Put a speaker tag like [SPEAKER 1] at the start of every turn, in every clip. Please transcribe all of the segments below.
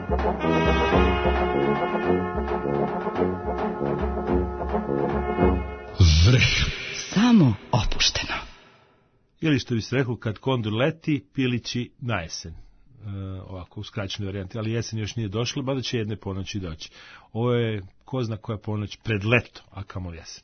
[SPEAKER 1] Vrh. Samo opušteno.
[SPEAKER 2] Ili što bi se rekao, kad kondor leti, pilići na jesen. Ovako u skraćenoj varijanti, ali jesen još nije došla, bada će jedne ponoći doći. Ovo je ko zna koja ponoć pred leto, a kamoli jesen.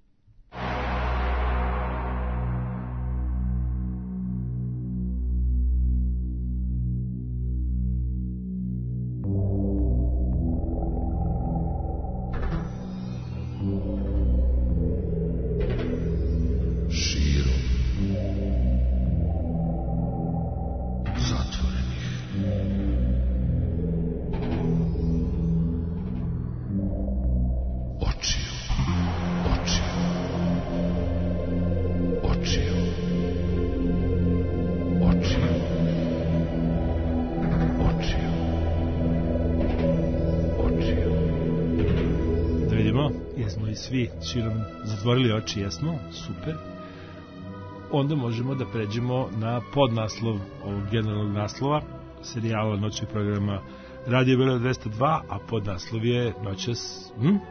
[SPEAKER 2] Svi širom zatvorili oči, jesmo, super. Onda možemo da pređemo na podnaslov ovog generalnog naslova serijala noćnog programa Radio Beograd 202, a podnaslov je noćas...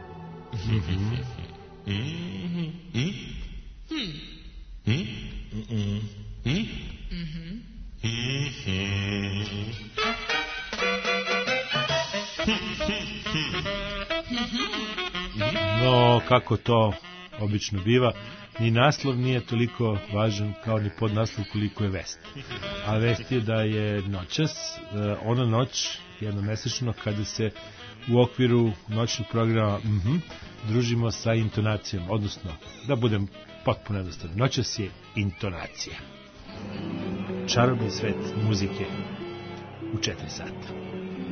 [SPEAKER 2] No, kako to obično biva, ni naslov nije toliko važan kao ni podnaslov koliko je vest. A vest je da je noćas, ona noć, jednomesečno, kada se u okviru noćnog programa družimo sa intonacijom, odnosno, da budem potpuno jednostavno, noćas je intonacija. Čarobni svet muzike u 4 sata.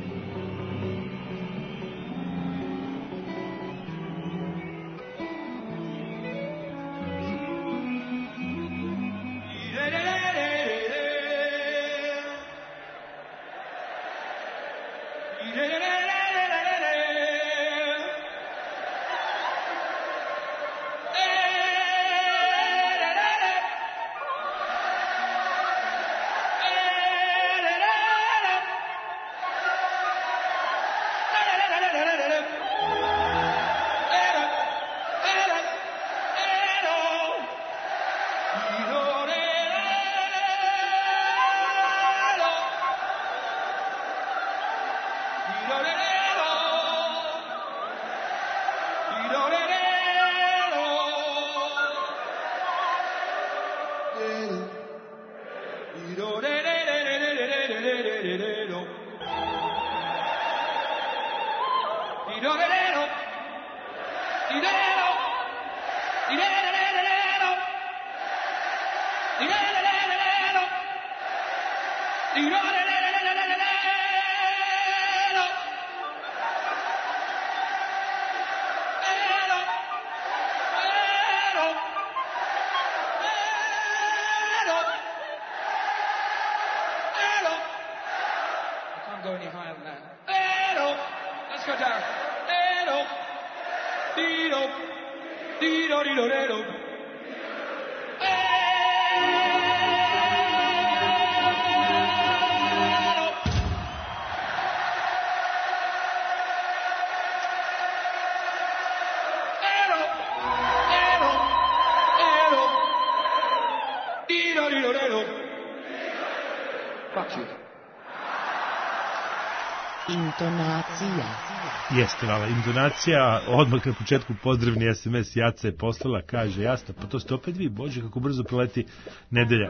[SPEAKER 1] Intonacija.
[SPEAKER 2] Jeste, vala, intonacija, odmah na početku pozdravni SMS Jaca je poslala, kaže, jasno, pa to ste opet vi, bože, kako brzo proleti nedelja.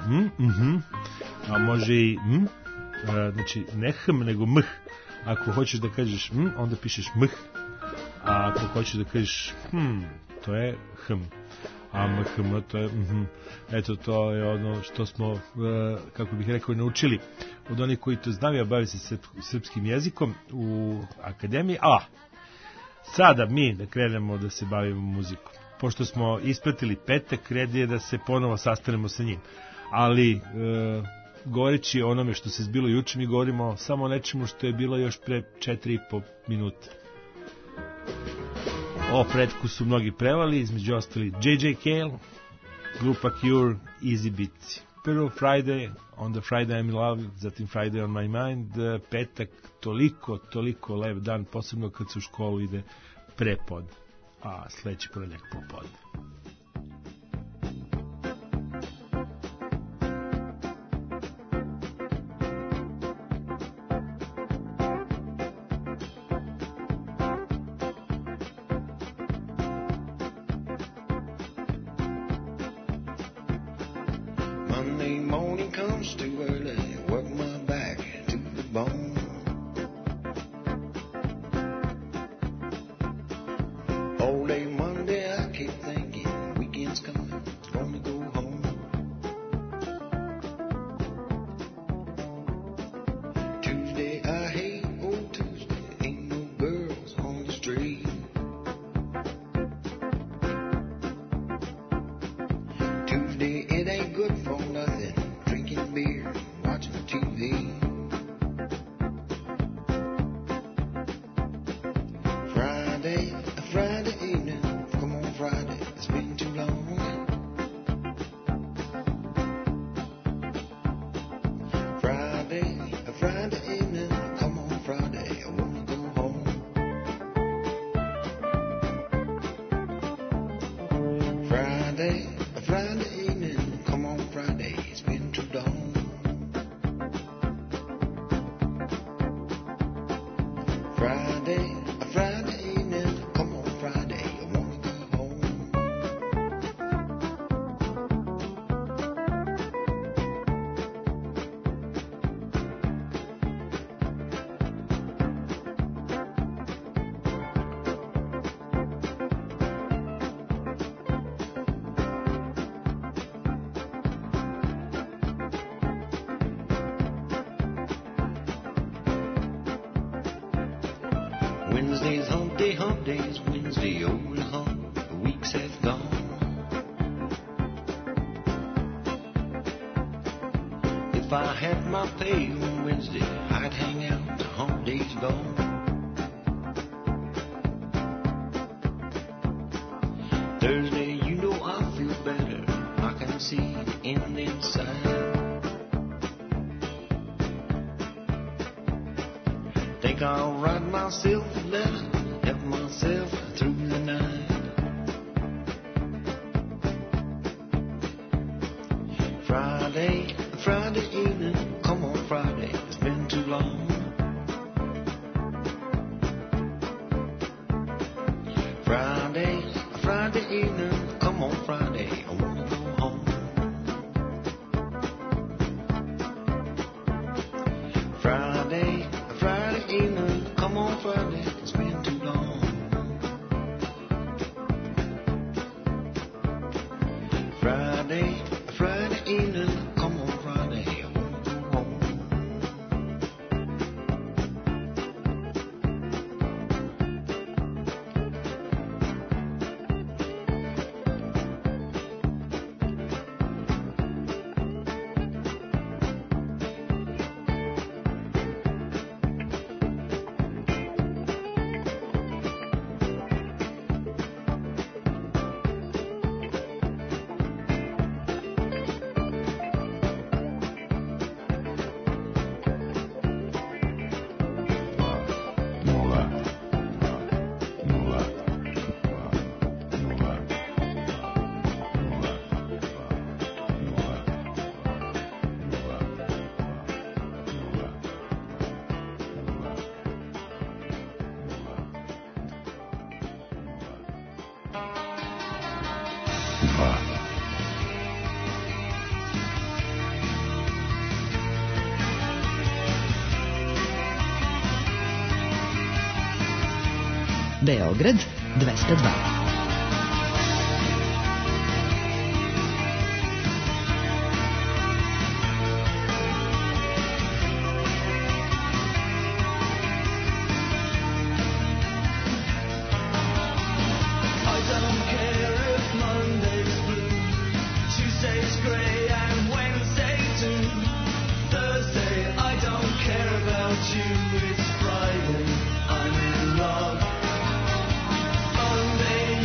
[SPEAKER 2] A može i znači, ne hm, nego mh. Ako hoćeš da kažeš onda pišeš mh. A ako hoćeš da kažeš to je hm. A mh, to je Eto, to je ono što smo, kako bih rekao, naučili od onih koji to znaju, a bavi se srpskim jezikom u akademiji. A sada mi da krenemo da se bavimo muzikom. Pošto smo ispratili petak, red je da se ponovo sastanemo sa njim. Ali, govoreći o onome što se zbilo juče, mi govorimo samo o nečemu što je bilo još pre 4,5 minuta. O pretku su mnogi prevali, između ostali J.J. Cale, grupa Cure, Easy Beats. prvo Friday, onda Friday I'm in Love, zatim Friday on my mind, petak toliko lep dan, posebno kad se u školu ide prepod, a sledeći ponedeljak popodne.
[SPEAKER 3] Wednesday's hump days, Wednesday old hump, the weeks have gone. If I had my pay on Wednesday, I'd hang out, the hump day's gone. Thursday, you know I feel better, I can see the end inside. Think I'll write myself a letter, help myself through the night. Friday evening, come on Friday, it's been too long. Friday evening, come on Friday, I wanna go home. Friday evening, come on Friday, it's been too long. Friday evening, come on Friday, I wanna go home.
[SPEAKER 1] Beograd 202.
[SPEAKER 4] Monday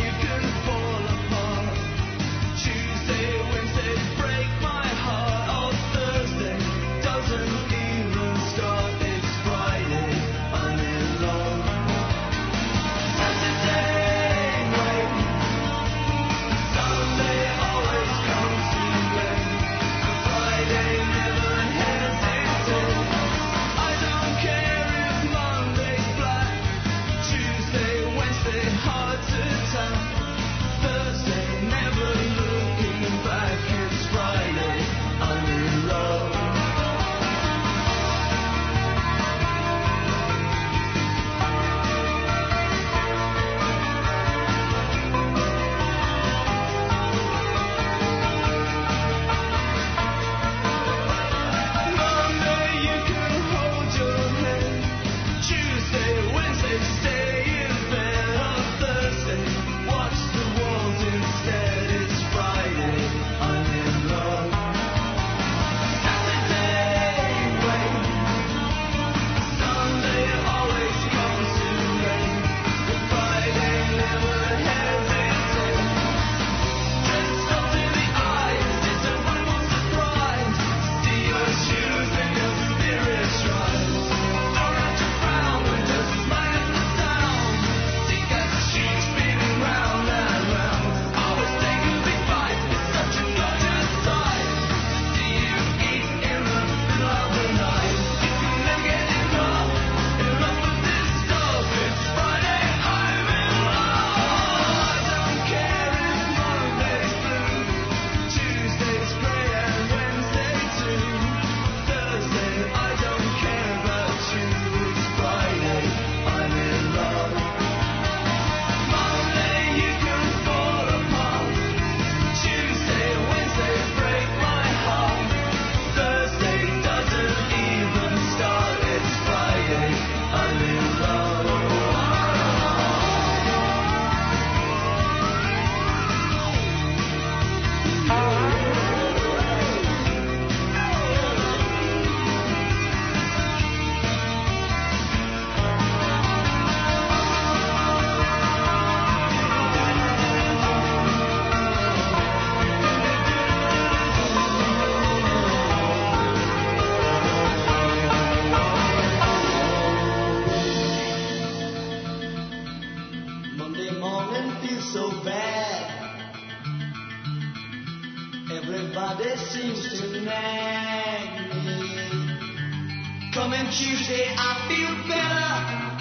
[SPEAKER 3] Friday seems to nag me. Coming Tuesday, I feel better.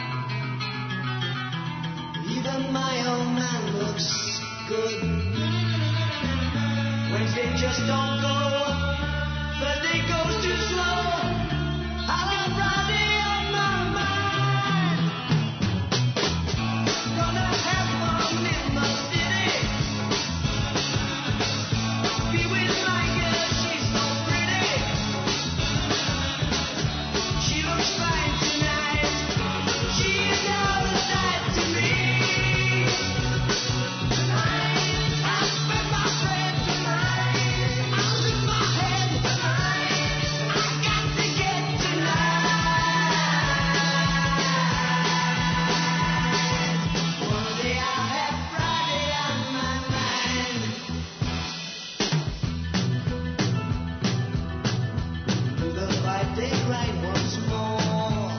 [SPEAKER 3] Even my old man looks good. Wednesday just don't go. Thursday goes too slow. I love Friday on my mind. Gonna have fun in the city. Be with my girl, she's so pretty. She looks fine tonight. She's out of sight to me. Tonight, I spend my friend tonight. I lose my head tonight. I got to get tonight. One day I'll have Friday on my mind. Do the 5-day grind once more.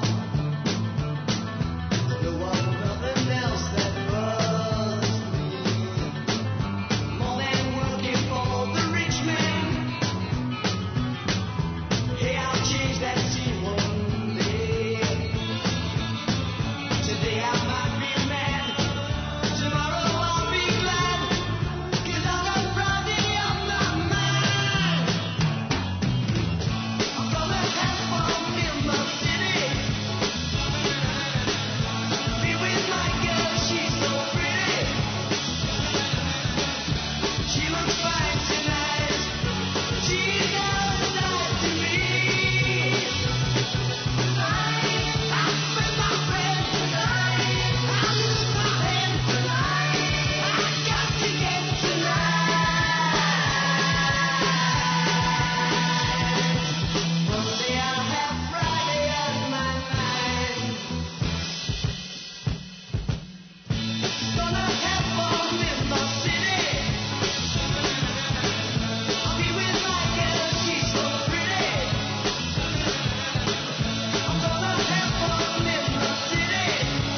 [SPEAKER 3] No one, nothing else that bugs me. More than working for the rich man. Hey, I'll change that scene one day. Today I might be mad. Tomorrow I'll be glad. 'Cause I got Friday on my mind. I'm gonna have fun in the city. Be with my girl, she's so pretty. She looks fine tonight. She's outside to me. Tonight, I spend my friend tonight. I lose my head tonight. I got to get tonight. One day I'll have Friday on my mind. Gonna have fun in the city. I'll be with my girl, she's so pretty. I'm gonna have fun in the city.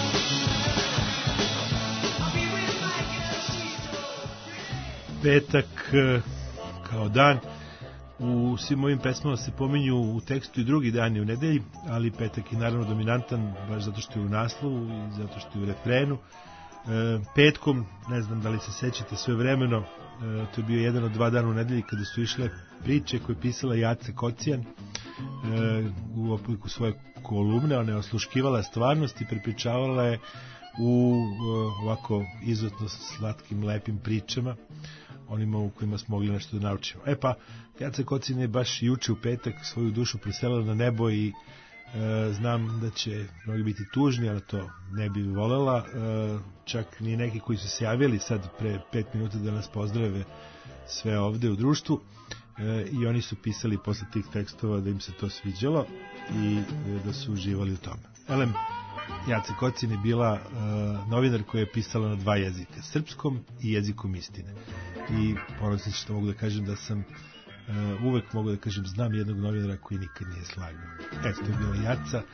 [SPEAKER 3] I'll be with my girl, she's so pretty.
[SPEAKER 2] Petak kao dan. U svim ovim pesmama se pominju u tekstu i drugi dani u nedelji, ali petak je naravno dominantan baš zato što je u naslovu i zato što je u refrenu. Petkom, ne znam da li se sećate sve vremeno, to je bio jedan od 2 dana u nedelji kada su išle priče koje je pisala Jaca Kocijan u obliku svoje kolumne. Ona je osluškivala stvarnost i prepričavala je u ovako izuzetno slatkim, lepim pričama, onima u kojima smo mogli nešto da naučimo. Pa, Jaca Kocijan je baš juče u petak svoju dušu preselila na nebo i znam da će mnogi biti tužni, ali to ne bi volela. Čak ni neki koji su se javili sad pre 5 minuta da nas pozdrave sve ovde u društvu, i oni su pisali posle tih tekstova da im se to sviđalo i da su uživali u tome. Elem, Jaca Kocijan je bila novinar koja je pisala na 2 jezika, srpskom i jezikom istine. I ponosno što mogu da kažem da sam uvek mogu da kažem znam jednog novinara koji nikad nije slagao. Eto, to je bila Jaca,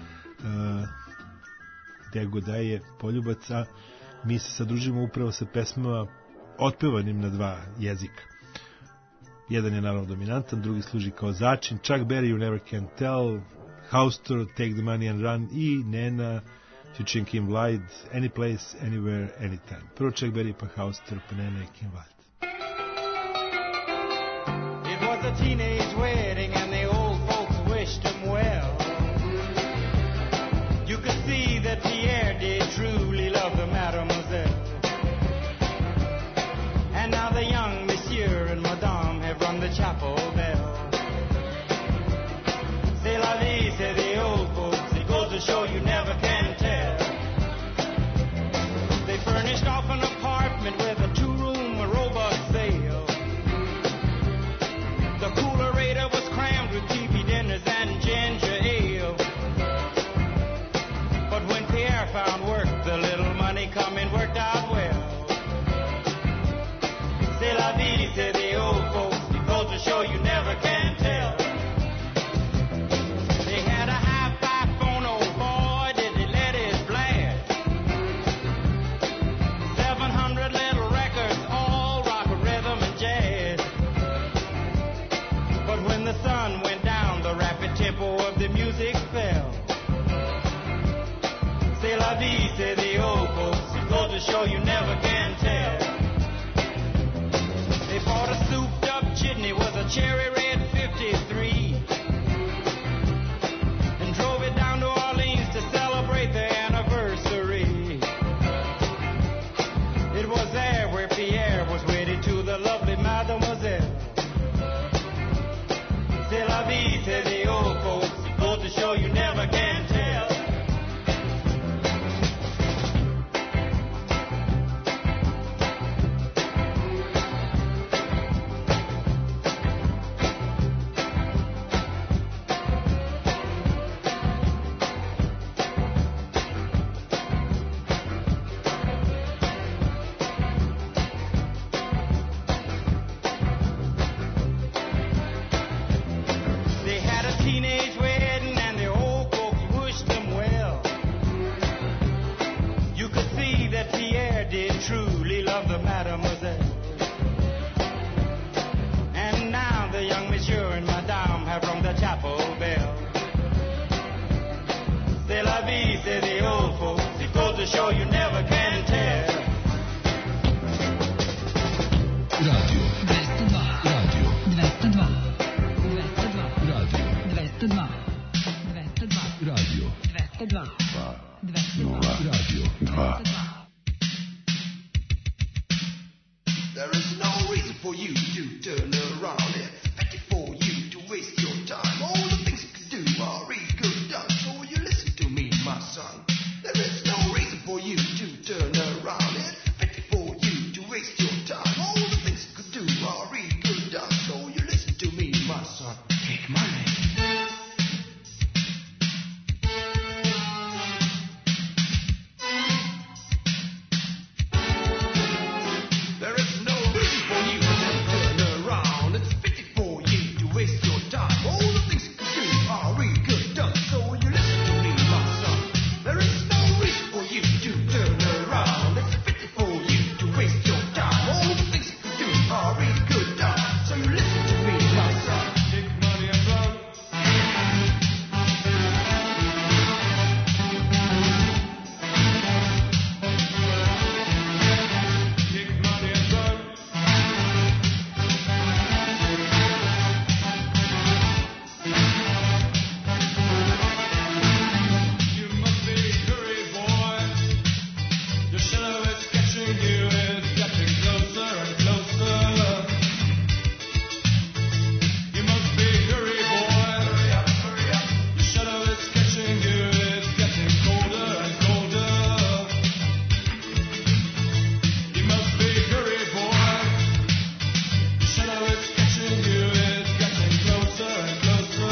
[SPEAKER 2] gde god da je poljubac, a mi se sadružimo upravo sa pesmama otpevanim na 2 jezika. Jedan je naravno dominantan, drugi služi kao začin. Chuck Berry, You Never Can Tell, Haustor, Take the Money and Run, i Nena featuring Kim Wilde, Any Place, Anywhere, Anytime. Prvo Chuck Berry, pa Haustor, pa Nena i Kim Wilde.
[SPEAKER 4] It was a teenage wedding and the old folks wished him well. You could see that Pierre did truly love the mademoiselle. And now the young monsieur and madame have rung the chapel bell. C'est la vie, say the old folks. It goes to show you never can tell. They furnished off an apartment with a 2-room robot sale. The coolerator la vie, say the old folks. It goes to show you never can tell. They bought a souped-up jitney with a cherry red 53 and drove it down to Orleans to celebrate their anniversary. It was there where Pierre was wedded to the lovely Mademoiselle. C'est la vie, say the old folks. It goes to show you never can tell. They had a teenage wedding and the old folks wished them well. You could see that Pierre did truly love the mademoiselle. And now the young monsieur and madame have rung the chapel bell. C'est la vie, say the old folks. It goes to show you never can tell.
[SPEAKER 5] Radio.
[SPEAKER 1] 202.
[SPEAKER 5] Radio.
[SPEAKER 1] 202.
[SPEAKER 5] Radio.
[SPEAKER 6] There is no reason for you to turn around. It's better for you to waste your time. All the things you can do are really good done. So you listen to me, my son. There is no reason for you to turn around. It's better for you to waste your time. All the things you can do are really good done. So you listen to me, my son. Take my name. There is no reason for you to turn around. It's pity for you to waste your time. All the things you can do are really good done. So you listen to me, my son. There is no reason for you to turn around. It's pity for you to waste your time. All the things you can do are really good done. So you listen to me, my son. Take money and run. Take money and run. You must be hurry, boy. Your shadow is catching you. It's getting closer and closer. You must be hurry, boy. Hurry up, hurry up. Your shadow is catching you. It's getting colder and colder. You must be hurry, boy. Your shadow is catching you. It's getting closer and closer.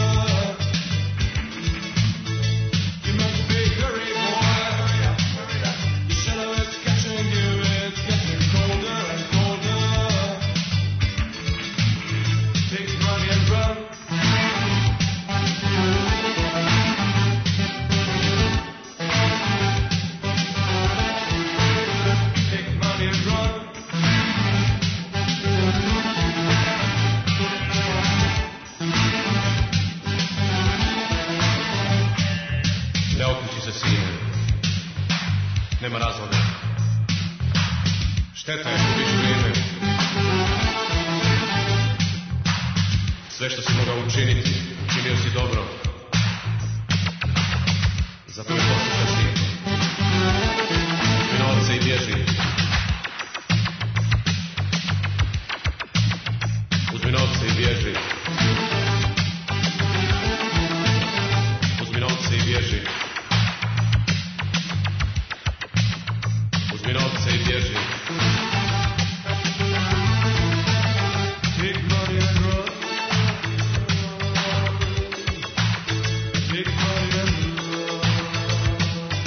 [SPEAKER 6] You must be hurry, boy. Hurry up, hurry up. Your shadow is catching you. It's getting colder and colder. Take money and run. Take money and run.
[SPEAKER 7] Ne okreći se sine. Nema razloga. Šteta je gubiš vrijeme. Sve što si mogao učiniti, učinio si dobro. Zato me poslušaj sine. Uzmi novce i bježi. Uzmi novce i bježi. Uzmi novce i bježi. Uzmi novce i bježi.
[SPEAKER 6] Take money and run. Take money and run.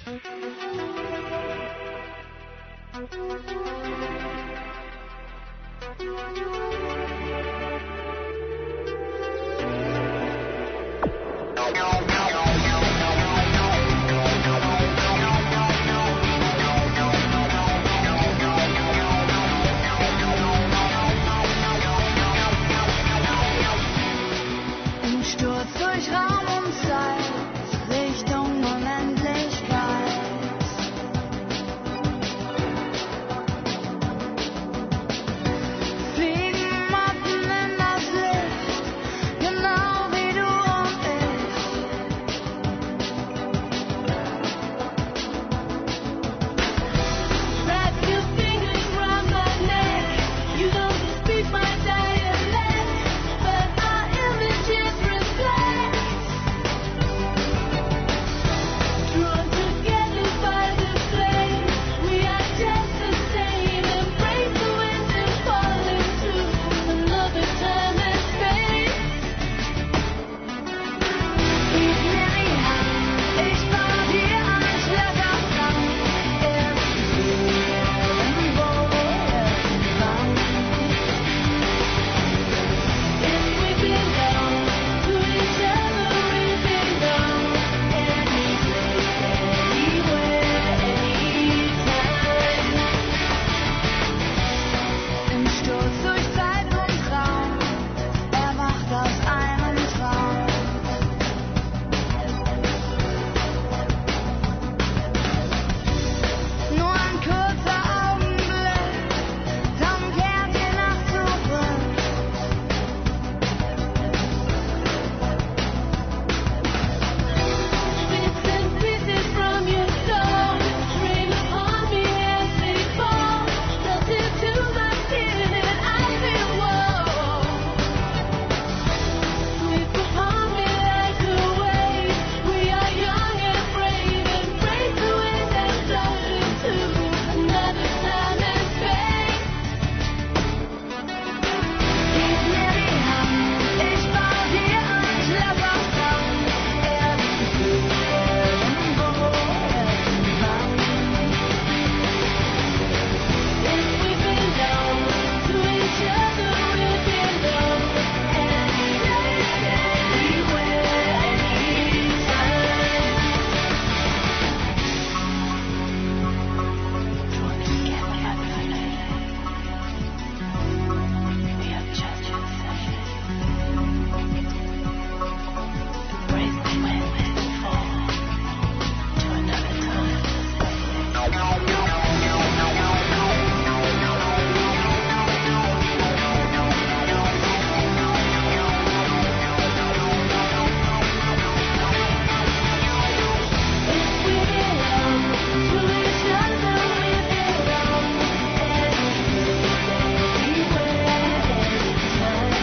[SPEAKER 8] Im Sturz durch Raum und Zeit, Richtung Unendlichkeit. Fliegen Motten in das Licht, genau wie du und ich. Rescue fingers round my neck, you don't speak my dialect, but our images reflect. Drawn together by the flame, we are just the same. Embrace the wind and fall into another time and space. Gib mir die Hand, ich baue dir ein Schlagerfang. Irgendwo, irgendwann. If we belong to each other, we belong any place, anywhere, anytime. Im Sturz durch Zeit und Raum, erwacht aus einem Traum. Nur ein kurzer Augenblick, dann kehrt die Nacht zurück. Bits and pieces from your soul rain upon me as they fall. Melt into my skin and I feel warm. Sweep upon me like a wave. We are young and brave. Embrace the wind and float into another time and space. Gib mir die Hand, ich baue dir ein Schlagerfang. Irgendwo, irgendwann. If we belong to each other, we belong any place, anywhere, anytime. Drawn together by the flame, we are just the same. Embrace the wind and fall to another time and If we belong to each other, we belong anywhere, anytime.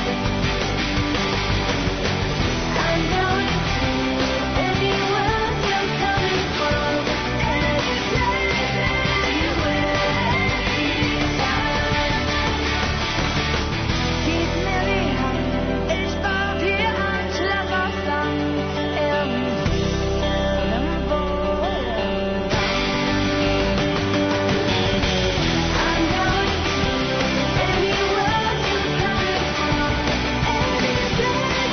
[SPEAKER 8] I'm going to anywhere you're coming from, any place, anywhere, anytime. Gib mir die Hand, ich baue dir ein Schlagerfang. Irgendwo, irgendwo, irgendwann. I'm going to anywhere you're coming from, any place,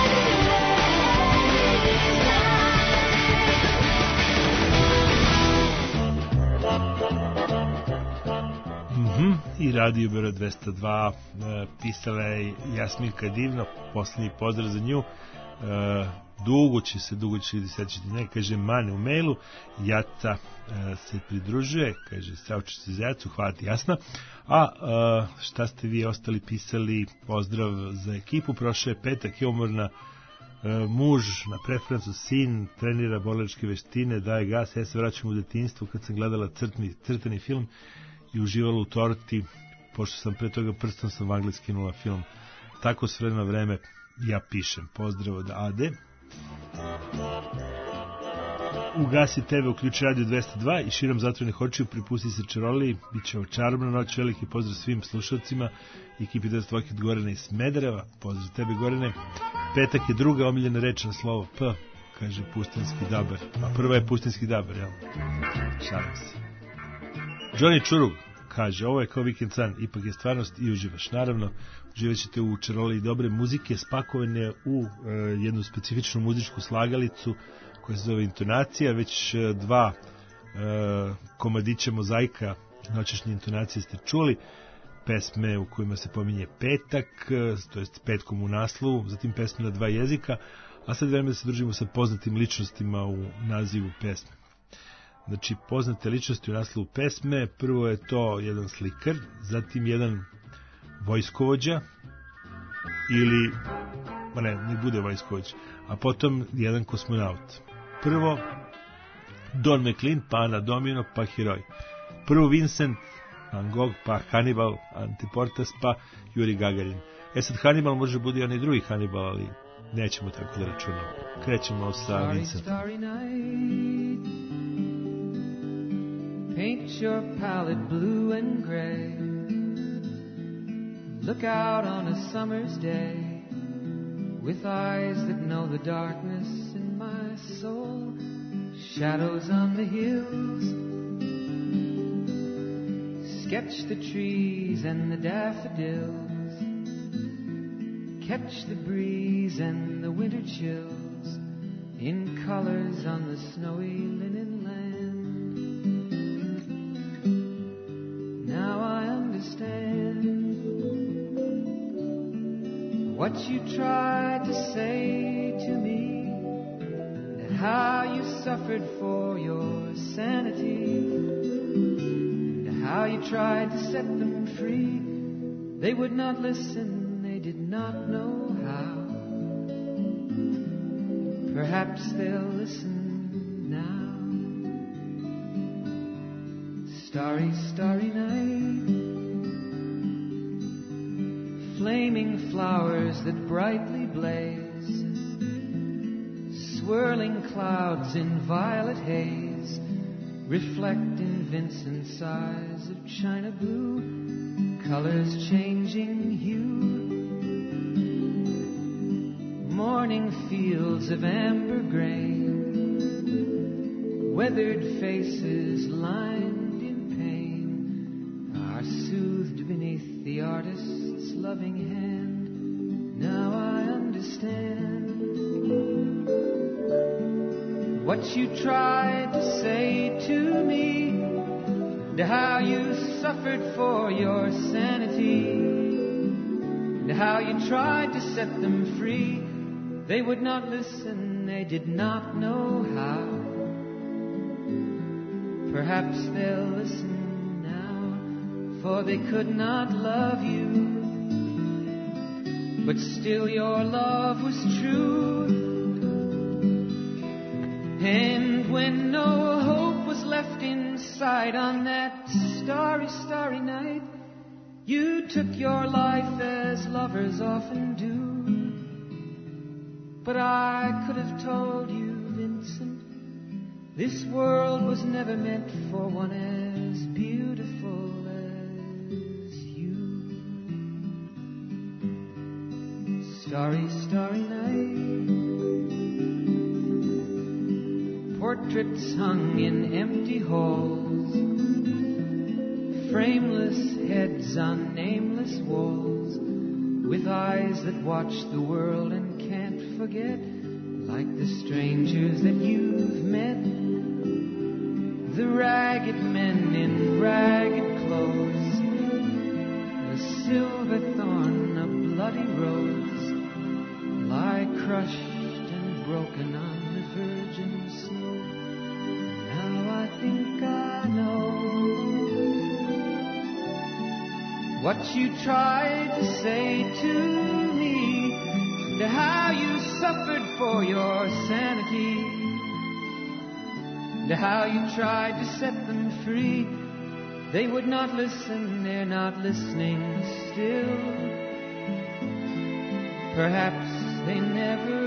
[SPEAKER 2] I Radio Beograd 202, pisala je Jasminka Divno, posljednji pozdrav za nju. Dugo će se sećati, ne, kaže Mane u mailu, Jaca se pridružuje, kaže saučice za Jacu, hvala ti Jasna. A šta ste vi ostali pisali, pozdrav za ekipu, prošao je petak, je umorna, muž na preferencu, sin trenira borilačke veštine, daje gas, ja se vraćam u detinjstvo kad sam gledala crtani film i uživala u torti, pošto sam pre toga prstom sam vagli skinula film. Tako s vremena vreme ja pišem. Pozdrav od Ade. Ugasi TV, uključi Radio 202 i širom zatvorenih očiju pripusti se čaroli. Biće očarobna noć, veliki pozdrav svim slušalcima, ekipi 202 od Gorana i Smedereva. Pozdrav tebi, Gorane. Petak je druga omiljena reč na slovo P, kaže Pustinski daber. A prva je Pustinski daber, jel? Šalim se. Johnny Čurug kaže, ovo je kao Vikend San, ipak je stvarnost i uživaš. Naravno, uživat ćete u čaroli dobre muzike spakovane u jednu specifičnu muzičku slagalicu koja se zove Intonacija. Već dva komadića mozaika noćašnje intonacije ste čuli. Pesme u kojima se pominje petak, to jest petkom u naslovu, zatim pesme na dva jezika, a sad vreme da se družimo sa poznatim ličnostima u nazivu pesme. Znači, poznate ličnosti u naslovu pesme, prvo je to jedan slikar, zatim jedan vojskovođa, ili, ne bude vojskovođa, a potom jedan kosmonaut. Prvo, Don McLean, pa Ana Domino, pa heroj. Prvo Vincent Van Gogh, pa Hannibal, Antiportas, pa Juri Gagarin. Sad Hannibal može bude i onaj drugi Hannibal, ali nećemo tako da računamo. Krećemo sa Vincentom.
[SPEAKER 9] Starry night, paint your palette blue and gray. Look out on a summer's day with eyes that know the darkness in my soul. Shadows on the hills, sketch the trees and the daffodils, catch the breeze and the winter chills in colors on the snowy linen land. Now I understand what you tried to say to me, and how you suffered for your sanity, how you tried to set them free. They would not listen, they did not know how. Perhaps they'll listen now. Starry, starry night, flaming flowers that brightly blaze, swirling clouds in violet haze, reflect in Vincent's eyes of china blue, colors changing hue. Morning fields of amber grain, weathered faces lined in pain, are soothed beneath the artist's loving hand. Now I understand what you tried to say to me, and how you suffered for your sanity, and how you tried to set them free. They would not listen, they did not know how. Perhaps they'll listen now, for they could not love you, but still your love was true. And when no hope was left inside on that starry, starry night, you took your life as lovers often do. But I could have told you, Vincent, this world was never meant for one as beautiful as you. Starry, starry night, portraits hung in empty halls, frameless heads on nameless walls, with eyes that watch the world and can't forget, like the strangers that you've met, the ragged men in ragged clothes, a silver thorn, a bloody rose, lie crushed and broken on the virgin snow. Now I think I know what you tried to say to me, and how you suffered for your sanity, and how you tried to set them free. They would not listen, they're not listening still. Perhaps they never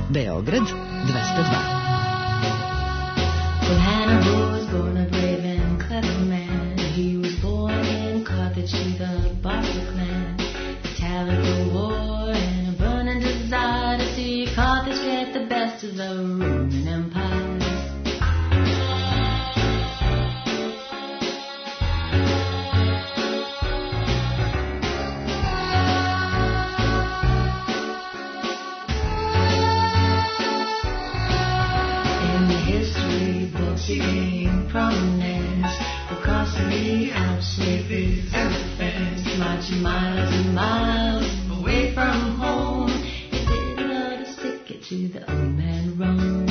[SPEAKER 1] Beograd 202.
[SPEAKER 8] Well, Hannibal was born a brave and clever man. He was born in Carthage to the Barbary clan. A talent for war and a burning desire to see Carthage get the best of the Roman Empire. He gained prominence across the Alps with his elephants, marching miles and miles away from home. He didn't know to stick it to the old man Rome.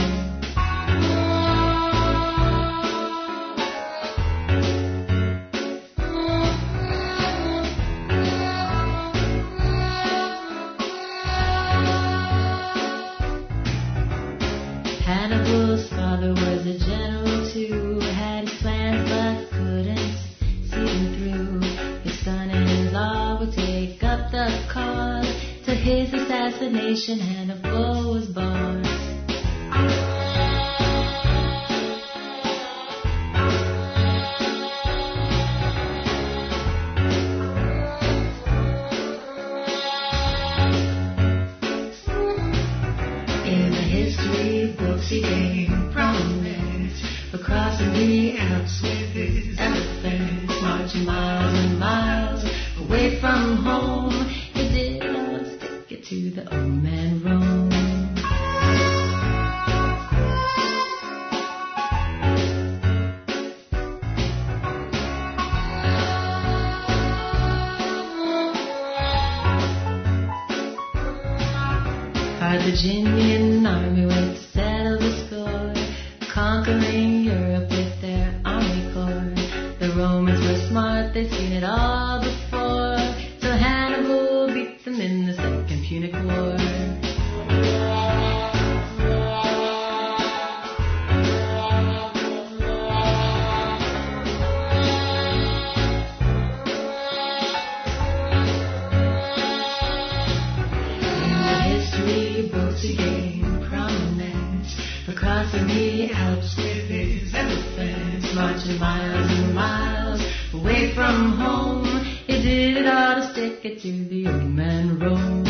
[SPEAKER 8] Hannibal's father was a general too, had his plans but couldn't see them through. His son-in-law would take up the cause. To his assassination, Hannibal was born. In the history books he gained prominence for crossing the Alps with his elephants, marching miles and miles away from home. He did not stick it to the old man Rome. Carthaginian army went to settle the score, conquering Europe with their army corps. The Romans were smart, they'd seen it all before, so Hannibal beat them in the Second Punic War. He gained prominence for crossing the Alps with his elephants, marching miles and miles away from home. He did it all to stick it to the old man Rome.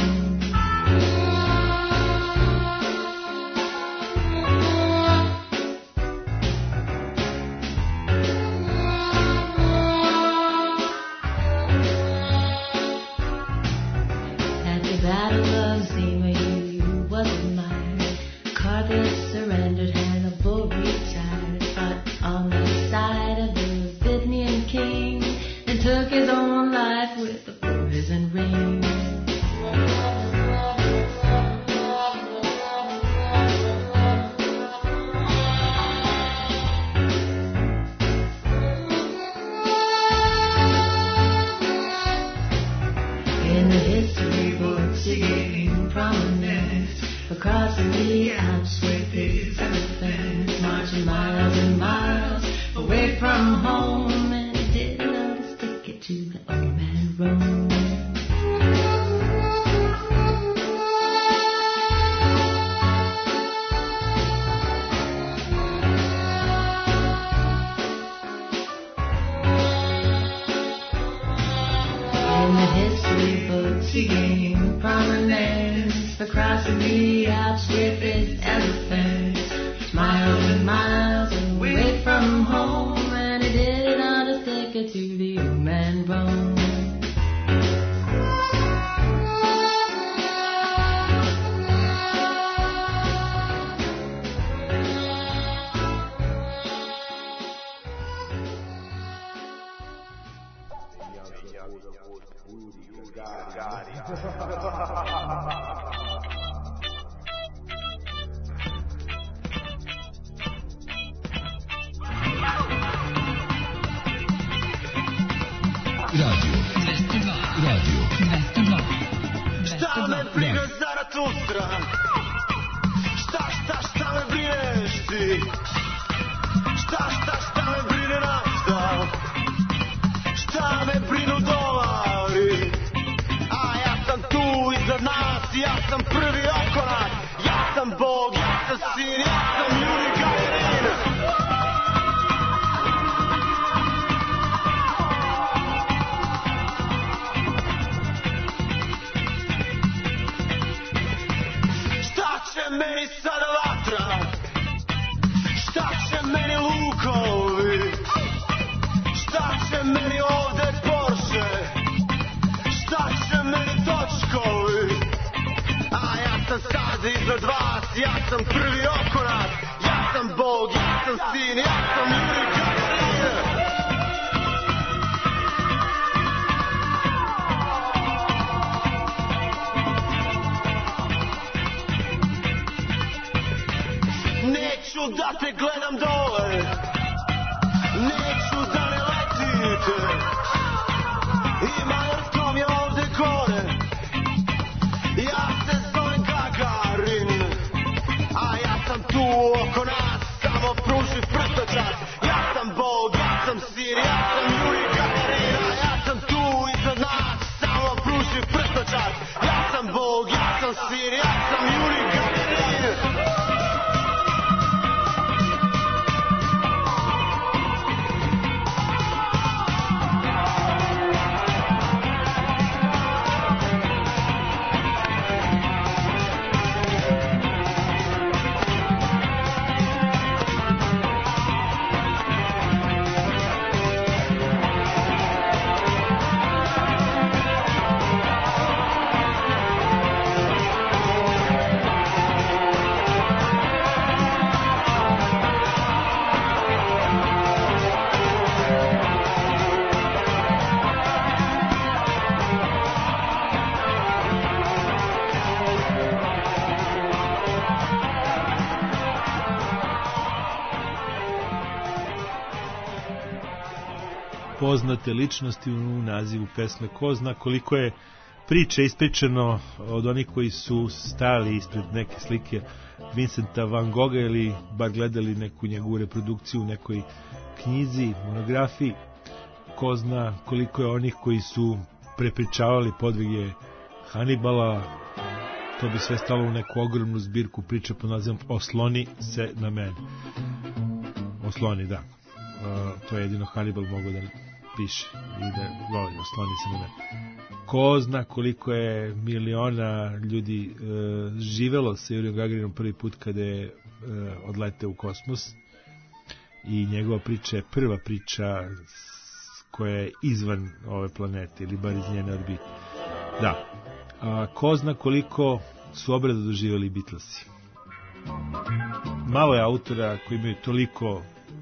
[SPEAKER 8] At the Battle of Zema, wasn't mine. Carthage surrendered, Hannibal retired, fought on the side of the Bithynian king, and took his own life with a poison ring. In the history books he gained prominence for crossing the Alps with his elephants, marching miles and miles away from home, and he didn't know to stick it to the old man Rome. In the history books he gained prominence for crossing the Alps with his elephants, miles and miles away from home, and he did it all to stick it to the old man Rome.
[SPEAKER 3] Šta me briga Zaratustra? Šta me brineš ti? Šta me brine nafta? Šta me brinu dolari? A ja sam tu iza nas, ja sam prvi okonak, ja sam
[SPEAKER 6] će meni sada vatra? Šta će meni lukovi? Šta će meni ovde Porsche? Šta će meni točkovi? A ja sam sad iznad vas, ja sam prvi okonac, ja sam Bog, ja sam sin, ja sam Juri Gagarin. Neću da te gledam dole, neću da ne letite, ima što mi ovde gore. Ja se zovem Gagarin, a ja sam tu oko nas, samo pruži prstočak. Ja sam Bog, ja sam sin, ja sam Juri Gagarin, a ja sam tu iznad nas, samo pruži prstočak. Ja sam Bog, ja sam sin, ja sam Juri Gagarin.
[SPEAKER 2] Poznate ličnosti u nazivu pesme. Ko zna koliko je priče ispričano od onih koji su stali ispred neke slike Vincenta Van Gogha ili bar gledali neku njegovu reprodukciju u nekoj knjizi, monografiji. Ko zna koliko je onih koji su prepričavali podvige Hanibala. To bi sve stalo u neku ogromnu zbirku priče pod nazivom Osloni se na mene. Osloni, da. To je jedino Hannibal mogao da piše i da voli, osloni se na mene. Ko zna koliko je miliona ljudi živelo sa Jurijom Gagarinom prvi put kada je odleteo u kosmos i njegova priča je prva priča koja je izvan ove planete ili bar iz njene orbite. Da. Ko zna koliko su obrada doživjeli Beatlesi. Malo je autora koji imaju toliko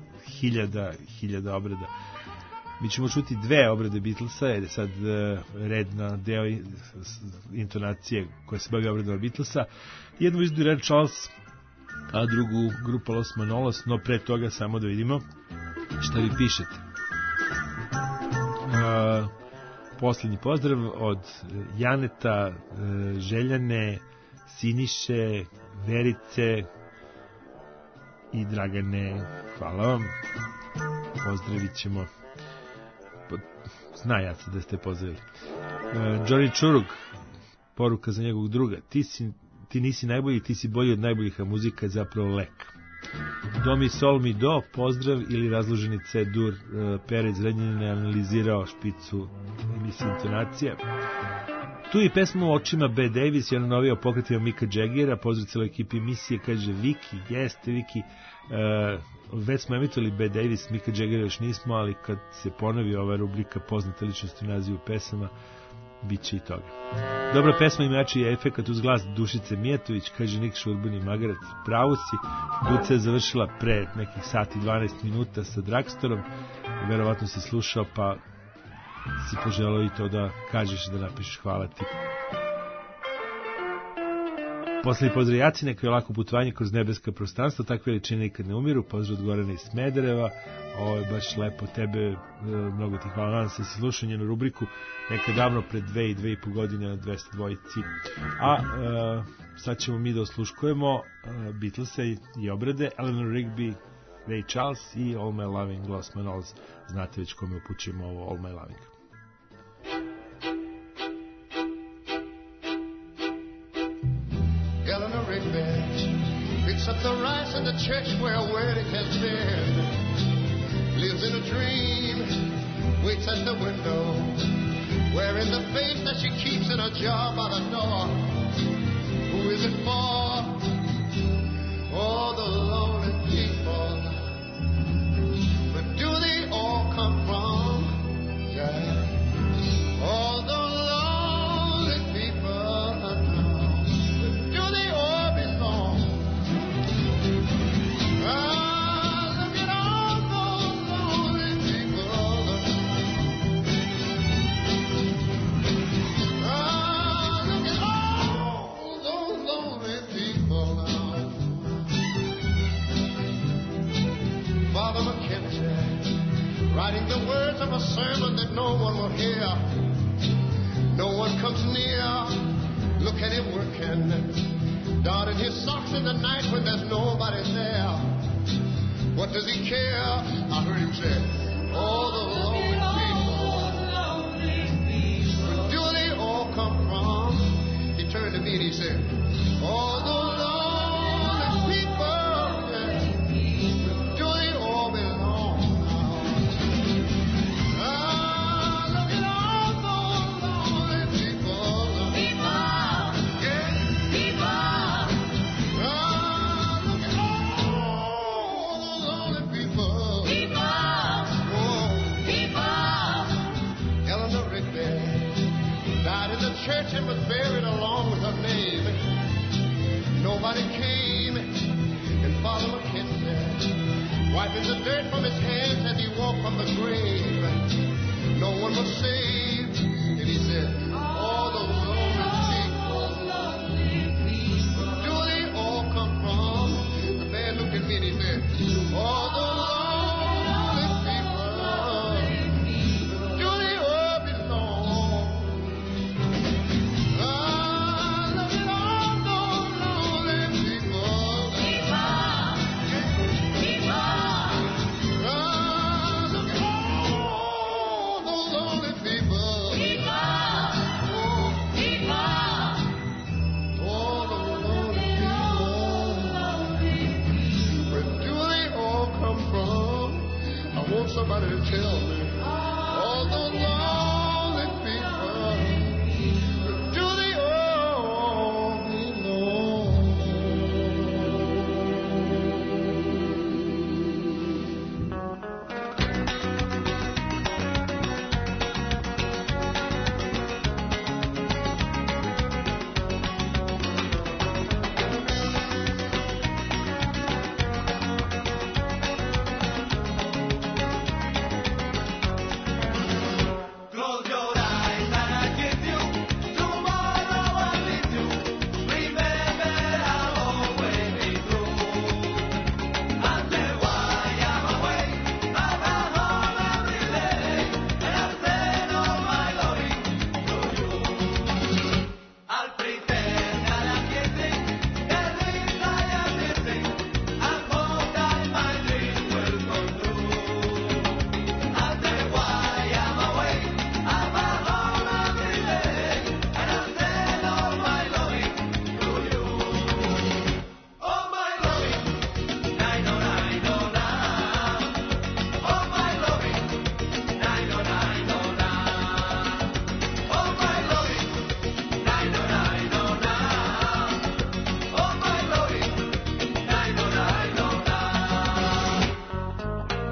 [SPEAKER 2] hiljada obrada. Mi ćemo čuti dve obrade Beatlesa, jer je sad red na deo intonacije koja se bavi obradama Beatlesa. Jednu izdu Red Charles, a drugu grupa Los Manolos, no pre toga samo da vidimo šta vi pišete. Posljednji pozdrav od Janeta, Željane, Siniše, Verice i Dragane. Hvala vam. Pozdravit ćemo. Zna ja se da ste pozdravili. Johnny Čurug, poruka za njegovog druga. Ti nisi najbolji, ti si bolji od najboljih, a muzika je zapravo lek. Do mi sol mi do, pozdrav ili razloženi C-dur. Pere iz Renjanina analizirao špicu emisije intonacija. Tu i pesmu Očima B. Davis i ona novija o pokretima Mika Jaggera. Pozdrav celoj ekipi emisije, kaže Viki. Jeste Viki. Već smo emitovali B. Davis, Mika Jaggera još nismo, ali kad se ponovi ova rubrika Poznate ličnosti u nazivu pesama, bit će i toga. Dobra pesma ima jači je efekat uz glas Dušice Mijatović, kaže Nikša Urbani Magarac. Pravo si, Duca je završila pre nekih sati 12 minuta sa Dragstorom, verovatno si slušao pa si poželao i to da kažeš, da napišeš hvala ti. Poslednji pozdrav Jaci, neko je lako putovanje kroz nebeska prostranstva, takve veličine nikad ne umiru. Pozdrav od Gorana iz Smedereva. Ovo je baš lepo tebe, mnogo ti hvala. Nadam se si slušao njenu rubriku nekad davno pred 2,5 godine na 200 dvojici. A sad ćemo mi da osluškujemo Beatlesa i obrade Eleanor Rigby, Ray Charles i All My Loving Los Manolos. Znate već kome upućujemo ovo All My Loving.
[SPEAKER 10] Eleanor Rigby picks up the rice in the church where a wedding has been. Lives in a dream, waits at the window, wearing the face that she keeps in a jar by the door. Who is it for? all the lonely people. Where do they all come from? Yeah. All the lonely people. Where do they all belong? Look at all those lonely people. Look at all those lonely people now. Father McKenzie, writing the words of a sermon that no one will hear. No one comes near. Look at him working, darting his socks in the night when there's nobody there. What does he care? I heard him say, all the lonely people. Where do they all come from? He turned to me and he said, all the lonely people. Yeah. Where do they all belong now? Look at all those lonely people. Yeah. Look at all those lonely people. Eleanor Rigby died in the church and was buried along with her name. Nobody came, and Father McKenzie, wiping the dirt from his hands as he walked from the grave. No one was saved, and he said, all the lonely people. Where do they all come from? The man looked at me and he said, all the lonely people. Where do they all belong? Look at all those lonely people. Look at all those lonely people. All the lonely people. Where do they all come from? I want somebody to tell me. All those lonely people. Where do they all belong?
[SPEAKER 6] Close your eyes and I'll give you tomorrow I'll leave you. Remember I'll always be true. I'll say why I'm away. I'm at home every day, and I'll send all my loving to you. I'll pretend that I'm kissing the lips I am missing, and hope that my dream will come true. I'll say why I'm away. I'm at home every day, and I'll send all my loving to you. Oh my loving, nine oh nine oh nine. Oh my loving, nine oh nine oh nine. Oh my loving, nine oh nine oh nine. Oh my loving, nine oh nine oh nine.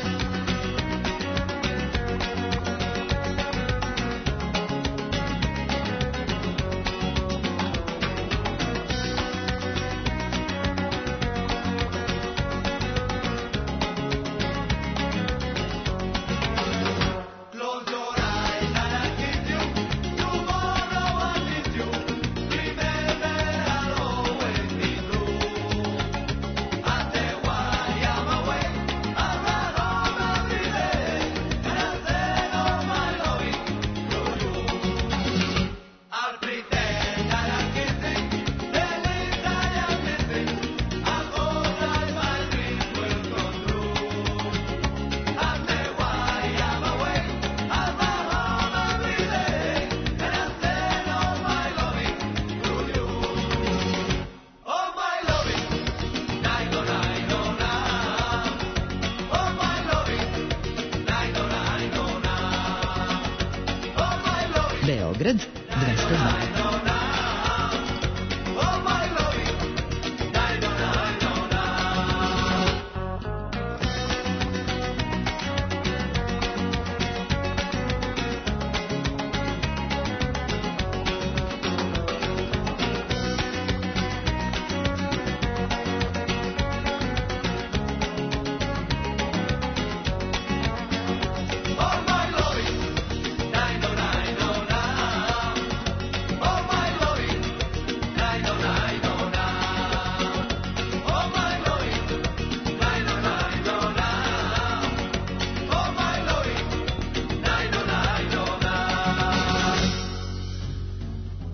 [SPEAKER 6] Close your eyes and I'll kiss you. Tomorrow I'll miss you. Remember I'll always be true. I'll say why I'm away. I'm at home every day, and I'll send all my loving to you. I'll pretend that I'm kissing the lips I am missing. I'll hope that my dreams will come true. I'll say why I'm away. I'm at home every day, and I'll send all my loving to you. Oh my loving, nine oh nine oh nine. Oh my loving, nine oh nine oh nine. Oh my loving,
[SPEAKER 1] Beograd 202.
[SPEAKER 6] nine oh nine. Oh my loving, nine oh nine oh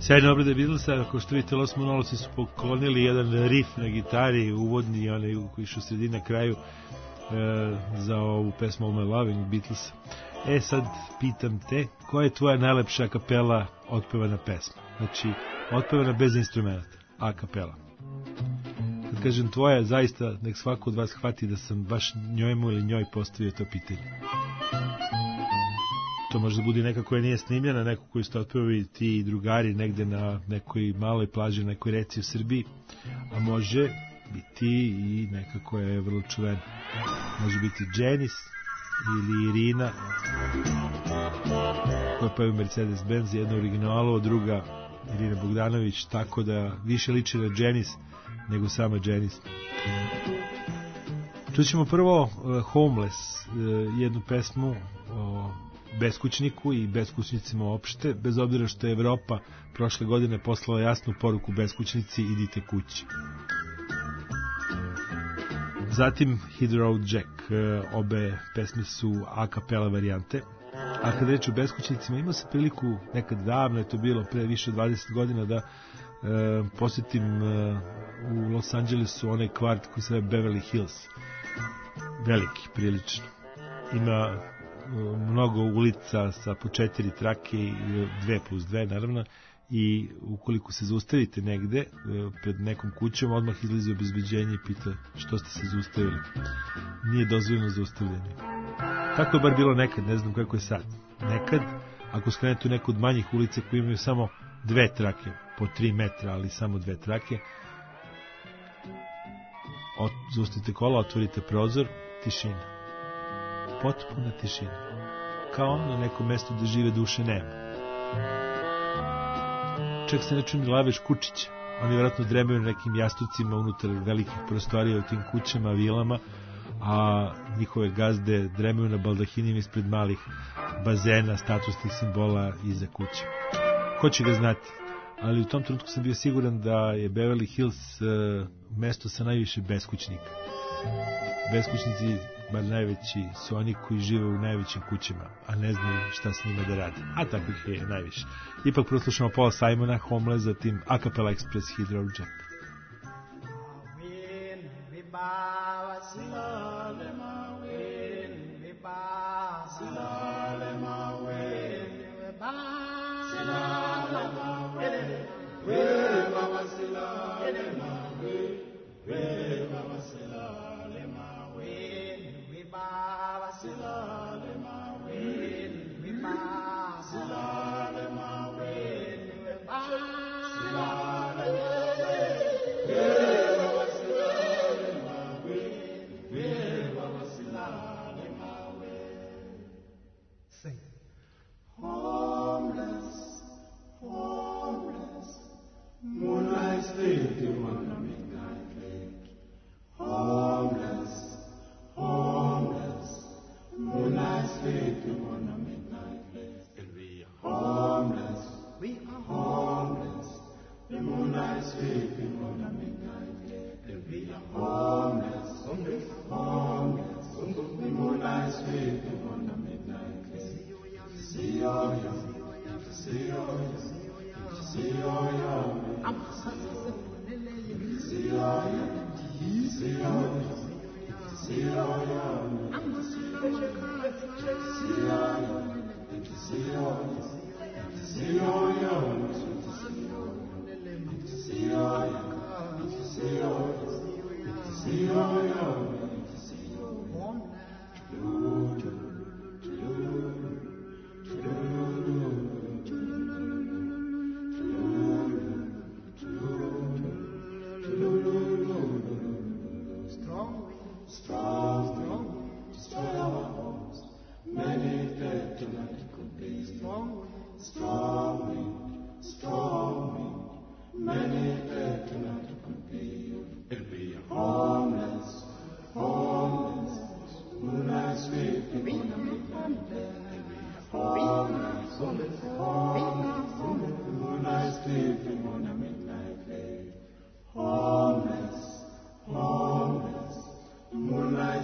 [SPEAKER 2] Sjajne obrade Beatlesa, ako što vidite, Los Monolisi su poklonili jedan riff na gitari, uvodni, onaj koji išao sredi na kraju, za ovu pesmu All My Loving Beatlesa. Sad pitam te, koja je tvoja najlepša a kapela otpevana pesma? Znači, otpevana bez instrumenta, a kapela. Kad kažem tvoja, zaista, nek svako od vas hvati da sam baš njojmu ili njoj postavio to pitanje. To može da bude neka koja nije snimljena, neko koju ste otpevali ti i drugari negde na nekoj maloj plaži, na nekoj reci u Srbiji, a može biti i neka koja je vrlo čuvena. Može biti Janis ili Irina, koja peva Mercedes-Benz, jedna originalu, druga Irina Bogdanović, tako da više liči na Janis nego sama Janis. Čućemo prvo Homeless, jednu pesmu o beskućniku i beskućnicima uopšte, bez obzira što je Evropa prošle godine poslala jasnu poruku beskućnici, idite kući. Zatim Hit Road Jack, obe pesme su a cappella varijante. A kad reč o beskućnicima, imao sam priliku nekad davno, je to bilo pre više od 20 godina, da posjetim u Los Angelesu onaj kvart koji se zove Beverly Hills. Veliki, prilično. Ima mnogo ulica sa po 4 trake i 2+2 naravno, i ukoliko se zaustavite negde pred nekom kućom, odmah izlazi obezbeđenje i pita što ste se zaustavili. Nije dozvoljeno zaustavljanje. Tako je bar bilo nekad, ne znam kako je sad. Nekad, ako skrenete u neku od manjih ulica koji imaju samo 2 trake, po 3 metra, ali samo 2 trake, zaustavite kola, otvorite prozor, tišina. Potpuna tišina. Kao na nekom mestu gde žive duše nema. Čak se ne čuni laveš kučića. Oni vjerojatno dremaju na nekim jastucima unutar velikih prostorija u tim kućama, vilama, a njihove gazde dremaju na baldahinima ispred malih bazena, statusnih simbola iza kuće. Ko će ga znati? Ali u tom trenutku sam bio siguran da je Beverly Hills mesto sa najviše beskućnika. Beskućnici, bar najveći, su oni koji žive u najvećim kućama, a ne znaju šta s njima da rade. A takvih je najviše. Ipak proslušamo Paula Simona, Homeless, zatim A Cappella Express, Hit Road Jack.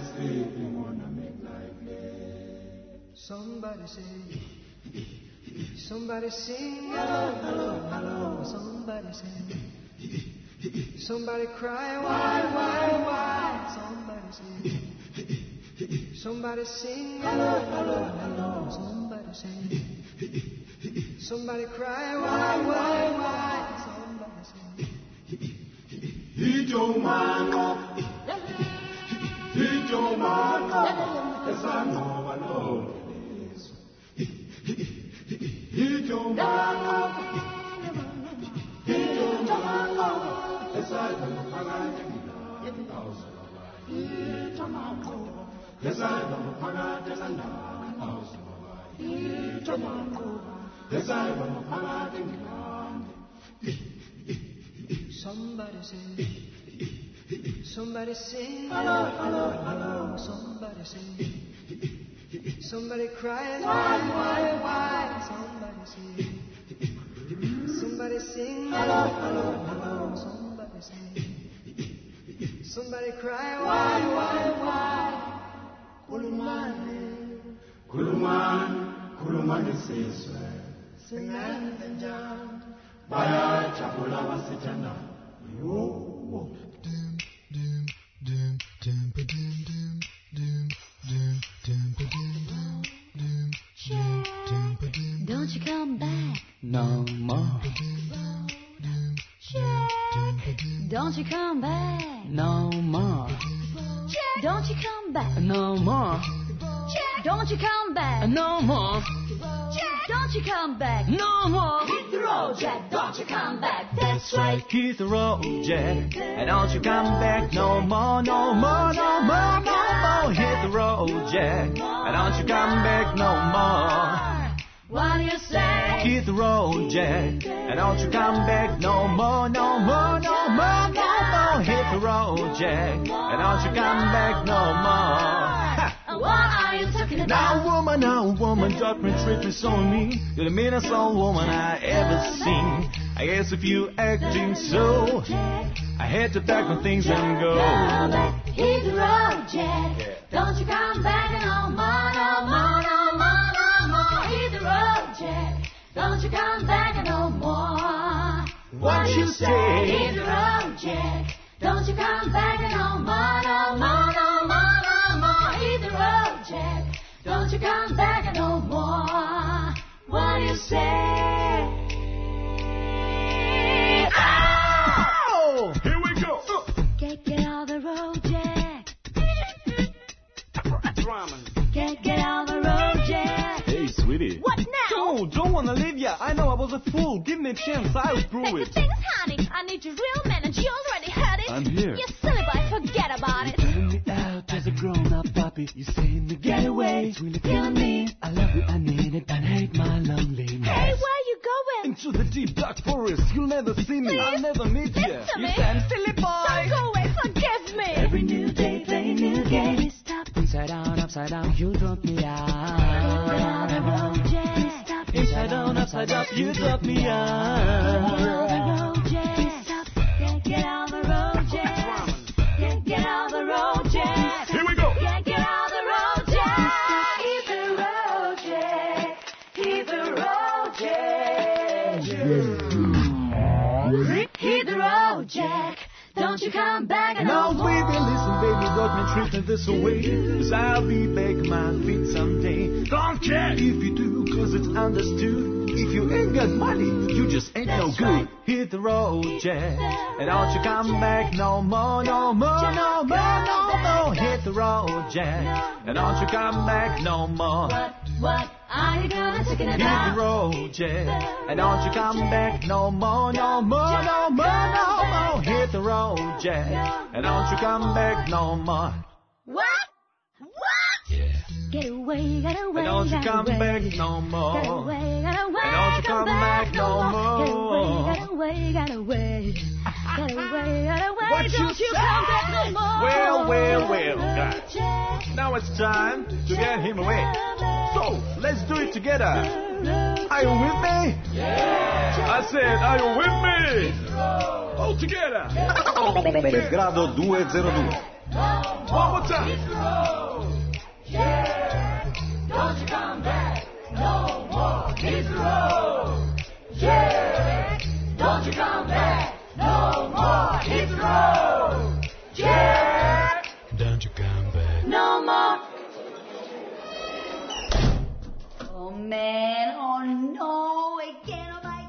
[SPEAKER 3] Somebody say
[SPEAKER 9] Somebody sing, hello, hello, hello. Somebody sing. Somebody cry, why? Somebody sing. Somebody sing, hello, hello, hello. Somebody sing. Somebody cry, why? Somebody sing.
[SPEAKER 6] Itomano, esanova lo. Itomano, esanova phakathi awuze. Itomano, esanova phakathi awuze. Itomano, esanova phakathi
[SPEAKER 9] Somebody sing. Somebody sing, hello, hello, hello. Somebody sing. Somebody cries, why? Somebody sing. Somebody sing, hello, hello, hello. Somebody sing. Somebody cry, why?
[SPEAKER 6] Kulumani siswe. Singende njani. Bayajabula basithanda.
[SPEAKER 8] Don't you come back
[SPEAKER 1] No more,
[SPEAKER 8] Don't you come back
[SPEAKER 1] no more,
[SPEAKER 8] Don't you come back
[SPEAKER 1] no more,
[SPEAKER 8] Don't you come back
[SPEAKER 1] no more,
[SPEAKER 8] Don't you come back
[SPEAKER 1] no more.
[SPEAKER 8] Hit the road, Jack, don't you come back.
[SPEAKER 1] That's right, hit the road, Jack. And don't you come back no more, no more, no more, no more. Hit the road, Jack. And don't you come back no more.
[SPEAKER 8] What do you say?
[SPEAKER 1] Hit the road, Jack. And don't you come back no more, no more, no more, no more. Hit the road, Jack. And don't you come back no more.
[SPEAKER 8] What are you talking about?
[SPEAKER 1] Now woman, judgment treatment's on me. You're the meanest old woman I ever seen. I guess if you acting so, I had to pack my things and go.
[SPEAKER 8] Come back, hit the road, Jack. Don't you come back no more, no more, no more, no more. Hit the road, Jack. Don't you come back no more.
[SPEAKER 1] What you say?
[SPEAKER 8] Hit the road, Jack. Don't you come back no more, no more, no more, no more. Hit the road, Jack. Don't you come back no more. What do you say?
[SPEAKER 1] Oh!
[SPEAKER 6] Here we go.
[SPEAKER 8] Get out the road, Jack. Get out the road, Jack.
[SPEAKER 1] Hey, sweetie.
[SPEAKER 8] What now?
[SPEAKER 1] Don't wanna leave ya. I know I was a fool. Give me a chance, I'll prove
[SPEAKER 8] Take the
[SPEAKER 1] it.
[SPEAKER 8] things, honey. I need your real man, and you already heard it.
[SPEAKER 1] I'm here.
[SPEAKER 8] You silly boy, forget about it.
[SPEAKER 1] Turning me out as a grown-up puppy. You saying to get away. It's really killing me. I love it, I need it, and hate my loneliness.
[SPEAKER 8] Hey, where you going?
[SPEAKER 1] Into the deep dark forest. You'll never see me.
[SPEAKER 8] Please.
[SPEAKER 1] I'll never meet you.
[SPEAKER 8] Listen to
[SPEAKER 1] You
[SPEAKER 8] me.
[SPEAKER 1] damn silly boy.
[SPEAKER 8] Don't go away, forgive me.
[SPEAKER 1] Every new day, play a new game. Stop. Inside out, upside down, you drop me out.
[SPEAKER 8] Get out the road, Jack.
[SPEAKER 1] Stop. Inside down, upside up, you drop me
[SPEAKER 8] Get out the
[SPEAKER 1] out.
[SPEAKER 8] road, Jack.
[SPEAKER 1] Stop.
[SPEAKER 8] Get out the road, Jack. Get out the road, Jack.
[SPEAKER 6] Here we go.
[SPEAKER 8] Get out the road, Jack. Hit the road, Jack. Hit the road, Jack. Hit the road, Jack. Don't you come back
[SPEAKER 1] Now,
[SPEAKER 8] no more.
[SPEAKER 1] baby, listen, baby, don't me treat this away. 'Cause I'll be back my feet someday. Don't care if you do, 'cause it's understood. If you ain't got money, you just ain't no
[SPEAKER 8] That's
[SPEAKER 1] good.
[SPEAKER 8] right.
[SPEAKER 1] Hit the road, Jack. And don't you come back no more, no more, no more, no more. Hit the road, Jack. And don't you come back no more.
[SPEAKER 8] What are you gonna talking
[SPEAKER 1] Hit the
[SPEAKER 8] about?
[SPEAKER 1] road, Jack. And don't you come back no more, no more, no more, no more. Hit the road, Jack. And don't you come back no more.
[SPEAKER 8] What? Get away, get away,
[SPEAKER 1] And don't you
[SPEAKER 8] get
[SPEAKER 1] come
[SPEAKER 8] away.
[SPEAKER 1] back no more.
[SPEAKER 8] Get away, get away,
[SPEAKER 1] And don't you come back no more.
[SPEAKER 8] Get away, get away, get away, get away.
[SPEAKER 1] What you
[SPEAKER 8] Don't you come back no more.
[SPEAKER 1] Well, guys. Now it's time to get him away. So, let's do it together. Are you with me? Yeah. I said, are you with me? All together. Belgrado 202. One more time.
[SPEAKER 8] Don't you come back no more. hit the road. Jack, don't you come back no more. Hit the road. Jack,
[SPEAKER 11] Don't you come back.
[SPEAKER 8] no more. Oh man, oh no, again, oh my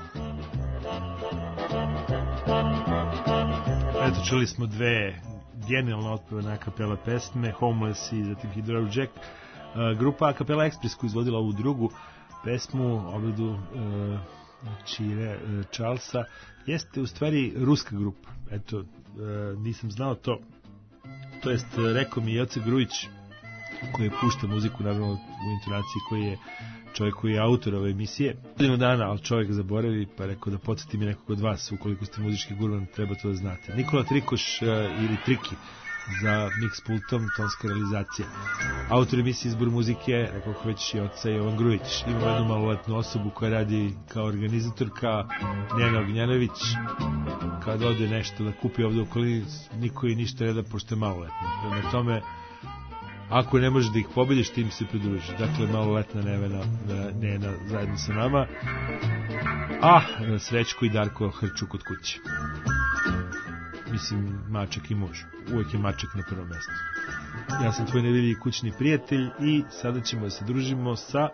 [SPEAKER 8] God.
[SPEAKER 2] Eto, čuli smo dve genijalne otpevane a kapela pesme, Homeless i zatim Hit the Road Jack. Grupa A Cappella Express koja izvodila ovu drugu pesmu, obradu Čire Charlesa, jeste u stvari ruska grupa. Eto, nisam znao to. To jest, rekao mi Joce Grujić, koji pušta muziku, naravno u intonaciji, koji je čovjek koji je autor ove emisije. Godinu dana, ali čovjek zaboravi, pa rekao da podsjeti mi nekog od vas, ukoliko ste muzički gurman, treba to da znate. Nikola Trikoš ili Triki za mix pultom, tonska realizacija. Autor emisije Izbor muzike, rekao već i Joca Jovan Grujić. Imamo jednu maloletnu osobu koja radi kao organizatorka, Njena Ognjanović. Kada ode nešto da kupi ovdje u okolini, niko i ništa ne da, pošto je maloletna. Prema tome, ako ne može da ih pobediš, ti im se pridruži. Dakle, maloletna Nena zajedno sa nama. A Srećko i Darko Hrču kod kuće. Mislim, mačak i muž. Uvijek je mačak na prvom mjestu. Ja sam tvoj nevidljivi kućni prijatelj i sada ćemo da se družimo sa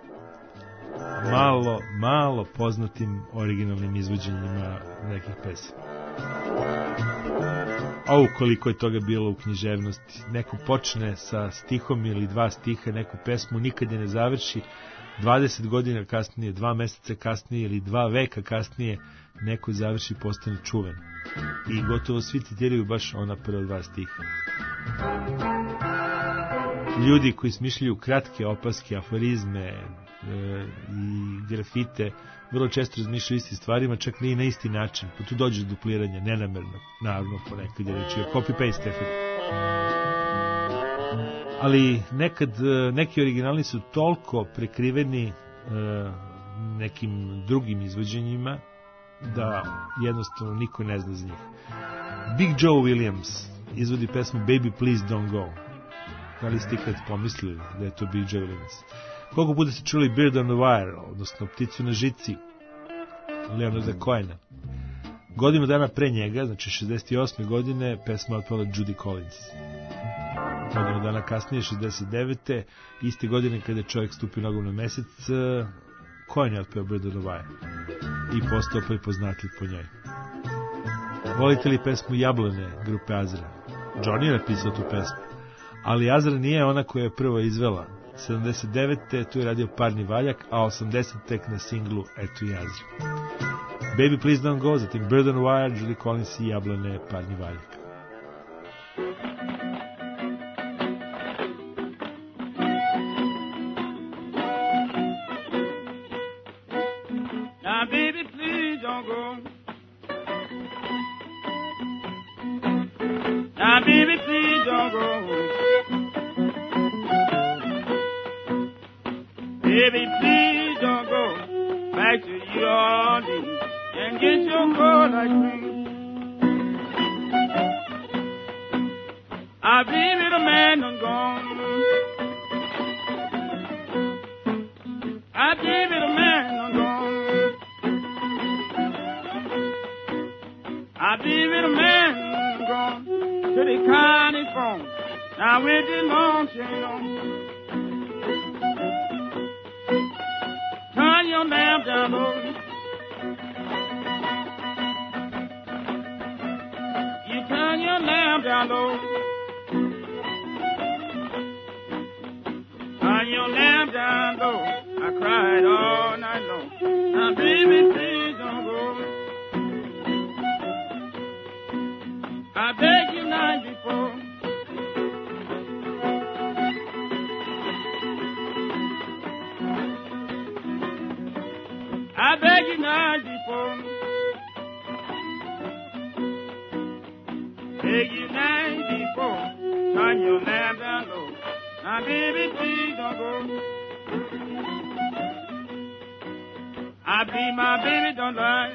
[SPEAKER 2] malo poznatim originalnim izvođenjima nekih pesama. A koliko je toga bilo u književnosti. Neko počne sa stihom ili dva stiha, neku pesmu, nikad je ne završi. 20 godina kasnije, 2 meseca kasnije ili 2 veka kasnije, neko završi, postane čuven. I gotovo svi citiraju baš ona prva 2 stiha. Ljudi koji smišljaju kratke opaske, aforizme i grafite, vrlo često razmišljaju istim stvarima, čak ne i na isti način. Pa tu dođe do dupliranja, nenamerno, naravno ponekad je reći o copy-paste efekt. Ali nekad neki originalni su toliko prekriveni nekim drugim izvođenjima da jednostavno niko ne zna za njih. Big Joe Williams izvodi pesmu Baby Please Don't Go. Da li ste ikad pomislili da je to Big Joe Williams? Koliko puta ste čuli Bird on the Wire, odnosno Pticu na žici, Leonarda Cohena? Godinu dana pre njega, znači 68. godine, pesma otpala Judy Collins. Godinu dana kasnije, 69. iste godine kada je čovjek stupio nogom na mesec, Cohen je otpeo Bird on the Wire i postao prepoznatljiv po njoj. Volite li pesmu Jablane grupe Azra? Johnny je napisao tu pesmu, ali Azra nije ona koja je prvo izvela. 79. tu je radio Parni Valjak, a 80. tek na singlu Eto i Azra. Baby Please Don't Go, zatim Bird on the Wire, Judy Collins i Jablane, Parni Valjak.
[SPEAKER 12] Now, baby, please don't go. Now, baby, please don't go. Baby, please don't go back to your Orleans and get your cold like me. I believe it, a man done gone. I believe it, a man done gone. I believe it, a man done gone to the county phone. Now with the long chain on. Turn your lamp down low. You turn your lamp down low. Turn your lamp down low. I cried all night long. Now, baby, please don't go. I begged you night before. I begged you night before. Beg you night before. Turn your lamp down low. Now, baby, please don't go. I believe my baby don't lie.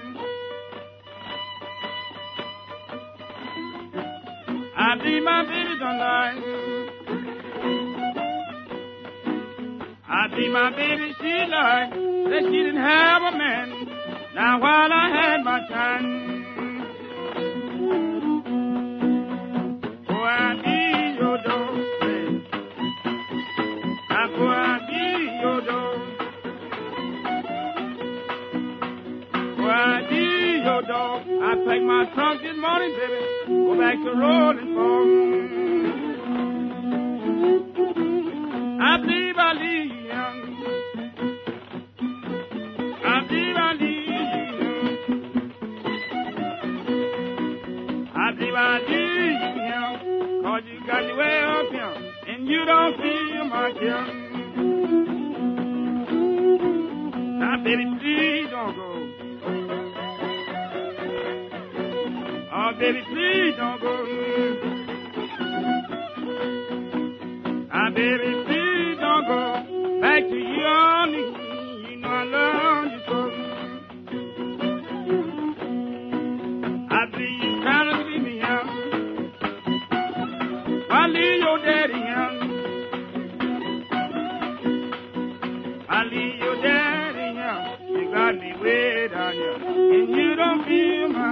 [SPEAKER 12] I believe my baby don't lie. I believe my baby, she lied. that she didn't have a man. Now while I had my time, oh, I be your dog. I go, I be your dog. Oh, I be your dog. I pack my trunk this morning, baby. Go back to Rolling Fork. I believe I leave young. I believe I leave young. I believe I leave young. 'Cause you got your way up here, and you don't feel my care. Now, baby, please don't go. Oh, baby, please don't go. Ah, baby, please don't go back to your knees. You know I love you so. I believe you're trying to leave me young. I leave your daddy young. I leave your daddy young. You got me way down here, and you don't feel my.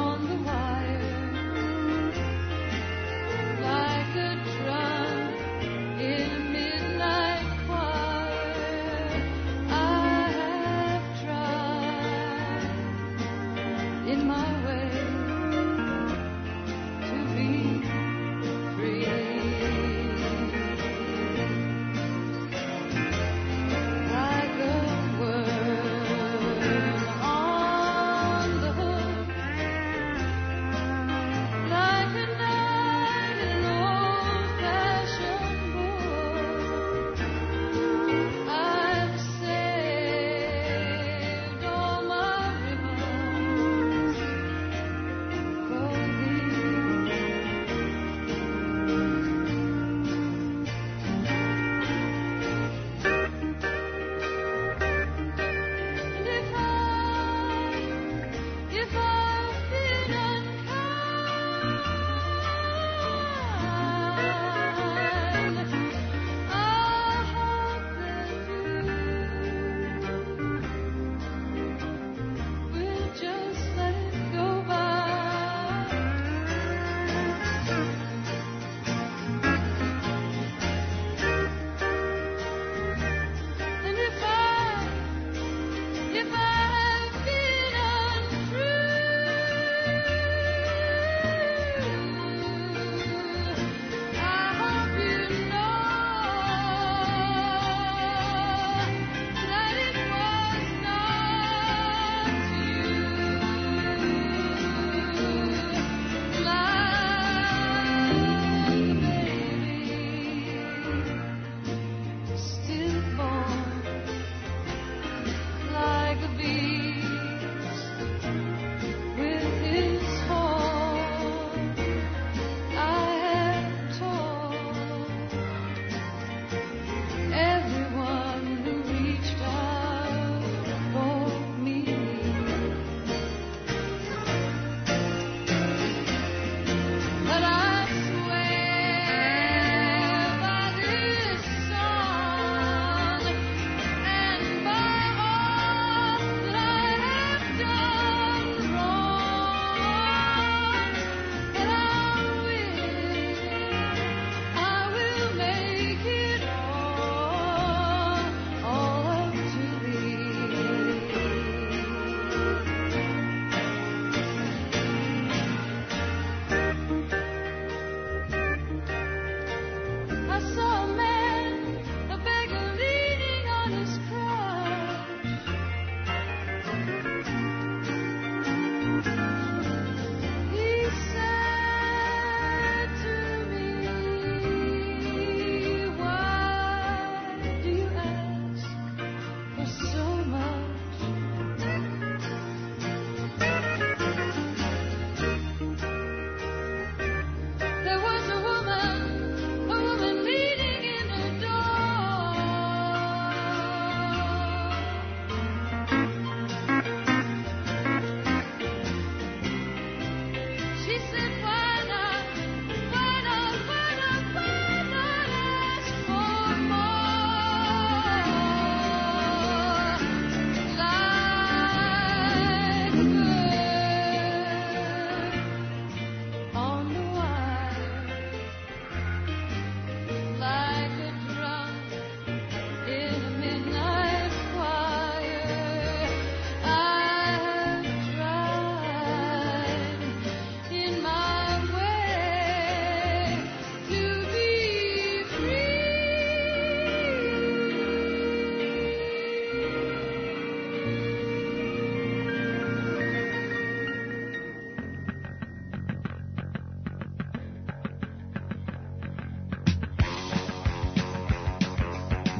[SPEAKER 8] Like a drum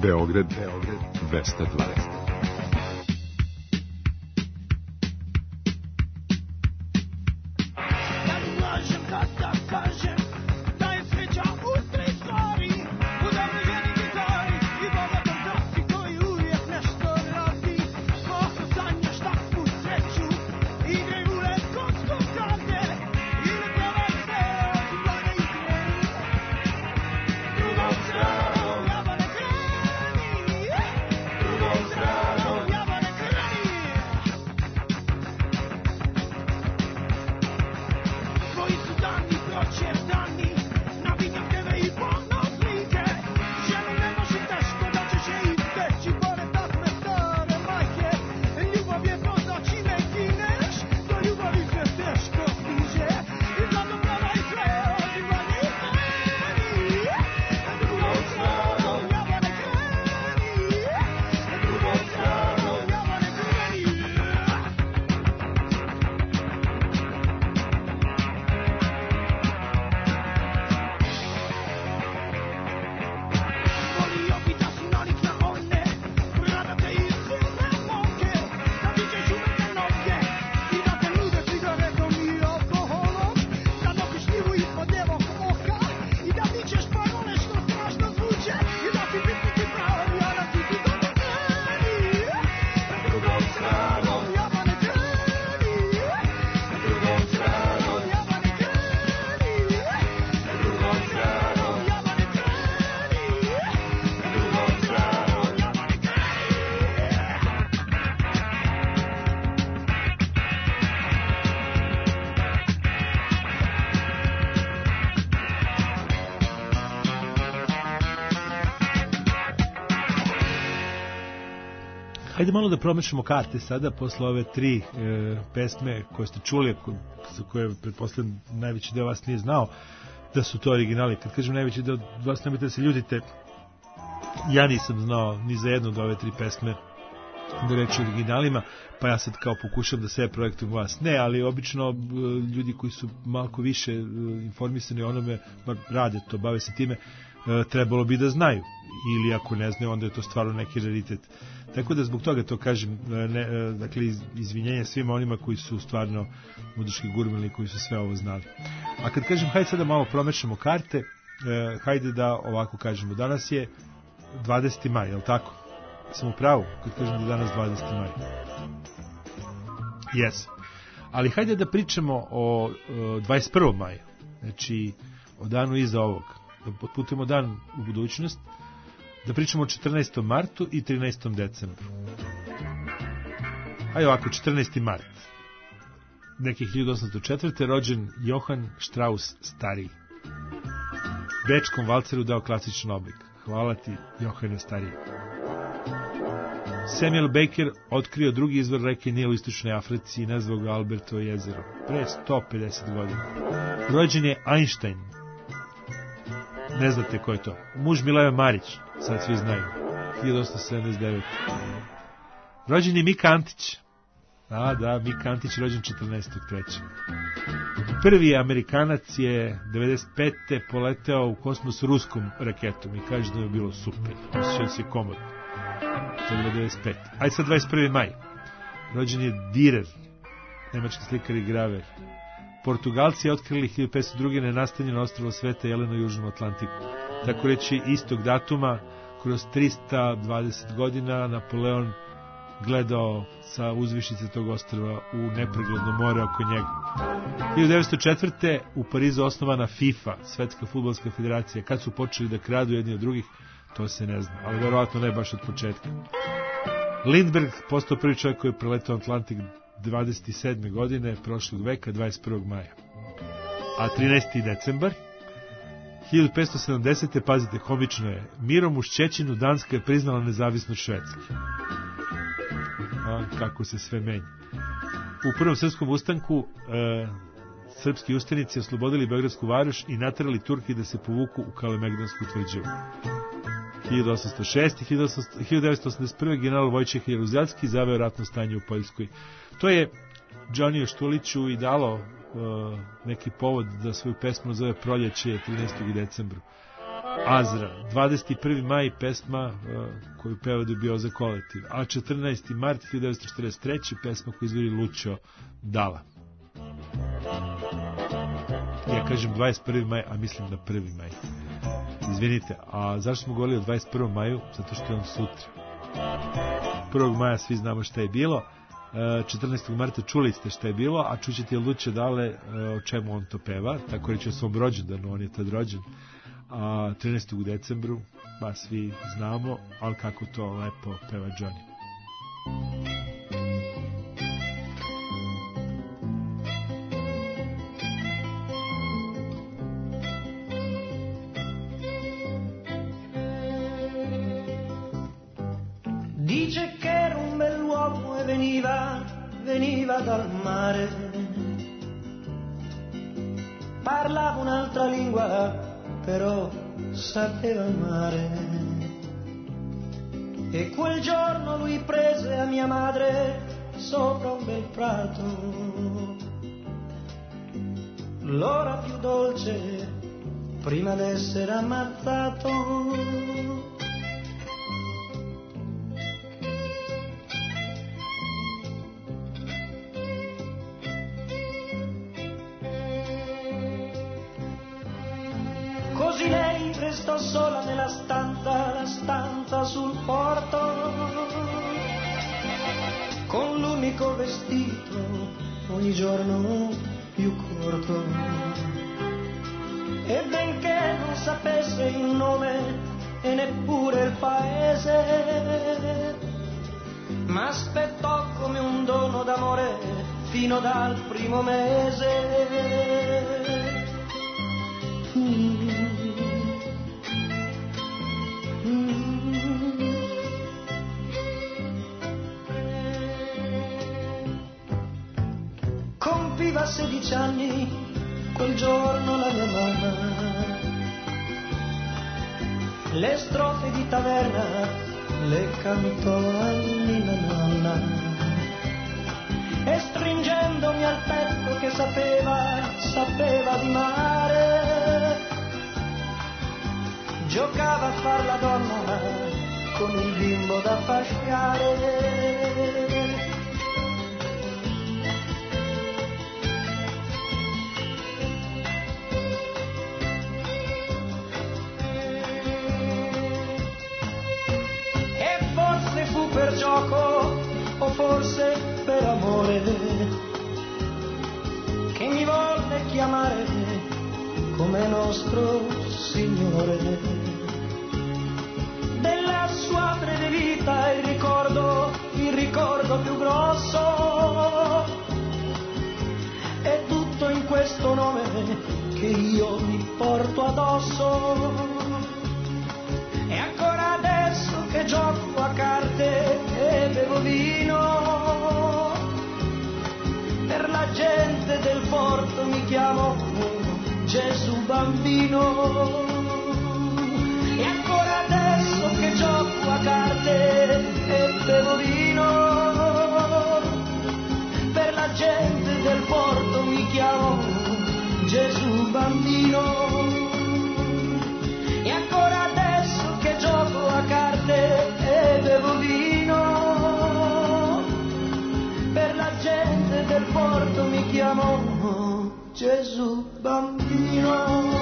[SPEAKER 11] Beograd 202.
[SPEAKER 2] Hajde malo da promešamo karte sada posle ove tri pesme koje ste čuli, za koje pretpostavljam najveći deo vas nije znao da su to originali. Kad kažem najveći deo vas, nemojte da se ljutite, ja nisam znao ni za jednu od ove tri pesme da reći o originalima, pa ja sad kao pokušam da sve projektujem u vas. Ne, ali obično ljudi koji su malko više informisani o onome, rade to, bave se time, trebalo bi da znaju, ili ako ne znaju, onda je to stvarno neki raritet. Tako da zbog toga to kažem, dakle, izvinjenje svima onima koji su stvarno muzički gurmeli, koji su sve ovo znali. A kad kažem, hajde sada malo promešamo karte, hajde da ovako kažemo, danas je 20. maj, je li tako? Sam u pravu kad kažem da je danas 20. maj. Yes. Ali hajde da pričamo o 21. maju, znači o danu iza ovog, da otputimo dan u budućnost, da pričamo o 14. martu i 13. decembru. Ajde ovako, 14. mart. Nekih 1804. rođen Johann Strauss stariji. Bečkom valceru dao klasičan oblik. Hvala ti, Johane stariji. Samuel Baker otkrio drugi izvor reke Nil u istočnoj Africi i nazvao ga Albertovo jezero. Pre 150 godina. Rođen je Einstein. Ne znate ko je to. Muž Mileva Marić, sad svi znaju. 1879. Rođen je Mika Antić. Da, Mika Antić rođen 14.3. Prvi Amerikanac je 95. poleteo u kosmos ruskom raketom i kaže da je bilo super. Osjećao se komodno. To je 95. Ajde sad 21. maj. Rođen je Dürer, nemački slikar i graver. Portugalci je otkrili 1502. nenastanjeno ostrvo sveta Jeleno u Južnom Atlantiku. Tako reći istog datuma, kroz 320 godina, Napoleon gledao sa uzvišice tog ostrva u nepregledno more oko njega. 1904. u Parizu osnovana FIFA, Svetska fudbalska federacija. Kad su počeli da kradu jedni od drugih, to se ne zna, ali verovatno ne baš od početka. Lindbergh postao prvi čovjek koji je preletao Atlantik 27. godine prošlog veka, 21. maja. A 13. decembar 1570. pazite, komično je, mirom u Ščećinu Danska je priznala nezavisnost Švedske. Kako se sve menja. U prvom srpskom ustanku srpski ustanici oslobodili Beogradsku varoš i naterali Turki da se povuku u Kalemegdansku tvrđavu. 1981. general Vojčeh Jaruzelski zaveo ratno stanje u Poljskoj. To je Johnny Štuliću i dalo neki povod da svoju pesmu zove Proljeće 13. decembru. Azra, 21. maj, pesma koju peva Dubioza kolektiv, a 14. mart 1943. pesma koju izvodi Lucio Dalla. Ja kažem 21. maj, a mislim na 1. maj. Izvinite, a zašto smo govorili o 21. maju? Zato što je on sutra. 1. maja svi znamo šta je bilo, 14. marta čuli ste šta je bilo, a čućete Lucio Dalle o čemu on to peva, tako reći o svom rođendanu, on je tad rođen. A 13. u decembru, pa svi znamo, ali kako to lepo peva Johnny.
[SPEAKER 13] Dice che era un bell'uomo e veniva dal mare, parlava un'altra lingua però sapeva amare, e quel giorno lui prese a mia madre sopra un bel prato l'ora più dolce prima d'essere ammazzato. Così lei restò sola nella stanza, la stanza sul porto, con l'unico vestito ogni giorno più corto. E benché non sapesse il nome e neppure il paese, m'aspettò come un dono d'amore fino dal primo mese. Compiva 16 anni quel giorno la mia mamma, le strofe di taverna le cantò a mia nonna, e stringendomi al petto che sapeva di mare, giocava a far la donna con il bimbo da fasciare. Fu per gioco o forse per amore che mi volle chiamare come nostro Signore. Della sua breve vita il ricordo più grosso è tutto in questo nome che io mi porto addosso. E ancora adesso che gioco a carte e bevo vino, per la gente del porto mi chiamo Gesù Bambino. E ancora adesso che gioco a carte e bevo vino, per la gente del porto mi chiamo Gesù Bambino. E ancora adesso che gioco a carte e bevo vino, per la gente del porto mi chiamo Gesù Bambino.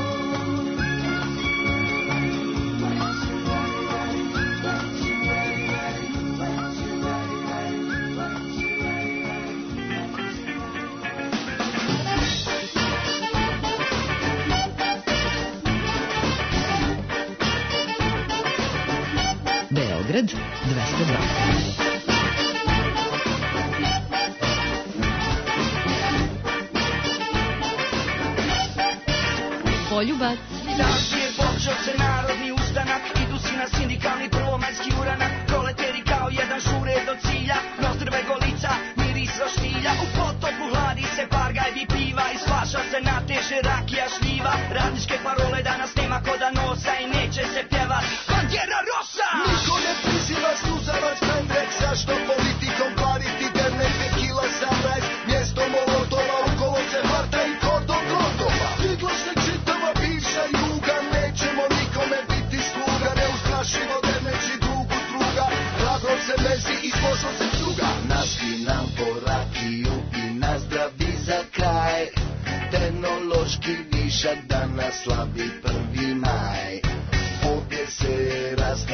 [SPEAKER 14] Beograd 202.
[SPEAKER 15] Poljubac.
[SPEAKER 3] Danas je počeo se narodni ustanak, idu si na sindikalni prvomajski uranak, proleteri kao jedan šure do cilja, nostrve golica, miris roštilja, u potopu hladi se pargajbi piva i slaša se nateže rakija šljiva, radničke parole danas nema ko da nosa i neće se pjevat Bandera Rosa.
[SPEAKER 10] Niko ne priziva stuzavac pendrek, zašto politikom kvariti dernek, tequila sunrise, mjesto molotova, okolo se varta i kordon Gordova. Digla se čitava bivša juga, nećemo nikome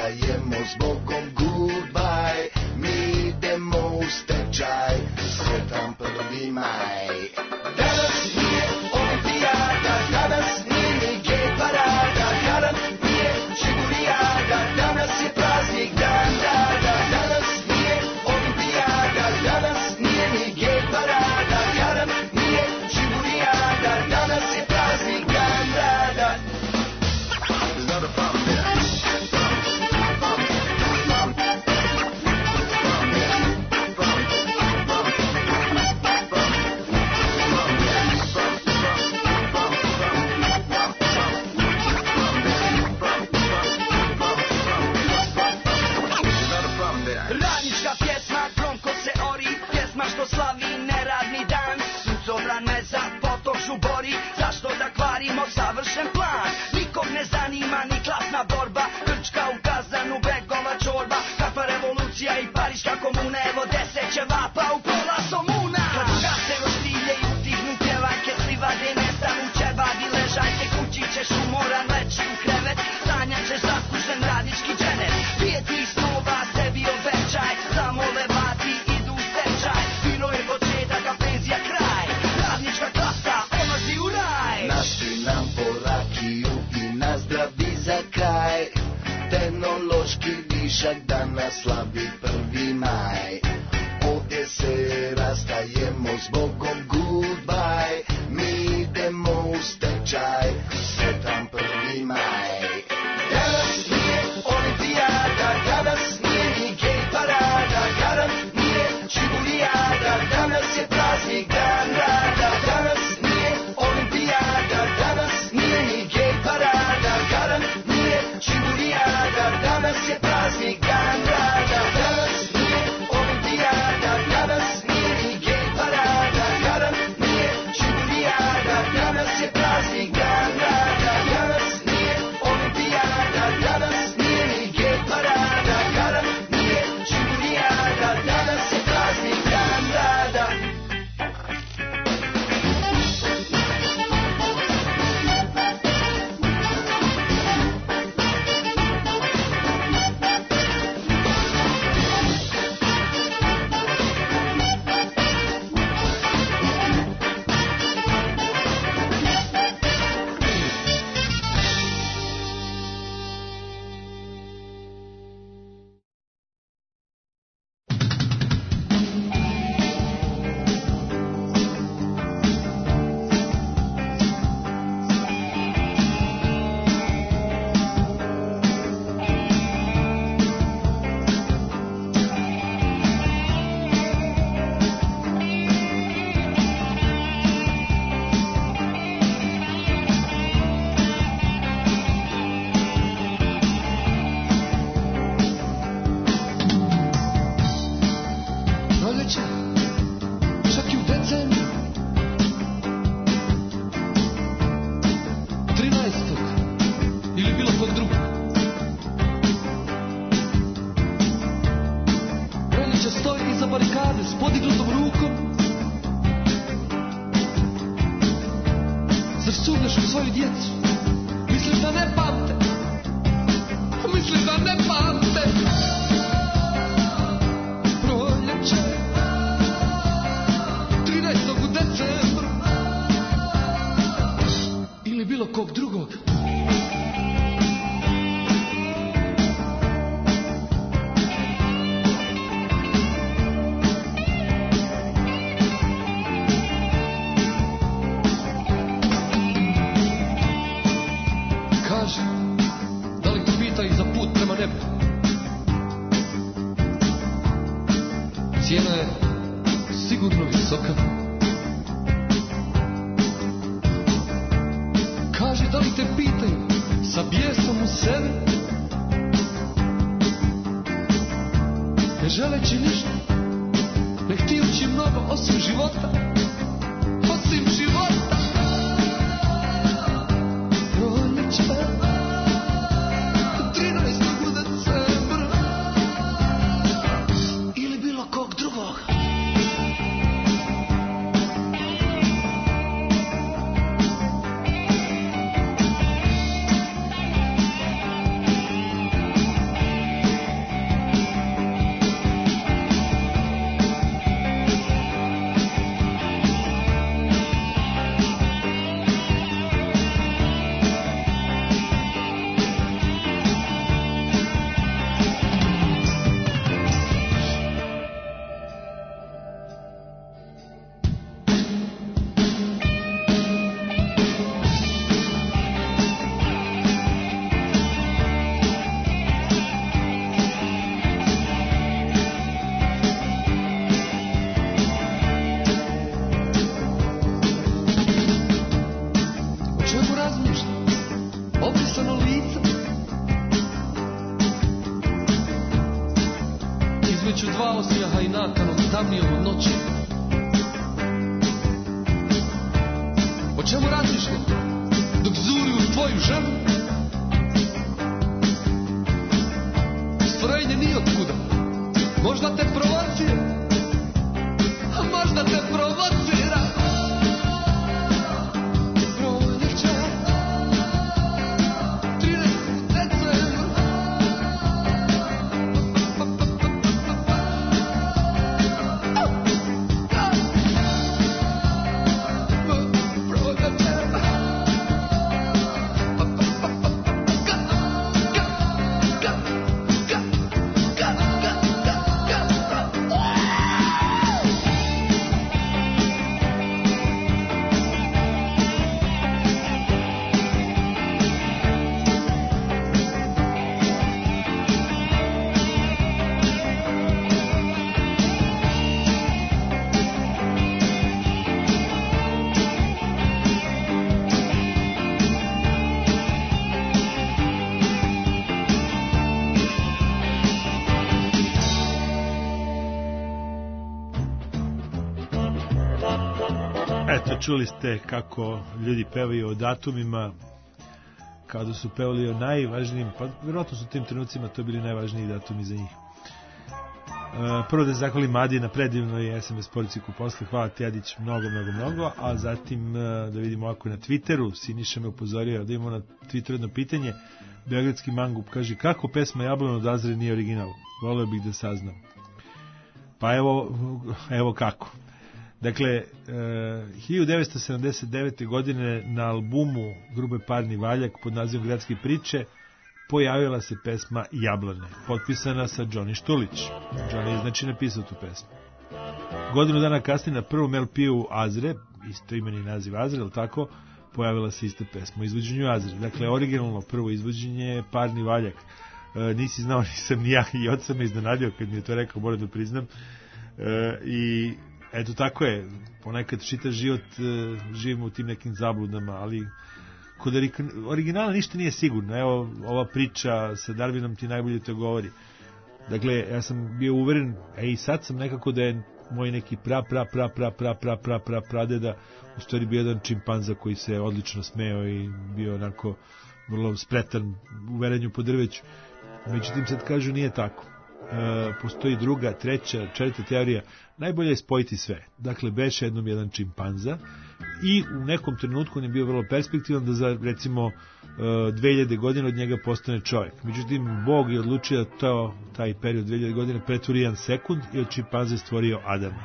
[SPEAKER 14] rastajemo s Bogom, goodbye. Mi idemo u stečaj, sretan 1. maj. Danas nije olimpijada, danas nije ni gej parada, danas nije čigurijada, danas je praznik dan rada. Danas nije olimpijada, danas nije ni gej parada, danas nije čigurijada, danas je praznik dan rada. There's not a problem there.
[SPEAKER 3] Radnička pjesma, gromko se ori, pjesma što slavi neradni dan. Suncobran me za potošu bori, zašto da kvarimo savršen plan? Nikog ne zanima ni klasna borba, Grčka u Kazanu, begova čorba. Kakva revolucija i Pariška komuna, evo 10 ćevapa u pola somuna. Kad gase roštilje i utihnu pjevanke, slivade nestanu ćevavi, ležajte kući ćeš umoran leći u krevet, sanjat ćeš zaskušen radnički dženet. Pije ti snova, sebi obećaj, samo levati idu u stečaj. Vino je početak, a penzija kraj, radnička klasa odlazi u raj.
[SPEAKER 14] Našli nam po rakiju i nazdravi za kraj, tehnološki višak danas slavi 1. maj. Ovdje se rastajemo s Bogom, goodbye. Mi idemo u stečaj, sretan 1. maj. Danas nije olimpijada, danas nije ni gej parada, danas nije čigurijada, danas je praznik dan rada. Danas nije olimpijada, danas nije ni gej parada, danas nije čigurijada, danas je praznik dan rada. Danas nije olimpijada, danas nije ni gej parada, danas nije čigurijada, danas je praznik dan rada. Danas nije olimpijada, danas nije ni gej parada, danas nije čigurijada, danas je praznik dan rada.
[SPEAKER 5] Proljeće, čak i u decembru 13. ili bilo kog drugog. Proljeće stoji iza barikade s podignutom rukom. Zar sumnjaš u svoju djecu? Misliš da ne pamte? Misliš da ne pamte? Proljeće 13. u decembru ili bilo kog drugog. Kaži, da li te pitaju za put prema nebu? Cijena je sigurno visoka. Kaži, da li te pitaju sa bijesom u sebi? Ne želeći ništa, ne htijući mnogo osim života. Osim života. Proljeće 13. u decembru ili bilo kog drugog. između dva osmijeha i nakanog tamnijom od noći. O čemu razmišljam dok zuri uz tvoju ženu? Stvorenje nijotkuda, možda te provocira, a možda te provocira. Proljeće, 30. decembra,
[SPEAKER 2] čuli ste kako ljudi pevaju o datumima, kao da su pevali o najvažnijim, pa vjerojatno su u tim trenucima to bili najvažniji datumi za njih. Prvo da zahvalim Madi na predivnoj SMS poruci posle, hvala ti Adić, mnogo, a zatim da vidimo ovako na Twitteru, Siniša me upozorio da imamo na Twitteru jedno pitanje, Beogradski mangup kaže, kako pesma Jablano od Azre nije original? Voleo bih da saznam. Pa evo kako. Dakle, 1979. godine na albumu grupe Parni valjak pod nazivom Gradske priče pojavila se pesma Jablane, potpisana sa Johnny Štulić. Johnny je znači napisao tu pesmu. Godinu dana kasnije na prvom LP-u Azre, isto imeni naziv Azre, ali tako, pojavila se ista pesma u izvođenju Azre. Dakle, originalno prvo izvođenje je Parni valjak. Nisi znao, nisam ni ja, i oca me iznenadio kad mi je to rekao, moram da priznam. I eto tako je, ponekad čitaš život, živimo u tim nekim zabludama, ali kod originala ništa nije sigurno. Evo, ova priča sa Darwinom ti najbolje to govori. Dakle, ja sam bio uveren, i sad sam nekako da je moj neki pradeda u stvari bio jedan čimpanza koji se odlično smeo i bio onako vrlo spretan u verenju po drveću. Međutim, sad kažu nije tako. Postoji druga, treća, četvrta teorija. Najbolje je spojiti sve. Dakle, beše jednom jedan čimpanza i u nekom trenutku on je bio vrlo perspektivan da za, recimo, 2000 godina od njega postane čovjek. Međutim, Bog je odlučio da taj period 2000 godina pretvori 1 sekund i od čimpanze stvorio Adama.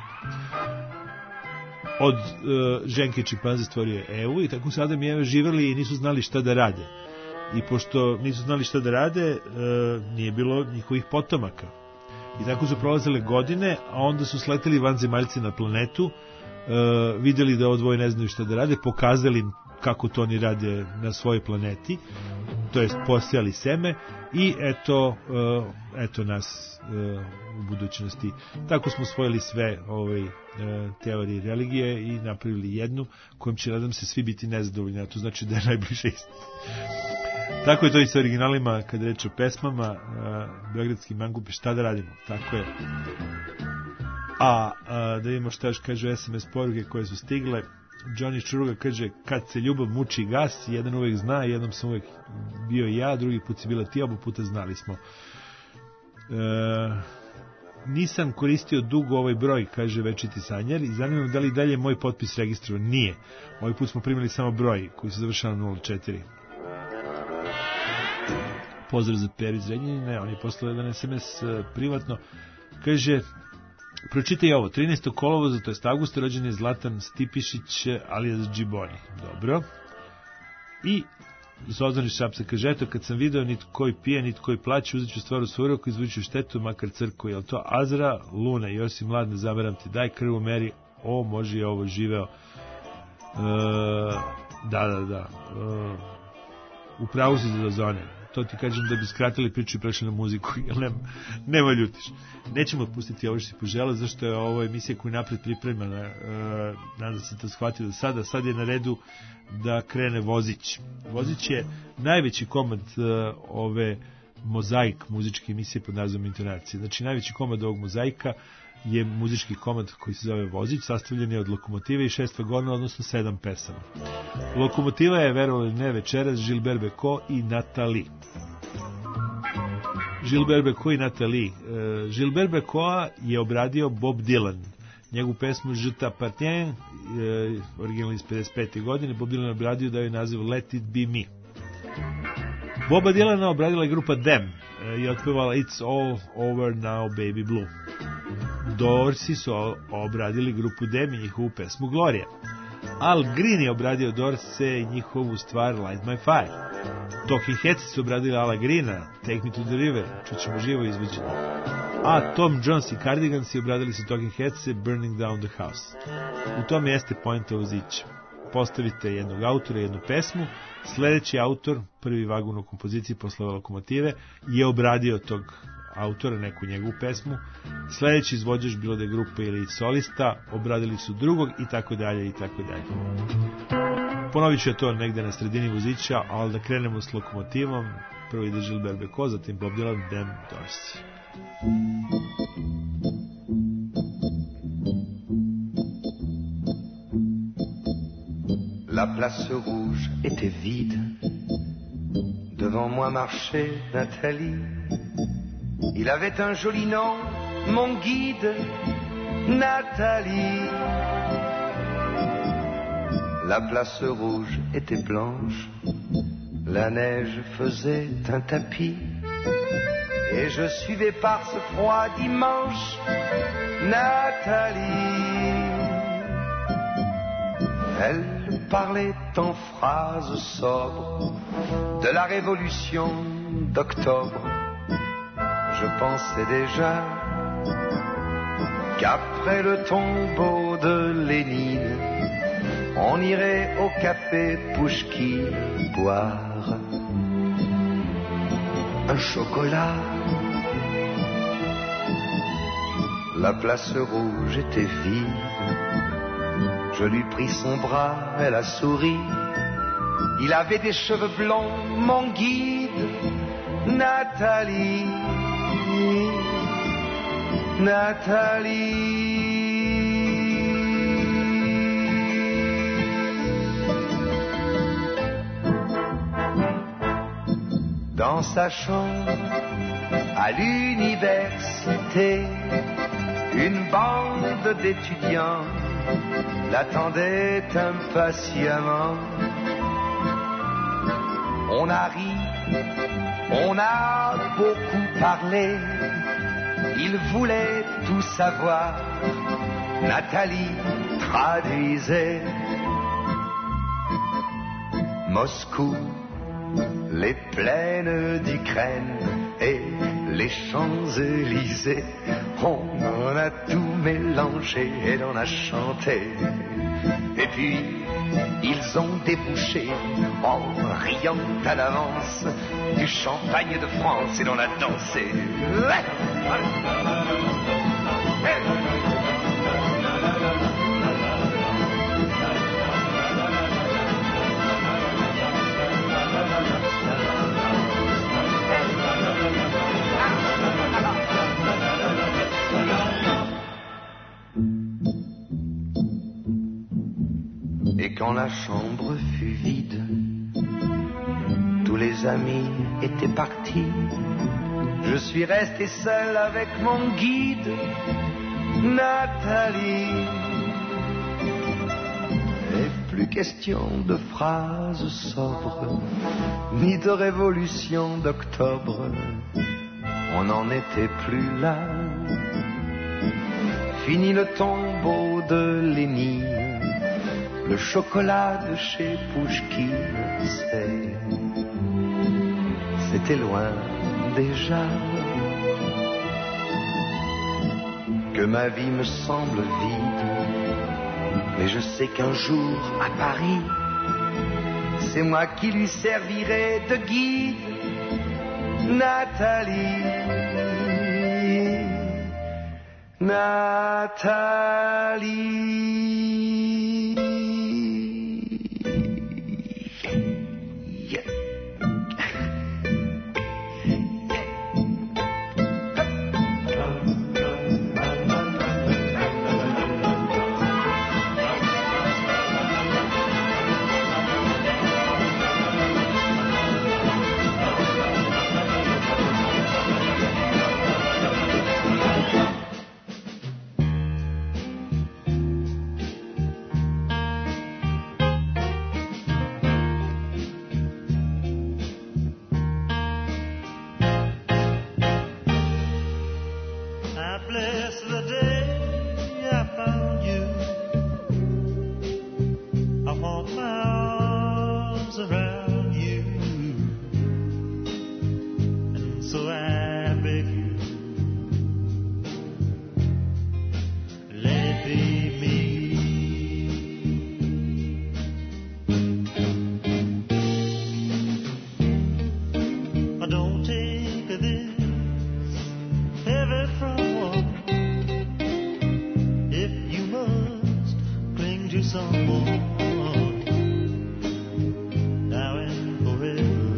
[SPEAKER 2] Od ženke čimpanze stvorio Evu i tako su Adam i Eva živjeli i nisu znali šta da rade. I pošto nisu znali šta da rade, nije bilo njihovih potomaka. I tako su prolazile godine, a onda su sleteli vanzemaljci na planetu, vidjeli da ovo dvoje ne znaju šta da rade, pokazali im kako to oni rade na svojoj planeti, to jest posijali seme i eto nas u budućnosti. Tako smo osvojili sve teorije religije i napravili jednu kojom će, nadam se, svi biti nezadovoljni, a to znači da je najbliže istini. Tako je to i sa originalima kad reče o pesmama, Beogradski mangupi, šta da radimo, tako je. A da vidimo šta još kažu SMS poruke koje su stigle. Johnny Čuruga kaže, kad se ljubav muči i gasi, jedan uvek zna, jednom sam uvek bio ja, drugi put si bila ti, oba puta znali smo. Nisam koristio dugo ovaj broj, kaže Večiti Sanjar, i zanimam da li dalje moj potpis registrovan. Nije. Ovaj put smo primili samo broj koji se završava na 04. Pozdrav za Peri iz Renjanina, on je poslao jedan SMS privatno. Kaže, pročitaj ovo, 13. kolovoza, to jest avgusta, rođen je Zlatan Stipišić, alias Džiboni. Dobro. I Zozan iz Šapca kaže, eto, kad sam video nit koji pije, nit koji plaće, uzet ću stvar u svoj ruku, izvuću štetu, makar crku. Je li to Azra, Luna, još si mlad, ne zameram ti, daj krvu meri, o, može je ovo živeo. Da. U pravu si za Zozone. To ti kažem da bi skratili priču i prešli na muziku, jer nema ljutiš. Nećemo otpustiti ovo što si poželao, zašto je ovo emisija koja je napred pripremana. Nadam se to shvatio do sad je na redu da krene Vozić. Vozić je najveći komad ove mozaik muzičke emisije pod nazivom Intonacije. Znači, najveći komad ovog mozaika je muzički komad koji se zove Vozić, sastavljen je od Lokomotive i 6 vagona, odnosno 7 pesama. Lokomotiva je, verovali ili ne, večeras Gilbert Bécaud i Nathalie. Gilbert Bécaud i Nathalie. Gilbert Bécaud je obradio Bob Dylan. Njegovu pesmu Je t'appartiens, originalno iz 55. godine, Bob Dylan obradio da je naziv Let it be me. Boba Dylana obradila je grupa Them i otpevala It's all over now baby blue. Doorsi su obradili grupu Them i njihovu pesmu Gloria. Al Green je obradio Doorse i njihovu stvar Light My Fire. Talking Heads su obradili Ala Greena, Take Me to the River, čućemo živo izvođenje. A Tom Jones i Cardigans i obradili su Talking Heads Burning Down the House. U tom jeste pointa Vozića. Postavite jednog autora, jednu pesmu, sledeći autor, prvi vagun u kompoziciji posle Lokomotive, je obradio tog autora, neku njegovu pesmu, sledeći izvođač, bilo da je grupa ili solista, obradili su drugog i tako dalje i tako dalje. Ponovit ću je to negde na sredini Vozića, ali da krenemo s Lokomotivom, prvo ide Gilbert Bécaud, zatim Bob Dylan, Them, Dorsey.
[SPEAKER 15] La place rouge était vide. Devant moi marchait Nathalie. Il avait un joli nom, mon guide, Nathalie. La place rouge était blanche. La neige faisait un tapis. Et je suivais par ce froid dimanche Nathalie. Elle parlait en phrases sobres de la révolution d'octobre. Je pensais déjà qu'après le tombeau de Lénine, on irait au café Pouchkine boire un chocolat. La place rouge était vide. Je lui pris son bras, elle a souri. Il avait des cheveux blonds, mon guide, Nathalie. Nathalie. Dans sa chambre, à l'université, une bande d'étudiants l'attendait impatiemment. On a ri, on a beaucoup parlé, il voulait tout savoir. Nathalie traduisait. Moscou, les plaines d'Ukraine et les Champs-Élysées, on en a tout mélangé et l'on a chanté. Et puis, ils ont débouché en riant à l'avance du champagne de France et l'on a dansé. Et quand la chambre fut vide, tous les amis étaient partis. Je suis resté seul avec mon guide, Nathalie. Et plus question de phrases sobres, ni de révolution d'octobre. On n'en était plus là. Fini le tombeau de Lénine. Le chocolat de chez Pouchkine, c'était loin déjà. Que ma vie me semble vide, mais je sais qu'un jour à Paris, c'est moi qui lui servirai de guide, Nathalie. Nathalie.
[SPEAKER 16] bless the day I found you. I want my arms around you, and so I beg you, let it be me. Don't take this heavy from one. If you must cling to someone now and forever,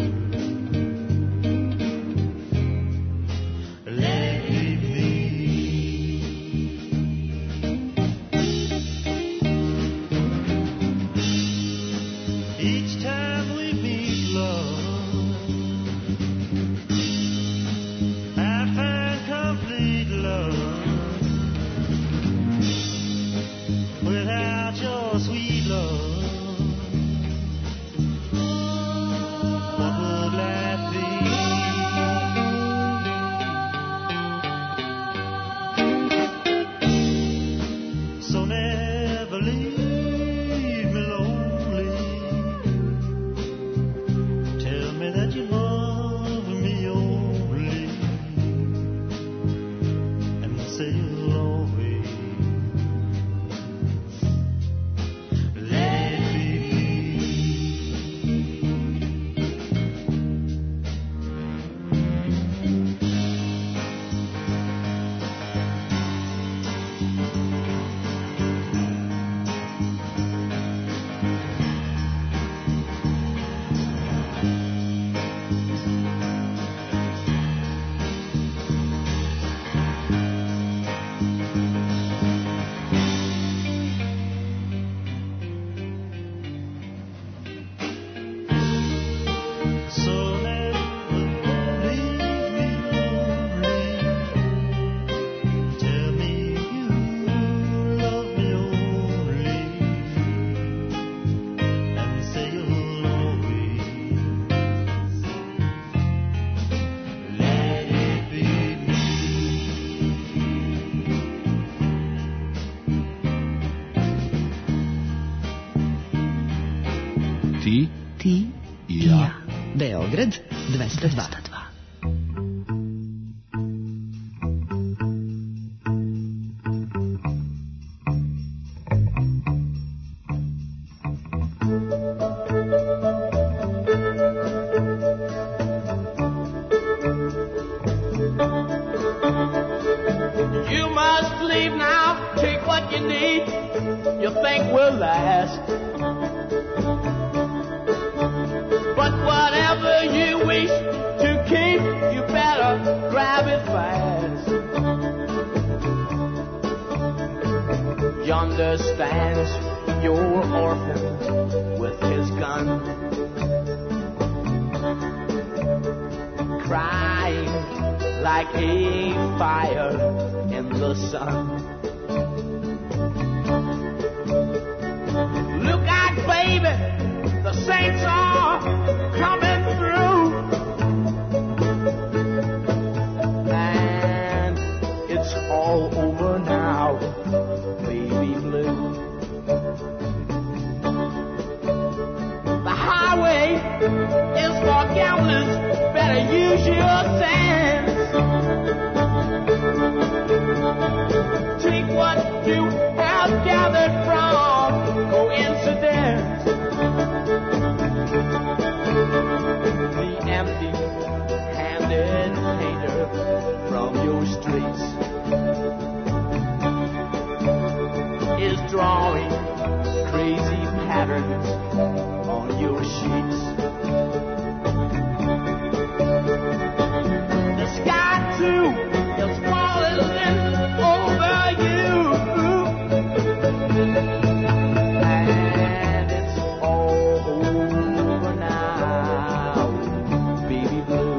[SPEAKER 16] let it be me. Each time we meet, love, complete love. Without your sweet love, what would life be? So never leave me lonely. Tell me that you love me only, say you'll always let it be
[SPEAKER 17] Ti i ja. Beograd 202.
[SPEAKER 12] You must leave now, take what you need, you think will last. But whatever you wish to keep, you better grab it fast. Yonder stands your orphan with his gun, crying like a fire in the sun. Look out, baby, the saints are coming through, and it's all over now, baby blue. The highway is for gamblers, better use your sense. Take what you have gathered from coincidence. The empty-handed painter from your streets is drawing crazy patterns on your sheets. The sky too is falling over you, and it's all over now, baby blue.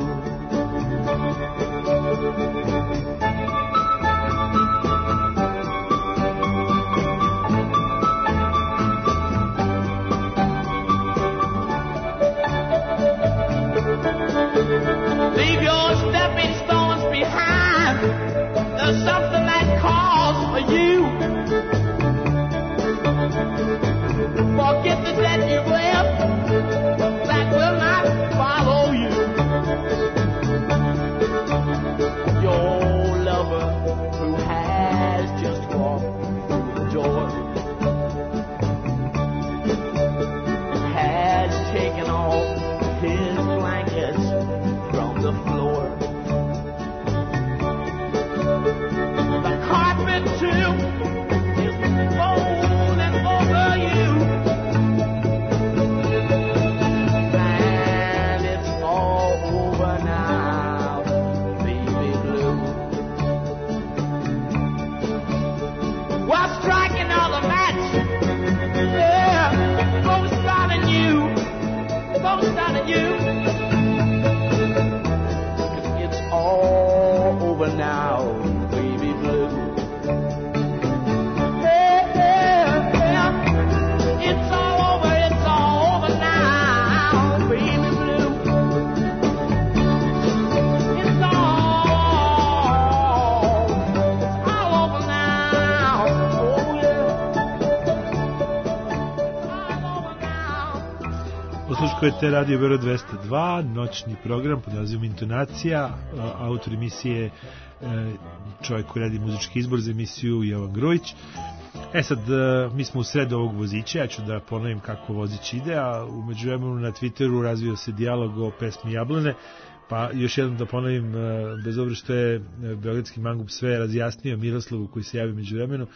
[SPEAKER 2] Daško je te Radio Beograd 202, noćni program pod nazivom Intonacija, autor emisije čovjek koji radi muzički izbor za emisiju Jovan Grujić. Sad, mi smo u sred ovog vozića, ja ću da ponovim kako vozić ide, a umeđu vremenu na Twitteru razvio se dijalog o pesmi Jablane, pa još jednom da ponovim, bez obzira što je beogradski mangup sve razjasnio Miroslavu koji se javi među vremenu,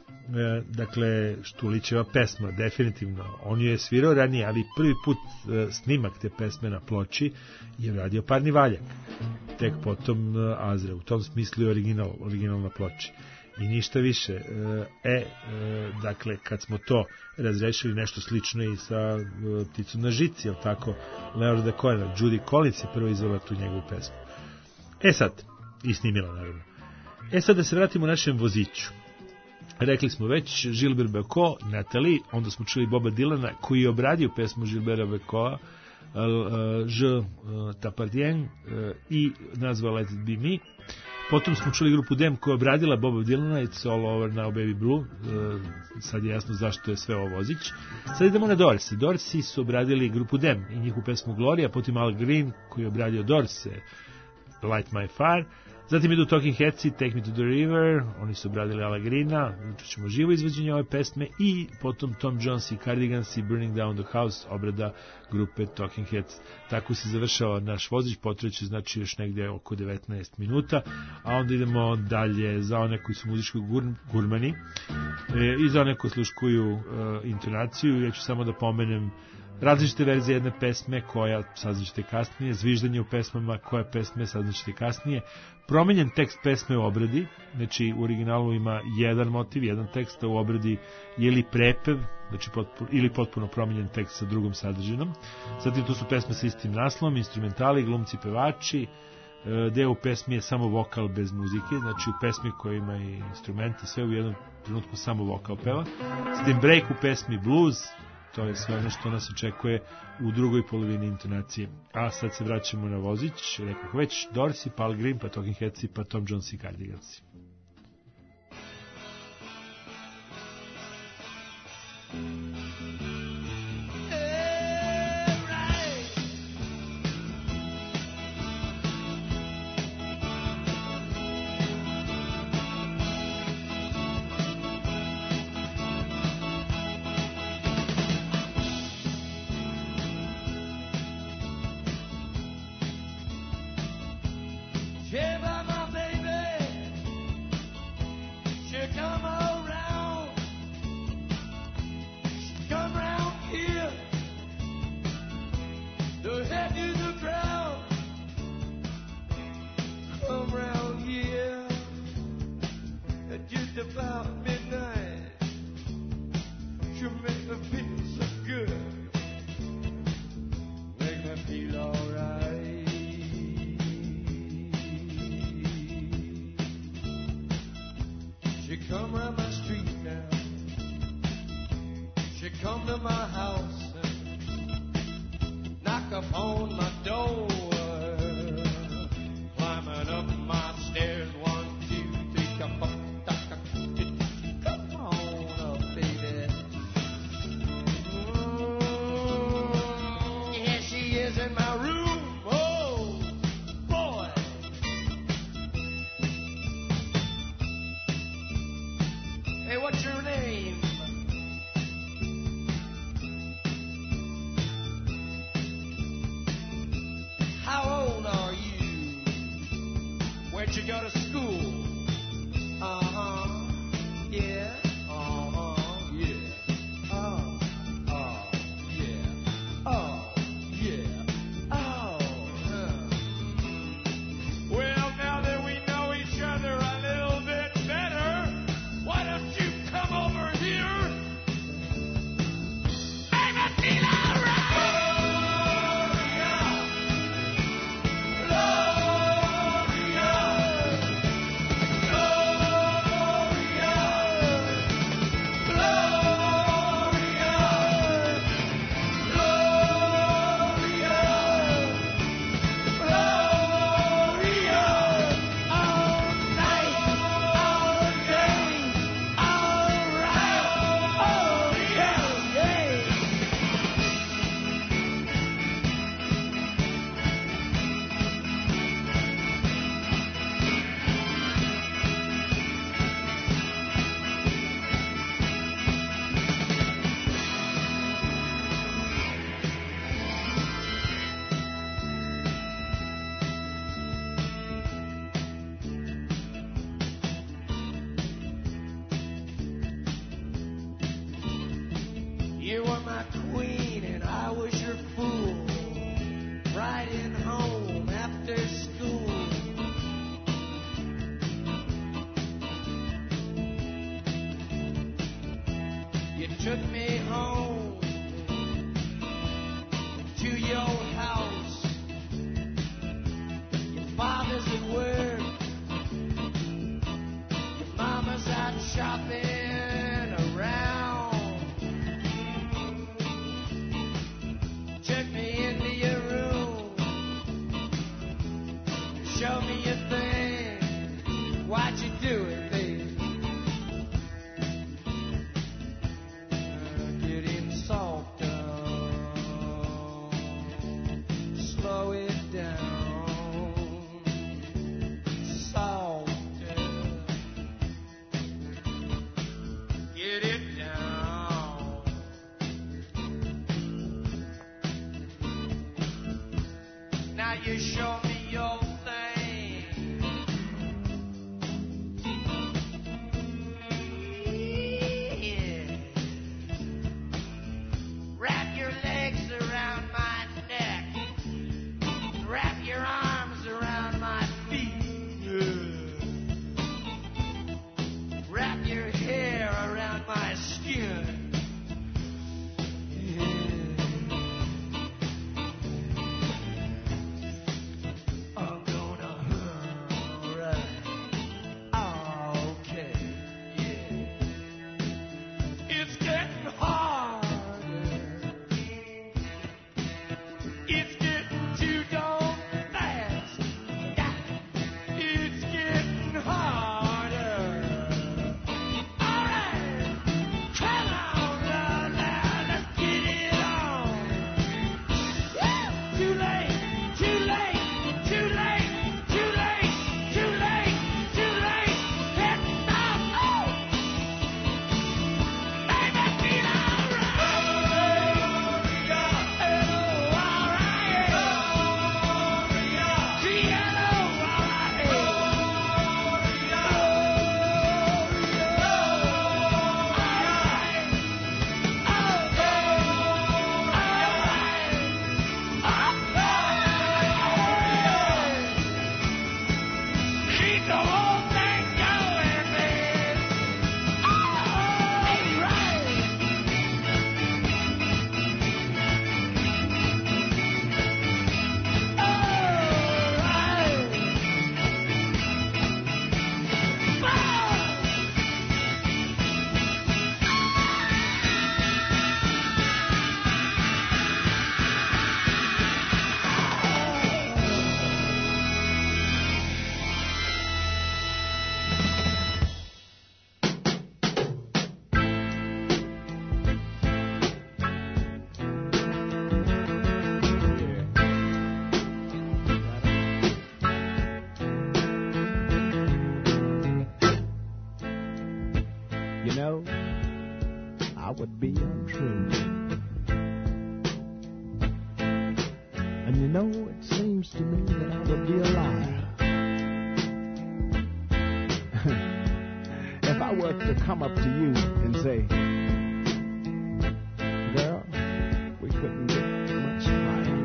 [SPEAKER 2] dakle Štulićeva pesma, definitivno on je svirao ranije, ali prvi put snimak te pesme na ploči je radio Parni Valjak, tek potom Azra, u tom smislu je original na ploči i ništa više. Dakle, kad smo to razrešili, nešto slično i sa Pticom na žici, jel tako, Leonarda Cohena, Judy Collins je prvo izvela tu njegovu pesmu. Sad, i snimila naravno. Sad da se vratimo našem voziću. Rekli smo već Gilbert Bécaud, Nathalie, onda smo čuli Boba Dylana koji je obradio pesmu Gilberta Bécaud, Je t'appartiens, i nazvao Let it be me. Potom smo čuli grupu Dem koja je obradila Boba Dylana, It's all over now baby blue, sad je jasno zašto je sve ovo vozić. Sad idemo na Dorsi. Dorsi su obradili grupu Dem i njihovu pesmu Gloria, potom Al Green koji je obradio Dorse, Light My Fire. Zatim idu Talking Headsi, Take Me to the River, oni su obradili Ala Greena, čućemo živo izvođenje ove pesme, i potom Tom Jones i Cardigans i Burning Down the House, obrada grupe Talking Heads. Tako se završava naš vozić, potreće znači još negdje oko 19 minuta, a onda idemo dalje za one koji su muzički gurmani i za one koji sluškuju intonaciju. Ja ću samo da pomenem različite verzije jedne pesme koja saznaćete kasnije, zviždanje u pesmama koje pesme saznaćete kasnije, promenjen tekst pesme u obradi, znači u originalu ima jedan motiv, jedan tekst, a u obradi je li prepev, znači ili potpuno promenjen tekst sa drugom sadržinom. Zatim tu su pesme sa istim naslovom, instrumentali, glumci, pevači, deo u pesmi je samo vokal bez muzike, znači u pesmi koja ima i instrumente, sve u jednom trenutku samo vokal peva. Zatim break u pesmi blues, to je sve ono što nas očekuje u drugoj polovini intonacije. A sad se vraćamo na vozić, rekao već Dorsi, pa Al Green, pa Talking Headsi, pa Tom Jones i Cardigansi.
[SPEAKER 5] You were my queen and I was your fool. Riding home after school. You took me home to your house. Your father's at work. Your mama's out shopping around. Took me into your room. Show me your thing. Why'd you do it, baby? Getting softer. Slow it down. Softer. Get it down. Now you show me your thing. Yeah. Wrap your legs around my neck. Wrap your arms around my feet. Wrap your hair around my skin. I'm gonna hurry. Okay, yeah. It's getting harder. It's getting too darn fast. It's getting harder. All right, come on, now, let's get it on. Too late, too late, too late, too late, too late, too late. Let's stop. Oh, baby, feel keep the whole thing going, baby. All right.
[SPEAKER 18] You know, I would be untrue. And you know, it seems to me that I would be a liar. If I were to come up to you and say, girl, we couldn't get much higher.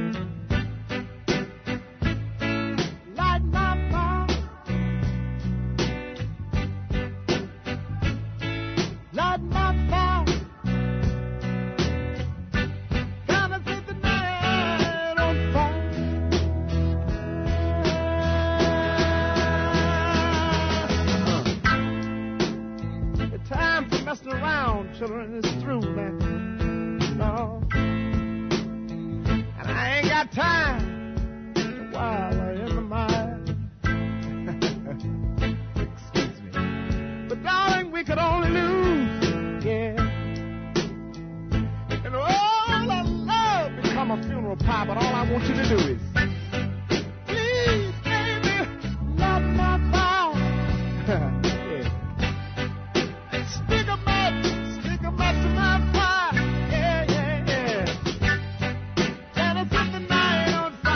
[SPEAKER 18] Light my fire. Light my fire. Gonna set the night on fire. The time for messing around, children, is through now. No. And I ain't got time while I in the mind. Excuse me. But darling, we could only lose, yeah. And all our love become a funeral pie, but all I want you to do is please, baby, love my fire. Yeah. Stick 'em up to my fire. Yeah, yeah, yeah. Gonna set the night on fire.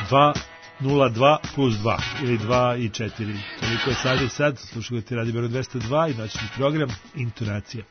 [SPEAKER 2] 202 plus 2 ili 2 i 4. Toliko je sad i sad. Slušajte Radio Beograd 202 i noćni program Intonacija.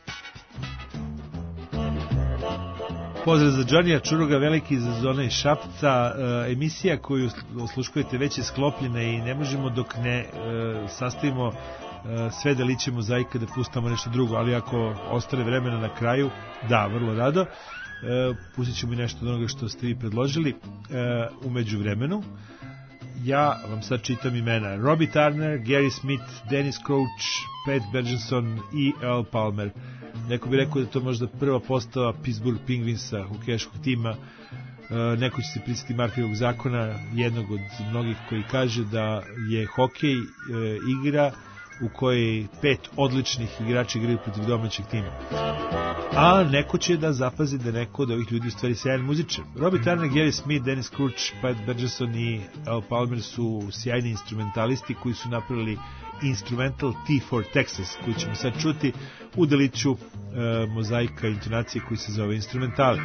[SPEAKER 2] Pozdrav za Johnnyja Čuruga, veliki za Zona iz Šapca. Emisija koju osluškujete već je sklopljena i ne možemo dok ne sastavimo sve deliće mozaika da pustamo nešto drugo, ali ako ostane vremena na kraju, da, vrlo rado. Pustit ćemo i nešto od onoga što ste vi predložili. Umeđu vremenu ja vam sad čitam imena: Robbie Turner, Gary Smith, Dennis Crouch, Pat Bergenson i Earl Palmer. Neko bi rekao da to možda prva postava Pittsburgh Penguinsa, hokejaškog tima. Neko će se prisjetiti Markovog zakona, jednog od mnogih koji kaže da je hokej igra u kojoj 5 odličnih igrača igraju protiv domaćeg tima. A neko će da zapazi da neko od ovih ljudi u stvari sjajan muzičar. Robbie Turner, Gary Smith, Dennis Crouch, Pat Bergeson i Al Palmer su sjajni instrumentalisti koji su napravili instrumental T for Texas, koji ćemo sad čuti u deliću mozaika intonacije koji se zove Instrumentali.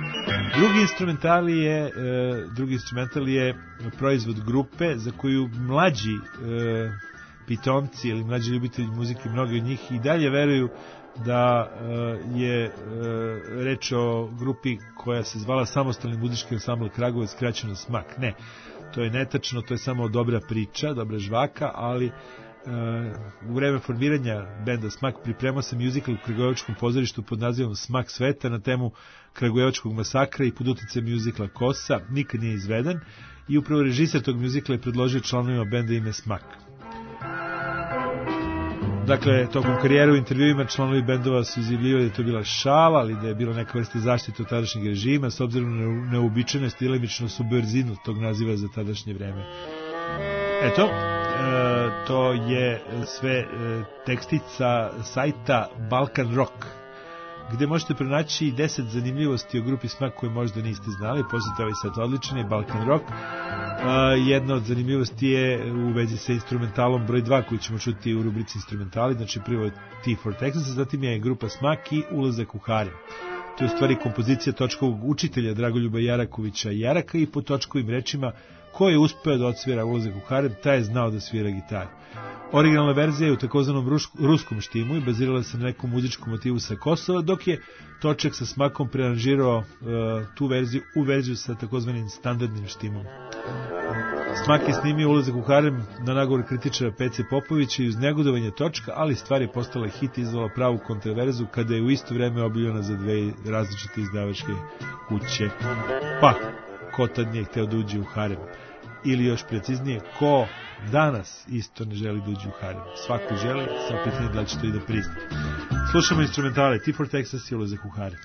[SPEAKER 2] Drugi instrumental je proizvod grupe za koju mlađi pitomci ili mlađi ljubitelji muzike, mnogi od njih i dalje veruju da je reč o grupi koja se zvala Samostalni muzički ansambl Kragujevac, skraćeno SMAK. Ne, to je netačno, to je samo dobra priča, dobra žvaka, ali u vreme formiranja benda SMAK pripremao se muzikal u Kragujevačkom pozorištu pod nazivom SMAK sveta na temu Kragujevačkog masakra i pod uticajem muzikla Kosa. Nikad nije izveden i upravo režiser tog muzikla je predložio članovima benda ime SMAK. Dakle, tokom karijere u intervjuima članovi bendova su izjavljivali da je to bila šala, ali da je bila neka vrsta zaštite od tadašnjeg režima, s obzirom na neuobičajenost i delimičnu subverzinu tog naziva za tadašnje vreme. Eto, to je sve tekstica sajta Balkan Rock, gde možete pronaći 10 zanimljivosti o grupi SMAK koje možda niste znali. Posjetite ovaj sajt, odličan je Balkan Rock. Jedna od zanimljivosti je u vezi sa instrumentalom broj 2 koji ćemo čuti u rubrici Instrumentali, znači prvo je T for Texas, zatim je grupa SMAK i Ulazak u harem. To je u stvari kompozicija točkovog učitelja Dragoljuba Jarakovića Jaraka i po točkovim rečima ko je uspeo da odsvira Ulazak u harem, taj je znao da svira gitaru. Originalna verzija je u takozvanom ruskom štimu i bazirala se na nekom muzičkom motivu sa Kosova, dok je Točak sa SMAK-om prearanžirao tu verziju u verziju sa takozvanim standardnim štimom. SMAK je snimio Ulazak u harem na nagovor kritičara Pece Popovića i uz negodovanje Točka, ali stvar je postala hit i izvala pravu kontraverzu kada je u isto vreme objavljena za dve različite izdavačke kuće. Pa, ko tad nije hteo da uđe u harem? Ili još preciznije, ko danas isto ne želi da uđe u harem? Svako želi, samo pitanje da će to i da prizna. Slušamo instrumentale T for Texas i Ulazak u harem.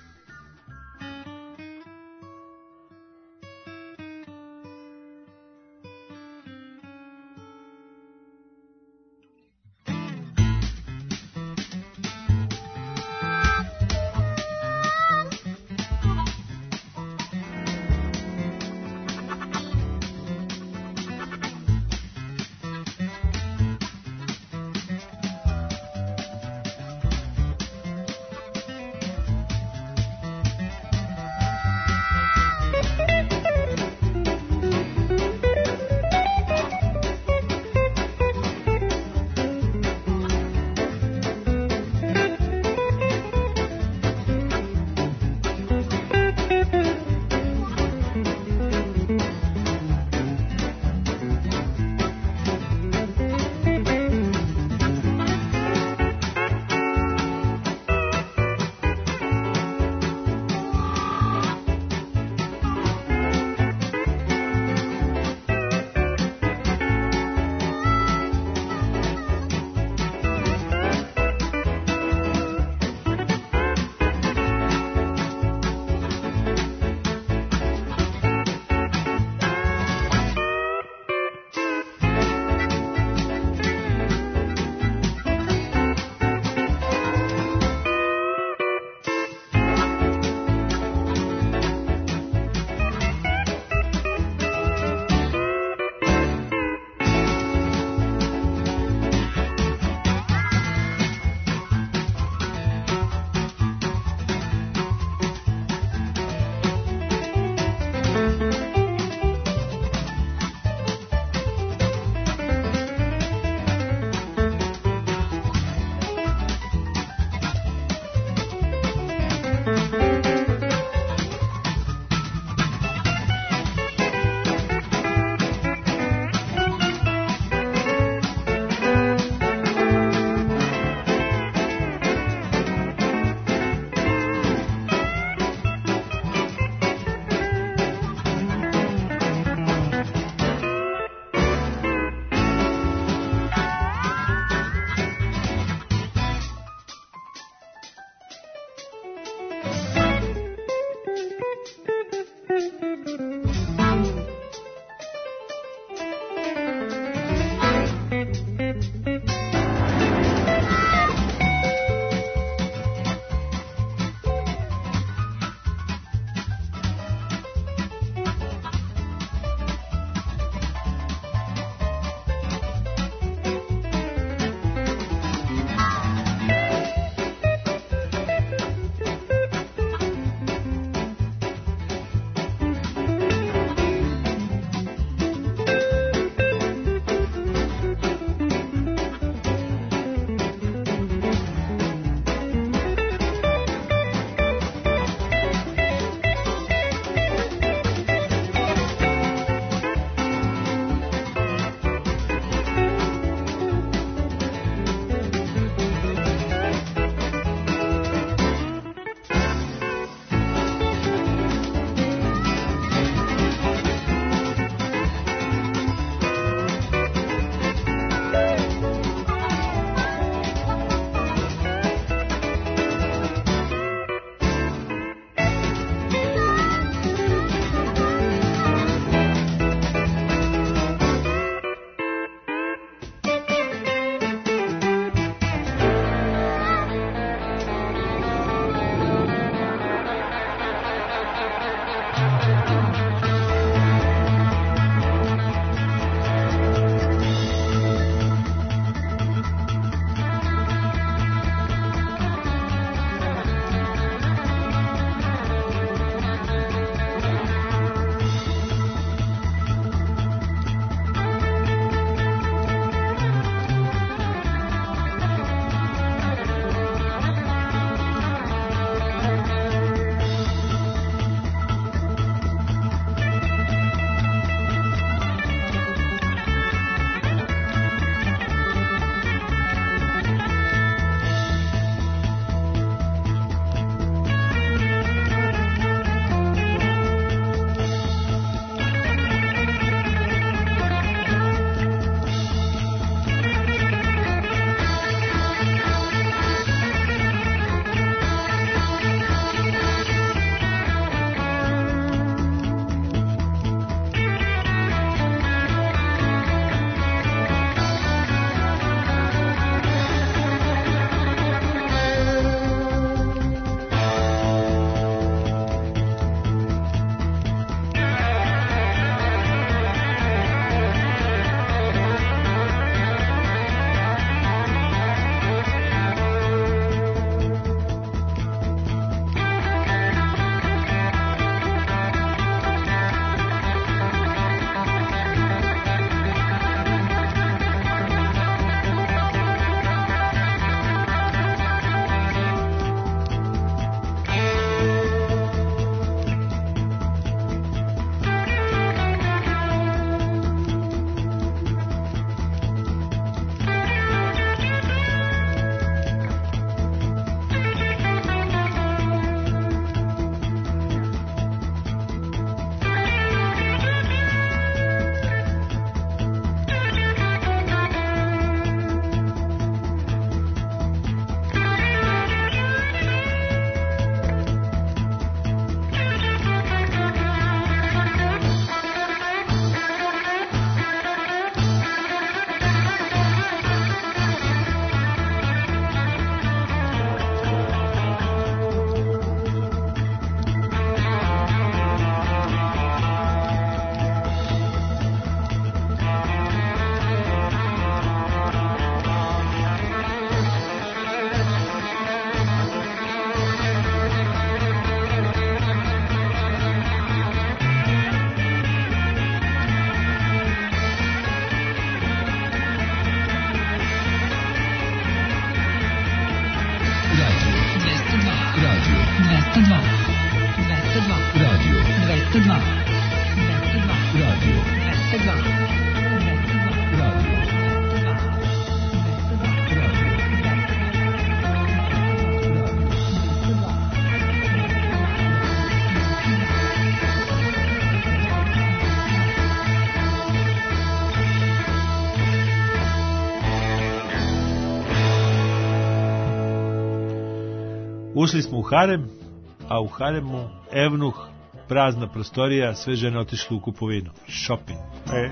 [SPEAKER 2] Ušli smo u harem, a u haremu evnuh, prazna prostorija, sve žene otišle u kupovinu. Shopping.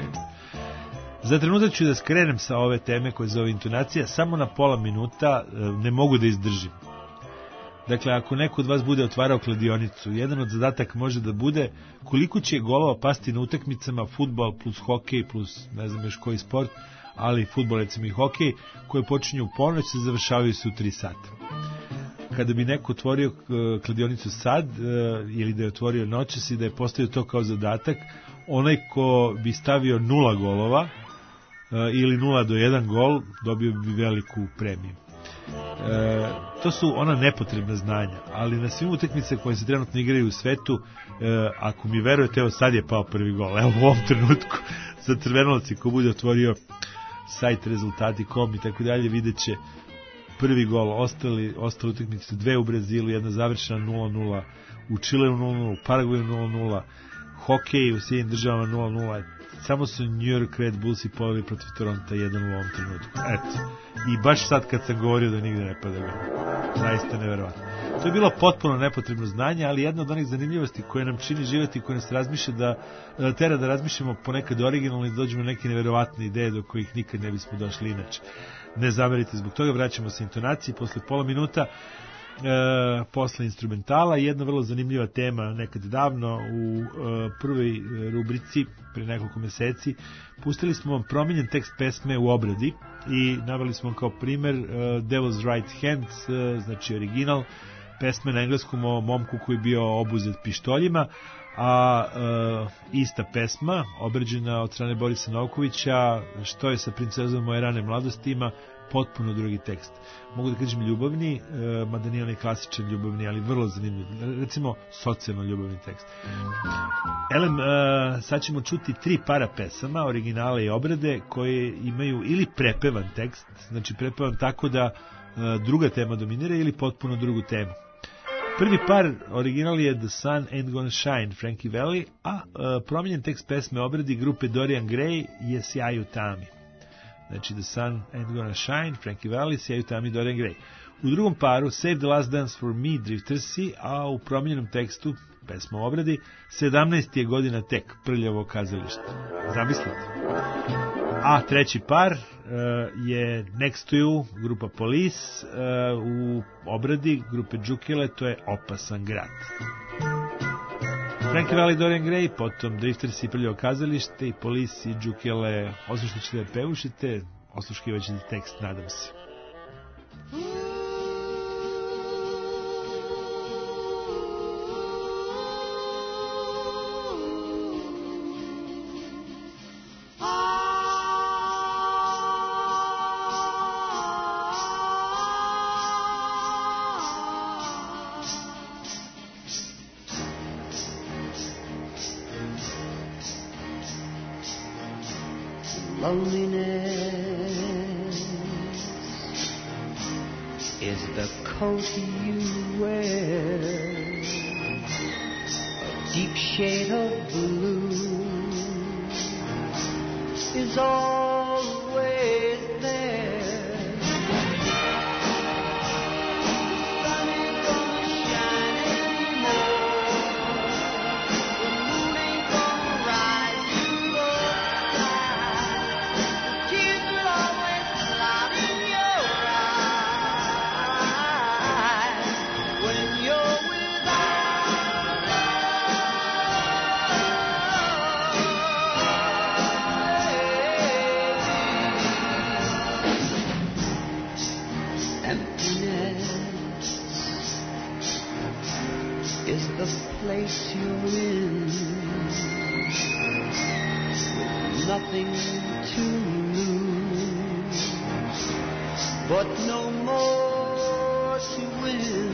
[SPEAKER 2] Za trenutak ću da skrenem sa ove teme koje zove intonacija, samo na pola minuta, ne mogu da izdržim. Dakle, ako neko od vas bude otvarao kladionicu, jedan od zadataka može da bude koliko će golova pasti na utakmicama fudbal plus hokej plus ne znam još koji sport, ali fudbal recimo i hokej, koje počinju u ponoć se završavaju se u 3 sata. Kada bi neko otvorio kladionicu sad, ili da je otvorio noćas i da je postavio to kao zadatak, onaj ko bi stavio 0 golova ili 0 do 1 gol, dobio bi veliku premiju. To su ona nepotrebna znanja, ali na svim utakmicama koje se trenutno igraju u svetu, ako mi verujete, evo sad je pao prvi gol, evo u ovom trenutku za Crvenolovci, ko bude otvorio sajt rezultati.com i tako dalje, vidjet će prvi gol. Ostale utakmice su 2 u Brazilu, jedna završena 0-0, u Čileu 0-0, u Paraguaju 0-0, hokej u Sjedinjenim Državama 0-0, samo su New York Red Bullsi poveli protiv Toronta 1 u ovom trenutku. Eto. I baš sad kad sam govorio da nigde ne pada gol. Zaista neverovatno. To je bilo potpuno nepotrebno znanje, ali jedna od onih zanimljivosti koje nam čini živjeti i koje nas razmišlja tera da razmišljamo ponekad originalno i da dođemo na neke neverovatne ideje do kojih nikad ne bismo došli inače. Ne zamerite zbog toga, vraćamo se intonaciji posle pola minuta. Posle instrumentala, jedna vrlo zanimljiva tema nekad davno u prvoj rubrici pre nekoliko meseci pustili smo vam promijenjen tekst pesme u obradi i naveli smo kao primer Devil's Right Hand, znači original pesme na engleskom o momku koji je bio obuzet pištoljima, a ista pesma obrađena od strane Borisa Novkovića, Što je sa princezom moje rane mladosti, ima potpuno drugi tekst. Mogu da kažem ljubavni, mada nije onaj klasičan ljubavni, ali vrlo zanimljiv. Recimo, socijalno ljubavni tekst. Elem, sad ćemo čuti 3 para pesama, originale i obrade, koje imaju ili prepevan tekst, znači prepevan tako da druga tema dominira, ili potpuno drugu temu. Prvi par original je The Sun Ain't Gonna Shine, Frankie Valli, a promijenjen tekst pesme obradi grupe Dorian Gray je Sjaju tami. Znači The Sun Ain't Gonna Shine, Frankie Valli, Sjaju tami, Dorian Gray. U drugom paru Save the Last Dance for Me, Driftersi, a u promijenjenom tekstu pesma obradi 17. je godina tek, Prljavo kazalište. Zamislite. A treći par je Next to You, grupa Police, u obradi grupe Džukele, to je Opasan grad. Frankie Valli, Dorian Gray, potom Driftersi i Prljavo kazalište i Police i Džukele, osim što ćete da pevušite, osluškivat ćete tekst, nadam se.
[SPEAKER 9] Loneliness is the coat you wear, a deep shade of blue is always there. Place you're in with nothing to lose, but no more to win.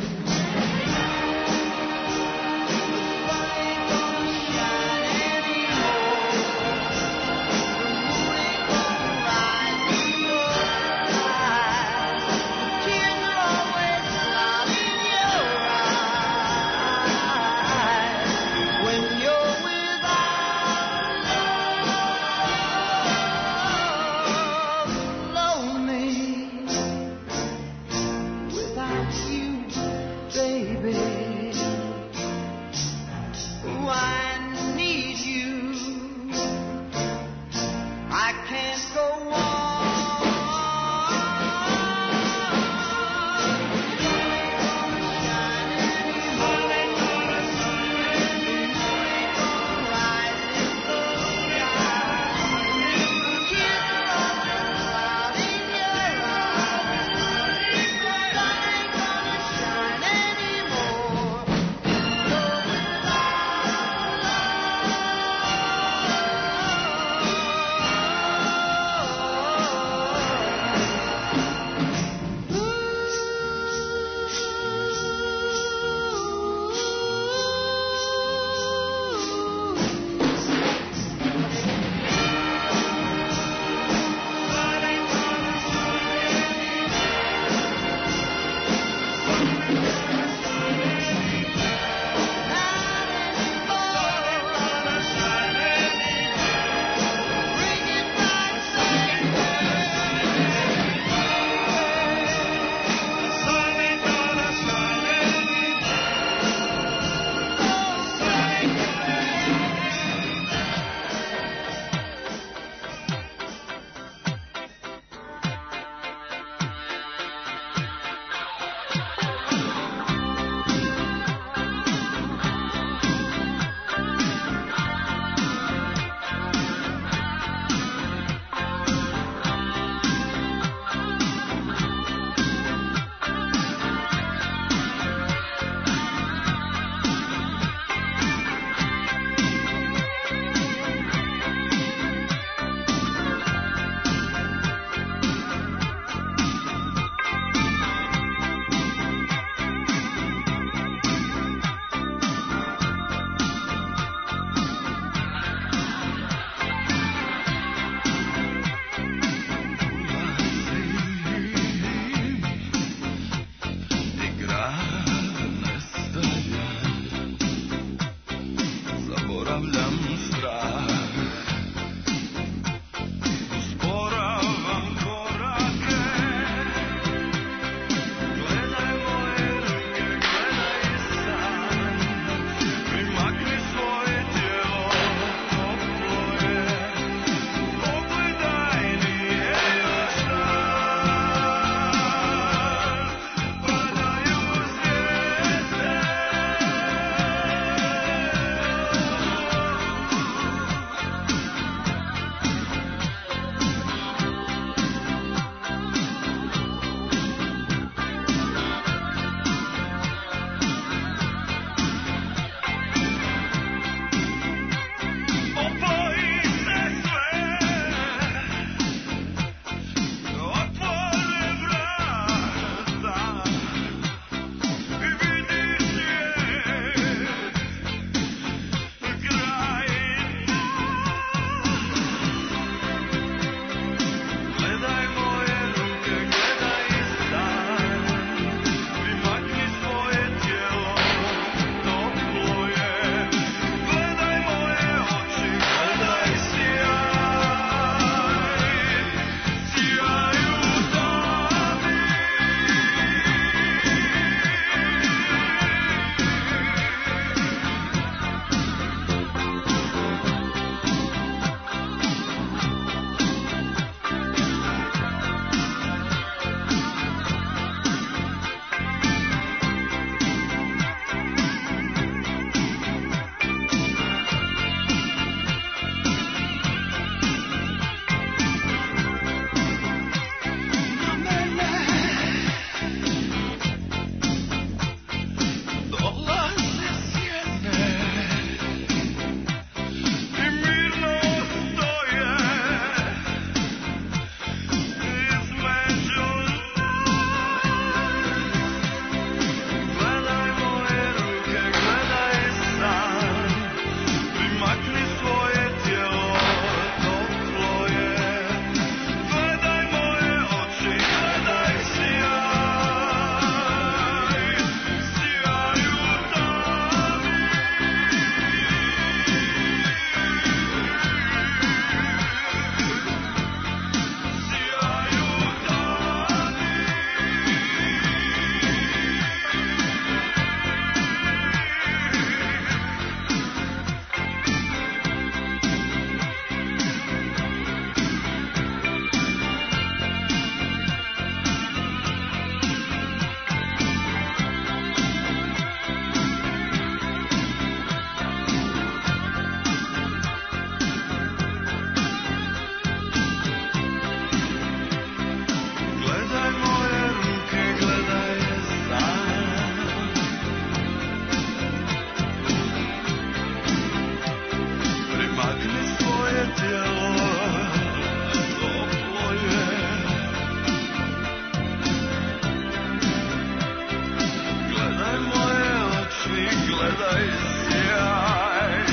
[SPEAKER 6] pogledaj sjaj.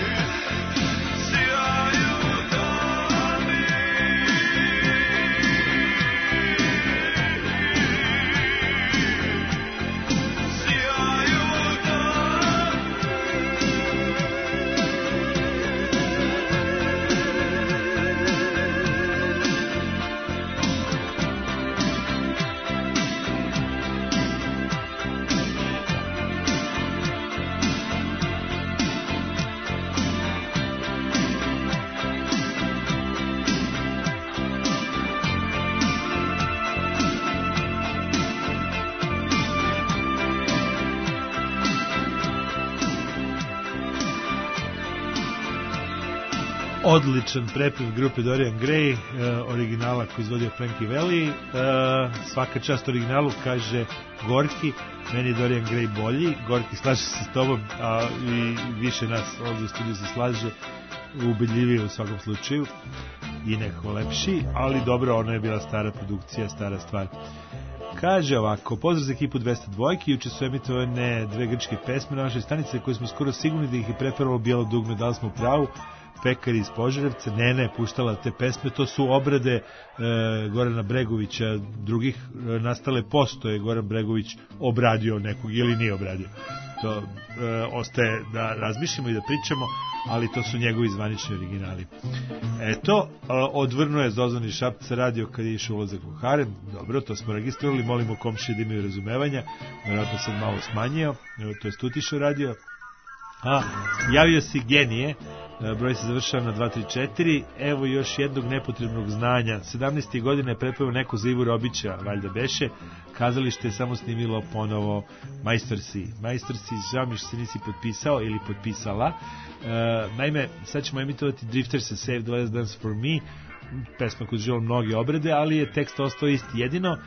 [SPEAKER 6] Sjaju dani, sjaju
[SPEAKER 2] Odličan prepev grupe Dorian Gray, originala koji izvodio Frankie Valli. Svaka čast originalu, kaže Gorki, meni je Dorian Gray bolji. Gorki, slaže se s tobom, a i više nas ovdje u studiju se slaže, ubedljivije u svakom slučaju i nekako lepši, ali dobro, ono je bila stara produkcija, stara stvar. Kaže ovako, pozdrav za ekipu 202, juče su emitovane dve grčke pesme na našoj stanici koje smo skoro sigurni da ih je preferalo Bijelo dugme, da li smo u pravu? Pekari iz Požarevca, ne, puštala te pesme, to su obrade Gorana Bregovića, drugih nastale postoje, Goran Bregović obradio nekog ili nije obradio. To ostaje da razmišljamo i da pričamo, ali to su njegovi zvanični originali. Eto, odvrnuo je Zozan iz Šapca radio kad je išao ulazak u harem. Dobro, to smo registrovali, molimo komšije da imaju razumevanja, vjerojatno sam malo smanjio, to je Stutišo radio. A, javio si genije, broj se završava na 234, evo još jednog nepotrebnog znanja. 17. godine je prepeo neko za Ivu Robića, valjda beše, kazalište je samo snimilo ponovo Majstor si, žao mi što se nisi potpisao ili potpisala. Naime, sad ćemo emitovati Driftersa Save the Last Dance for Me, pesma koju žele mnoge obrade, ali je tekst ostao isti. Jedino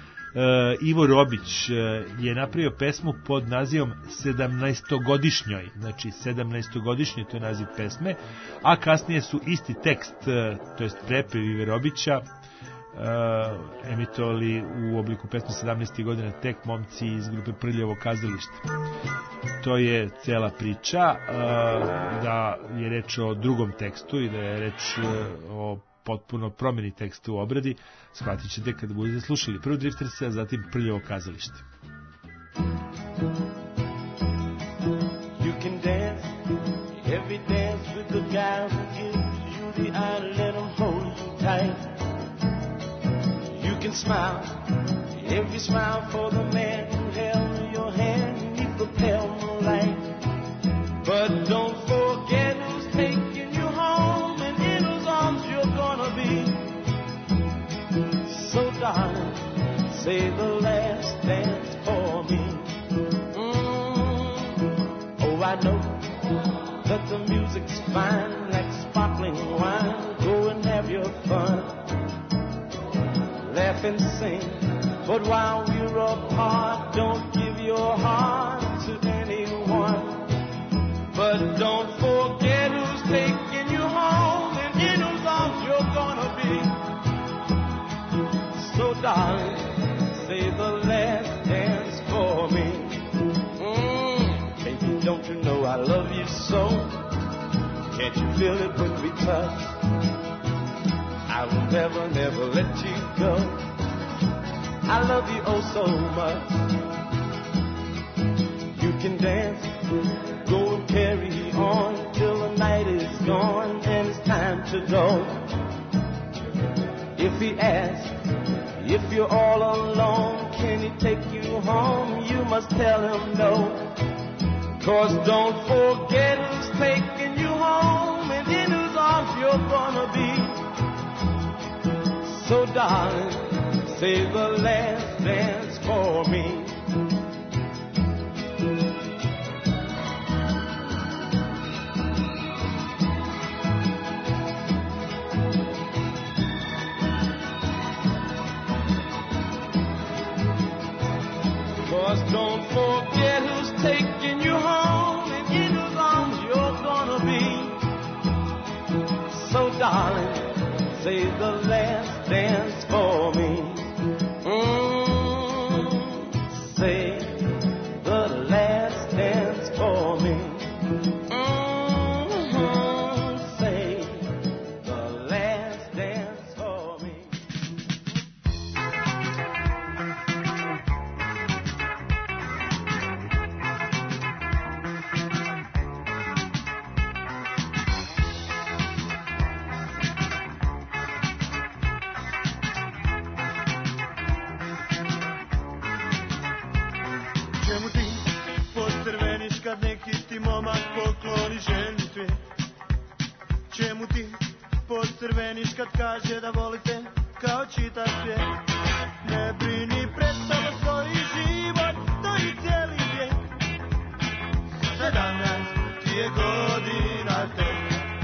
[SPEAKER 2] Ivo Robić je napravio pesmu pod nazivom 17-godišnjoj, znači 17-godišnjoj, to je naziv pesme, a kasnije su isti tekst, to jest prepev Ive Robića, emitovali u obliku pesme 17. godina tek momci iz grupe Prljavo kazalište. To je cela priča, da je reč o drugom tekstu i da je reč o potpuno promjeni teksta u obradi, shvatit ćete kad budete slušali prvo Driftersa, a zatim Prljavo kazalište.
[SPEAKER 19] You can dance, every dance with the guy who gives you the eye, let him hold you tight. You can smile, every smile for the man who held your hand beneath the pale moonlight. But don't forget who's taking you home and in whose arms you're gonna be. So darling, say the last dance for me. Oh, I know that the music's fine like sparkling wine. Go and have your fun, laugh and sing. But while we're apart, don't give your heart to anyone. But don't forget who's taking you home and in whose arms you're gonna be. So darling, say the last dance for me. Baby, don't you know I love you so? Can't you feel it when we touch? I will never, never let you go. I love you oh so much. You can dance, go and carry on till the night is gone and it's time to go. If he asks, if you're all alone, can he take you home? You must tell him no. 'Cause don't forget who's taking you home and in whose arms you're gonna be. So darling, say the last dance for me. Don't forget who's taking you home and in whose arms you're gonna be. So darling, say the last dance for me.
[SPEAKER 16] kad neki ti momak pokloni željni cvijet? Čemu ti pocrveniš kad kaže da volite kao čitav svijet? Ne brini, pred tobom stoji život, stoji cijeli vijek. 17 ti je godina tek.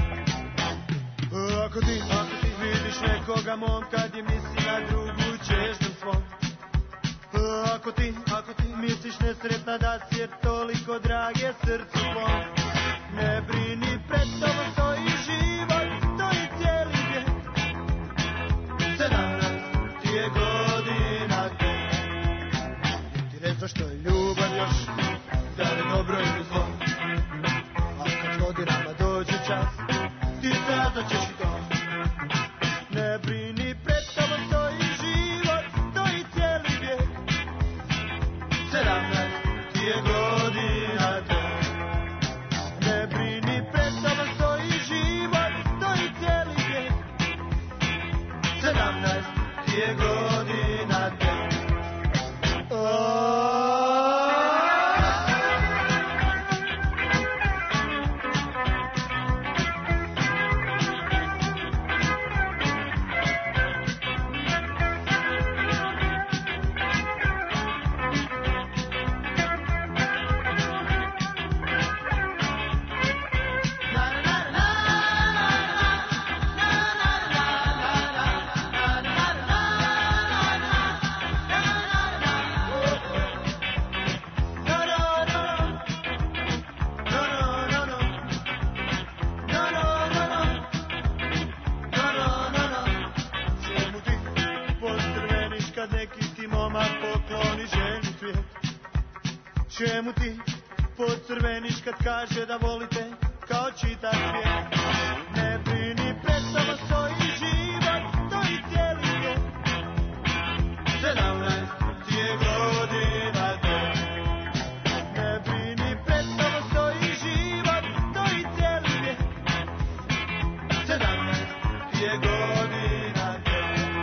[SPEAKER 16] Ako ti vidiš nekoga momka gdje misli na drugu čežnju svom. Ako ti misliš nesretna da si je toliko drage srcu svom. Ne brini, pred tobom stoji život, stoji cijeli vijek. 17 ti je godina tek. Ti reći zašto je ljubav još, da li dobro ili zlo. A kad godinama dođe čas, ti saznaćeš i to. Ne brini, pred tobom stoji život, stoji cijeli vijek. 17 ti je godina tek. Ne brini, pred tobom stoji život, stoji cijeli vijek. 17 ti je godina tek. Čemu ti pocrveniš kad kaže da volite kao čitav svijet? Ne brini, pred tobom stoji život, stoji cijeli vijek. 17 ti je godina tek. Ne brini, pred tobom stoji život, stoji cijeli vijek. 17 ti je godina tek.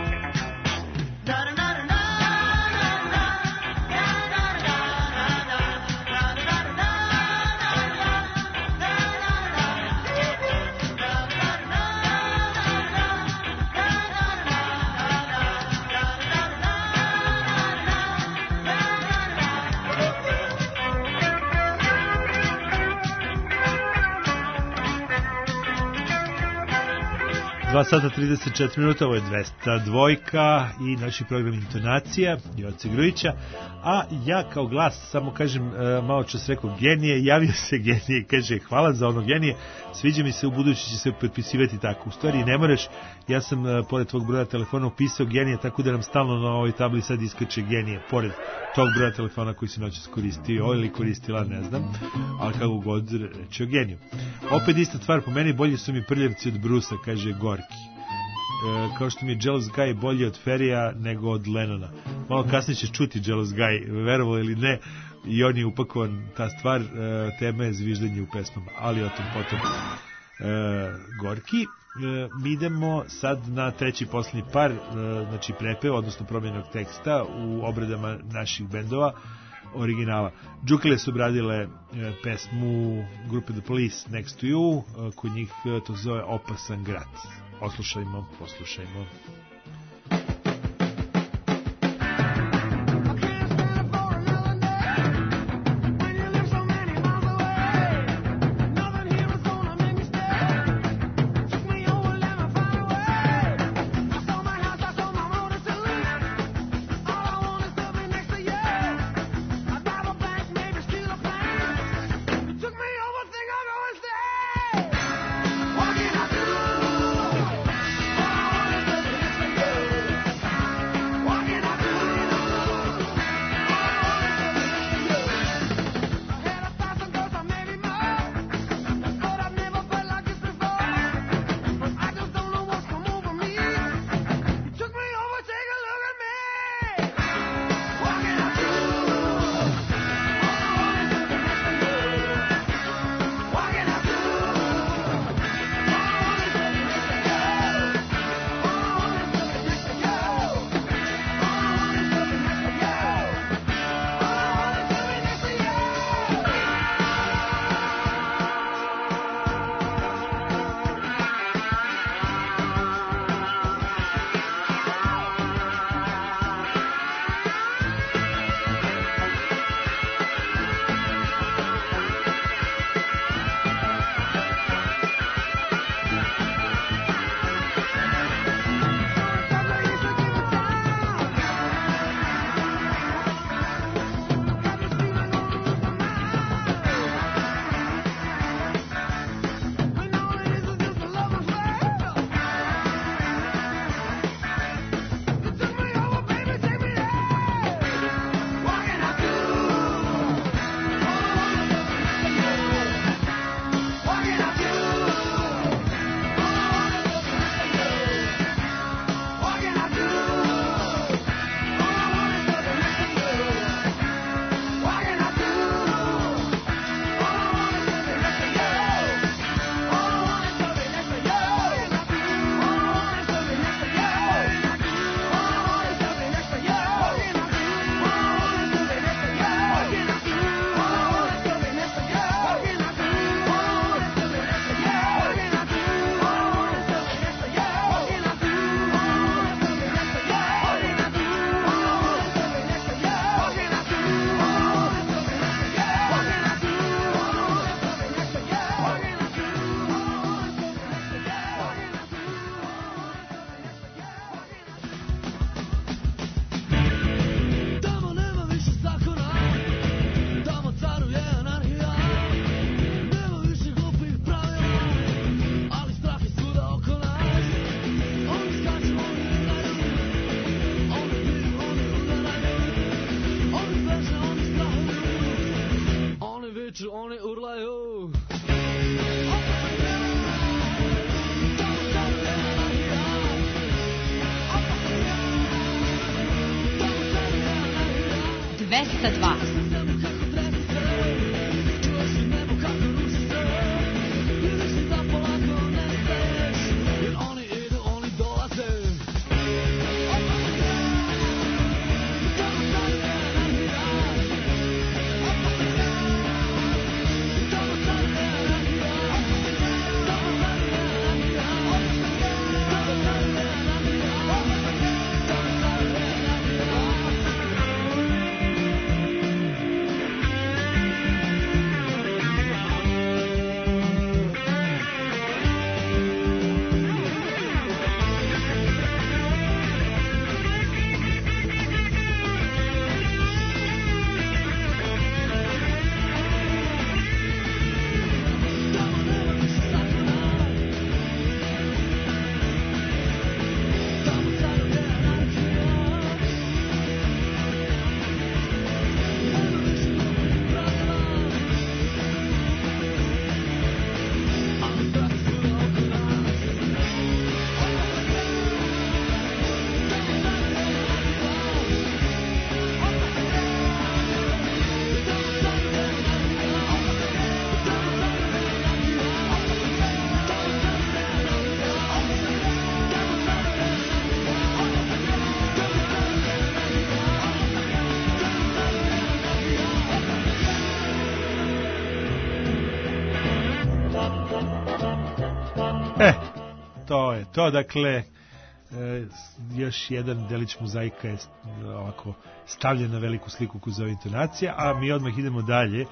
[SPEAKER 2] Dva sata 34 minuta, ovo je 202 i naši program Intonacija Joce Grujića, a ja kao glas samo kažem, malo čas rekao genije, javio se genije i kaže hvala za ono genije, sviđa mi se, u budući će se potpisivati tako. U stvari ne moraš, ja sam pored tvog broja telefona upisao genije, tako da nam stalno na ovoj tabli sad iskače genije, pored tog broja telefona koji se noćas koristio ili koristila, ne znam, ali kako god reći o geniju. Opet ista stvar, po meni bolji su mi prljavci od Brusa, kaže Gorki. Kao što mi je Jealous Guy bolji od Ferija nego od Lennona. Malo kasnije ćeš čuti Jealous Guy, verovalo ili ne, i on je upakovan, ta stvar, tema je zviždanje u pesmama, ali o tom potom. Gorki, mi idemo sad na treći posljednji par, znači prepev, odnosno promjenog teksta u obradama naših bendova originala. Džukele su obradile pesmu grupe The Police Next to You, kod njih to zove Opasan grad. Poslušajmo.
[SPEAKER 8] What can I do?
[SPEAKER 9] urlaju.
[SPEAKER 2] To je to, dakle, još jedan delić mozaika je ovako stavljen na veliku sliku koju zove intonacija, a mi odmah idemo dalje.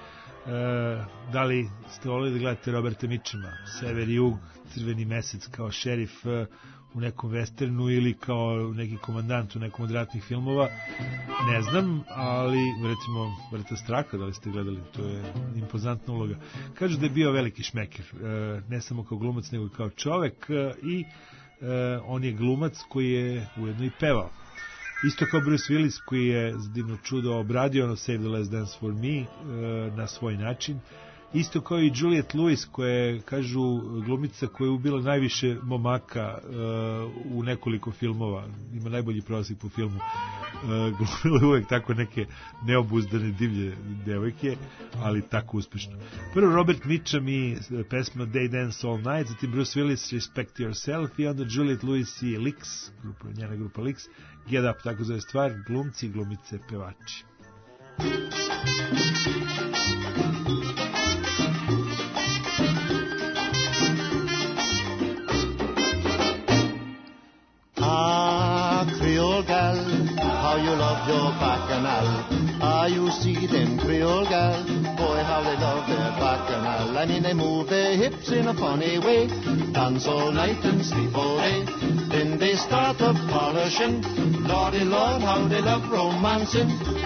[SPEAKER 2] Da li ste volili da gledate Roberta Mitchuma, Sever i Jug, Crveni mesec kao šerif u nekom westernu ili kao neki komandant u nekom od ratnih filmova, ne znam, ali recimo Vrta straha, da li ste gledali, to je impozantna uloga. Kažu da je bio veliki šmeker, ne samo kao glumac nego i kao čovek, i on je glumac koji je ujedno i pevao. Isto kao Bruce Willis koji je za divno čudo obradio ono Save the Last Dance for Me na svoj način. Isto kao i Juliette Lewis koja je, kažu, glumica koja je ubila najviše momaka u nekoliko filmova. Ima najbolji prosjek po filmu. Glumila uvek tako neke neobuzdane divlje devojke, ali tako uspešno. Prvo Robert Mitchum i pesma They Dance All Night, zatim Bruce Willis Respect Yourself i onda Juliette Lewis i Licks, njena grupa Licks, Get Up, tako zove stvar, glumci, glumice, pevači.
[SPEAKER 10] Ah, Creole gal, how you love your bacchanal. Ah, you see them Creole gal, boy, how they love their bacchanal. I mean, they move their hips in a funny way, dance all night and sleep all day. Then they start up polishing, Lordy Lord, how they love romancing.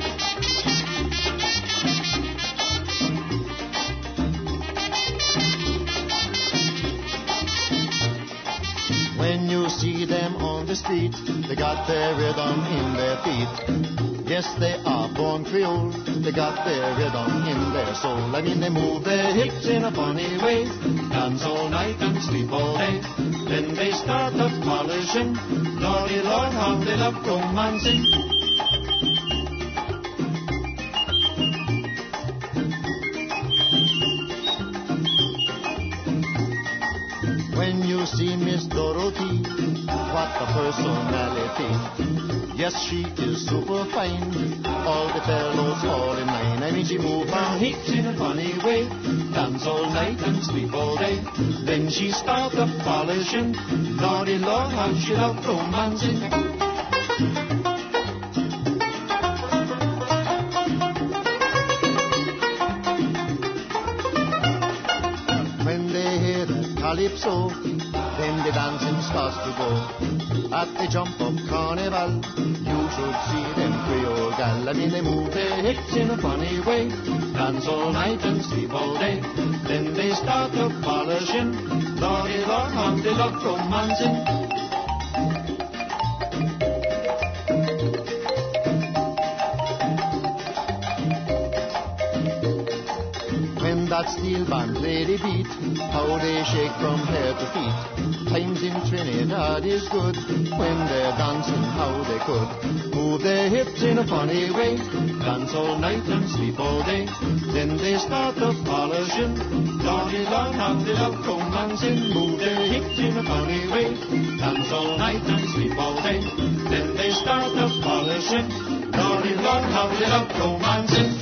[SPEAKER 10] When you see them on the street, they got their rhythm in their feet. Yes, they are born Creole, they got their rhythm in their soul. I mean, they move their hips in a funny way, dance all night and sleep all day. Then they start up polishing, Lordy Lord, how they love romancing. When you see Miss Dorothy, what a personality. Yes, she is super fine, all the fellows fall in line. I mean, she move her hips in a funny way, dance all night and sleep all day. Then she start up polishing, Lordy Lord, how she love romancing. When they hear the calypso, then the dancing starts to go. At the jump up carnival, you should see them Creole gal. I mean, they move their hips in a funny way, dance all night and sleep all day. Then they start up polishing, Lordy Lord, how they love romancing. that steel band play the beat, how they shake from head to feet. Times in Trinidad is good, when they're dancing how they could. Move their hips in a funny way, dance all night and sleep all day. Then they start the polishing, Lordy Lord, how they love romancing. Move their hips in a funny way, dance all night and sleep all day. Then they start the polishing, Lordy Lord, how they love romancing.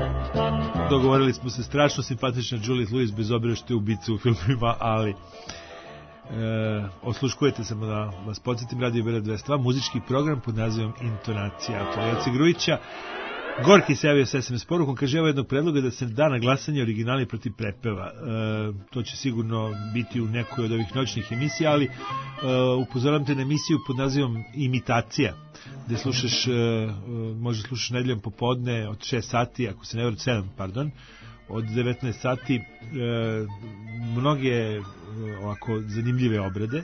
[SPEAKER 2] Dogovorili smo se, strašno simpatična Juliette Lewis, bez obzira što je ubica u filmima, ali osluškujete samo da vas podsjetim, Radio Beograd 202, muzički program pod nazivom Intonacija. To je Joce Grujića. Gorki se javio sa SMS porukom, kaže evo jednog predloga da se da na glasanje originali protiv prepeva. To će sigurno biti u nekoj od ovih noćnih emisija, ali upozoram te na emisiju pod nazivom Imitacija, gde slušaš, možeš slušati nedeljom popodne od 6 sati, ako se ne vrlo 7, pardon, od 19 sati, mnoge ovako zanimljive obrade.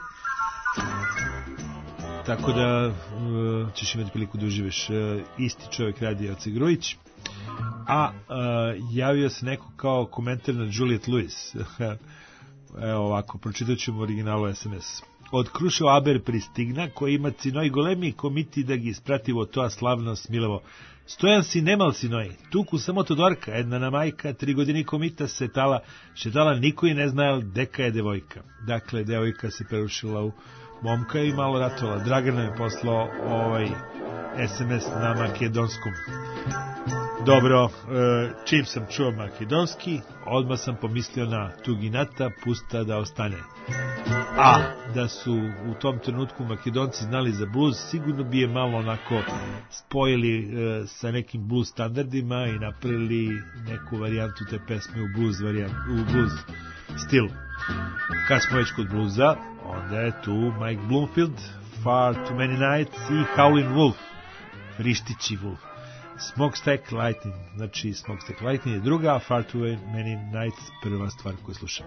[SPEAKER 2] Tako da ćeš imati priliku da uživaš. Isti čovjek radi Joce Grujić. A javio se neko kao komentar na Juliette Lewis. Evo ovako, pročitat ću mu originalu SMS. Od Kruševa Aber pristigna, koji ima cinoj golemi komiti da gi isprativo toa slavno smilevo. Stojan si nemal sinoj, tuku samo Todorka, jedna na majka, 3 godine komita se šetala, niko i ne zna deka je devojka. Dakle, devojka se prerušila u momka i malo ratovala. Dragan nam je poslao ovaj SMS na makedonskom. Dobro, čim sam čuo makedonski, odmah sam pomislio na Tuginata, pusta da ostane. A da su u tom trenutku Makedonci znali za blues, sigurno bi je malo onako spojili sa nekim blues standardima i napravili neku varijantu te pesme u blues stilu. Kad smo već kod bluza, onda je tu Mike Bloomfield, Far Too Many Nights i Howlin' Wolf, Frištići Wolf. Smokestack Lightning, znači Smokestack Lightning je druga, a Far Too Many Nights prva stvar koju slušam.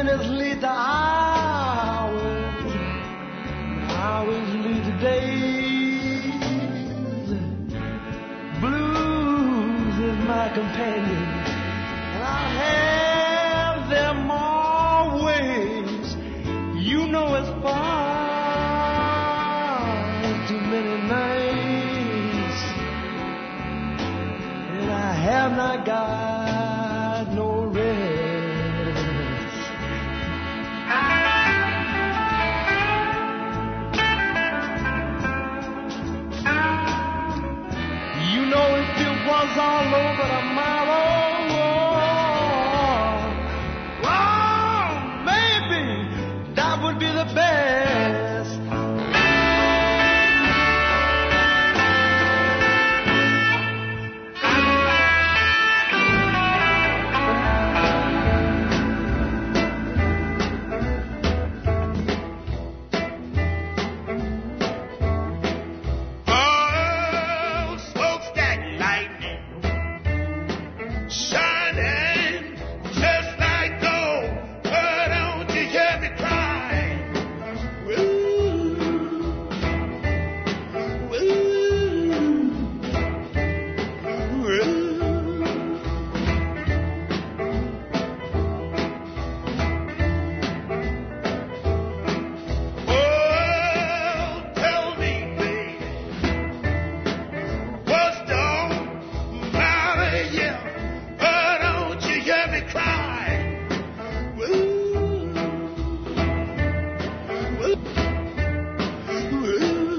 [SPEAKER 16] Minutes lead to hours, hours lead to days. Blues is my companion, and I'll have them always. You know it's far too many nights, and I have not got no rest. You know if it was all over tomorrow, oh, maybe that would be the best.
[SPEAKER 6] Oh, smokestack lightning, shining just like gold. Why don't you hear me cry? Woo, woo, woo. Oh, tell me, baby, what's the matter? Yeah, why don't you hear me cry? Woo, woo, woo.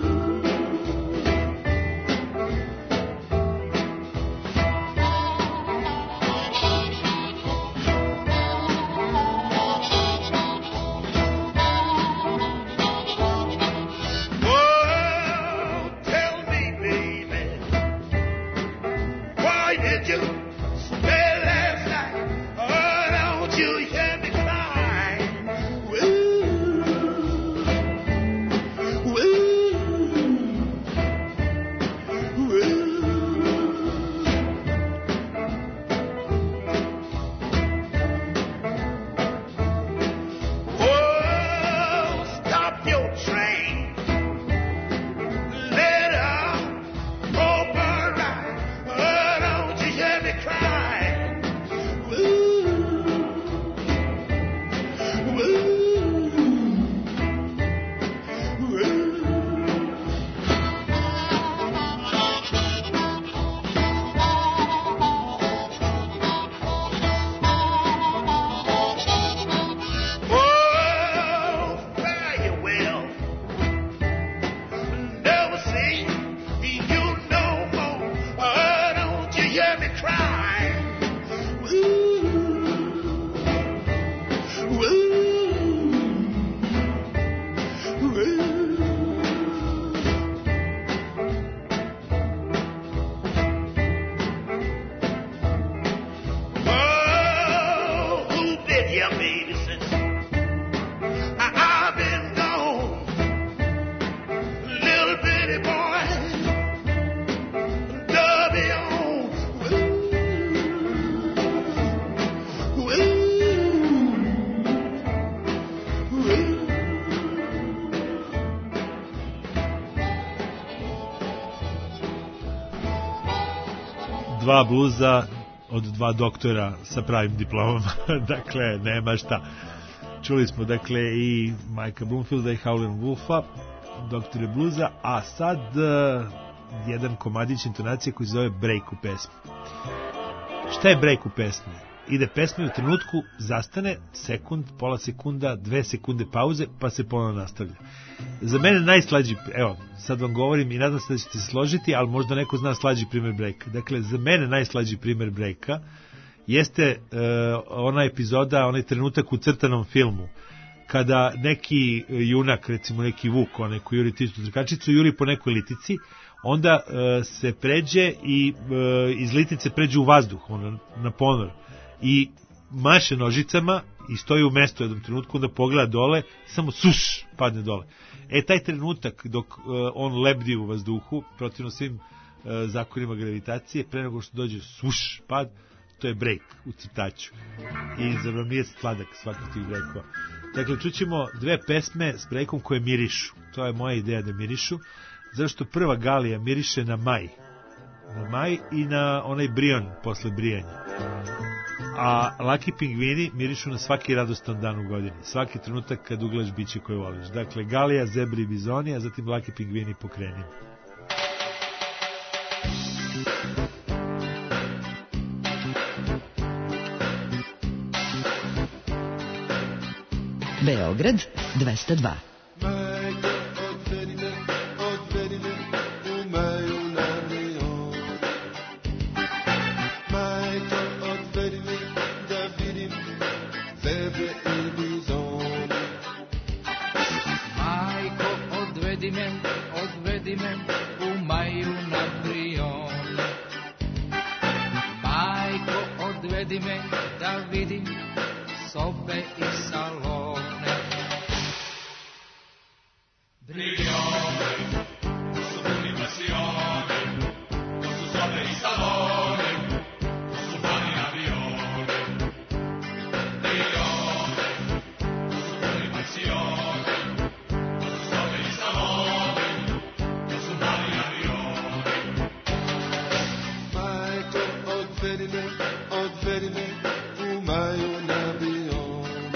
[SPEAKER 6] Oh, tell me, baby, why did you stay last night? Oh, don't you hear me cry? Woo, woo, woo. Oh, stop your train. Let her open right. Oh, don't you hear me cry? Woo, woo, woo. Oh, very well. Never see you no more. Oh, don't you hear me cry? Woo, woo, woo. Oh, who did your baby since I've been gone? Little bitty boy, Dubby on. Woo, woo, woo.
[SPEAKER 2] Dva bluza od dva doktora sa pravim diplomama. Dakle, nema šta. Čuli smo, dakle, i Mike'a Bloomfielda i Howlin' Wolfa, doktore bluza, a sad jedan komadić intonacije koji se zove break u pesmi. Šta je break u pesmi? Ide pesma i u trenutku zastane, sekund, pola sekunda, 2 sekunde pauze, pa se ponovno nastavlja. Za mene najslađi, evo, sad vam govorim i nadam se da ćete se složiti, ali možda neko zna slađi primjer breaka. Dakle, za mene najslađi primjer breaka jeste ona epizoda, onaj trenutak u crtanom filmu, kada neki junak, recimo neki Vuk, onaj koji juri tistu trkačicu, juri po nekoj litici, onda se pređe i iz litice pređe u vazduh, na ponor, i maše nožicama i stoji u mestu u jednom trenutku, onda pogleda dole i samo suš, padne dole. Taj trenutak dok on lebdi u vazduhu, protivno svim zakonima gravitacije, pre nego što dođe suš, pad, to je break u crtaču. I za vam nije sladak svaki tih breakova. Dakle, čućemo dve pesme s breakom koje mirišu. To je moja ideja da mirišu. Zašto prva Galija miriše na maj. Na maj i na onaj brion posle brijanja. A Laki pingvini mirišu na svaki radostan dan u godini. Svaki trenutak kad ugledaš biće koje voliš. Dakle, Galija, zebri i bizoni, a zatim Laki pingvini pokreni.
[SPEAKER 17] Beograd 202.
[SPEAKER 9] Odvedi me u maju na Brion. Majko, odvedi me da vidim sobe i salone.
[SPEAKER 6] Brione, to su puni pasione, to su sobe i salone, to su vani avione. Brione, to su puni pasione, to su sobe i salone, to su vani avione.
[SPEAKER 10] Majko, odvedi me u maju na Brion.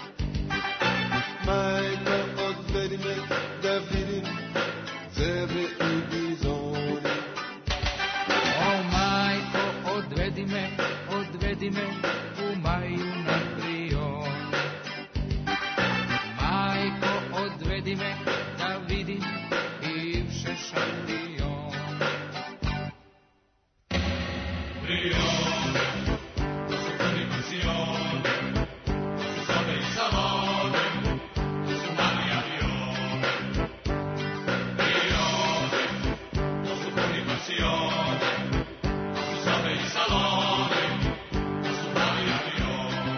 [SPEAKER 10] Majko, odvedi me da vidim zebre i bizone.
[SPEAKER 9] O majko, odvedi me u maju na Brion. Majko, odvedi me da vidim bivše šampione.
[SPEAKER 6] Brione, to su puni pasione, to su sobe i salone, to su vani avione. Brione, to su puni pasione, to su sobe i salone, to su vani avione.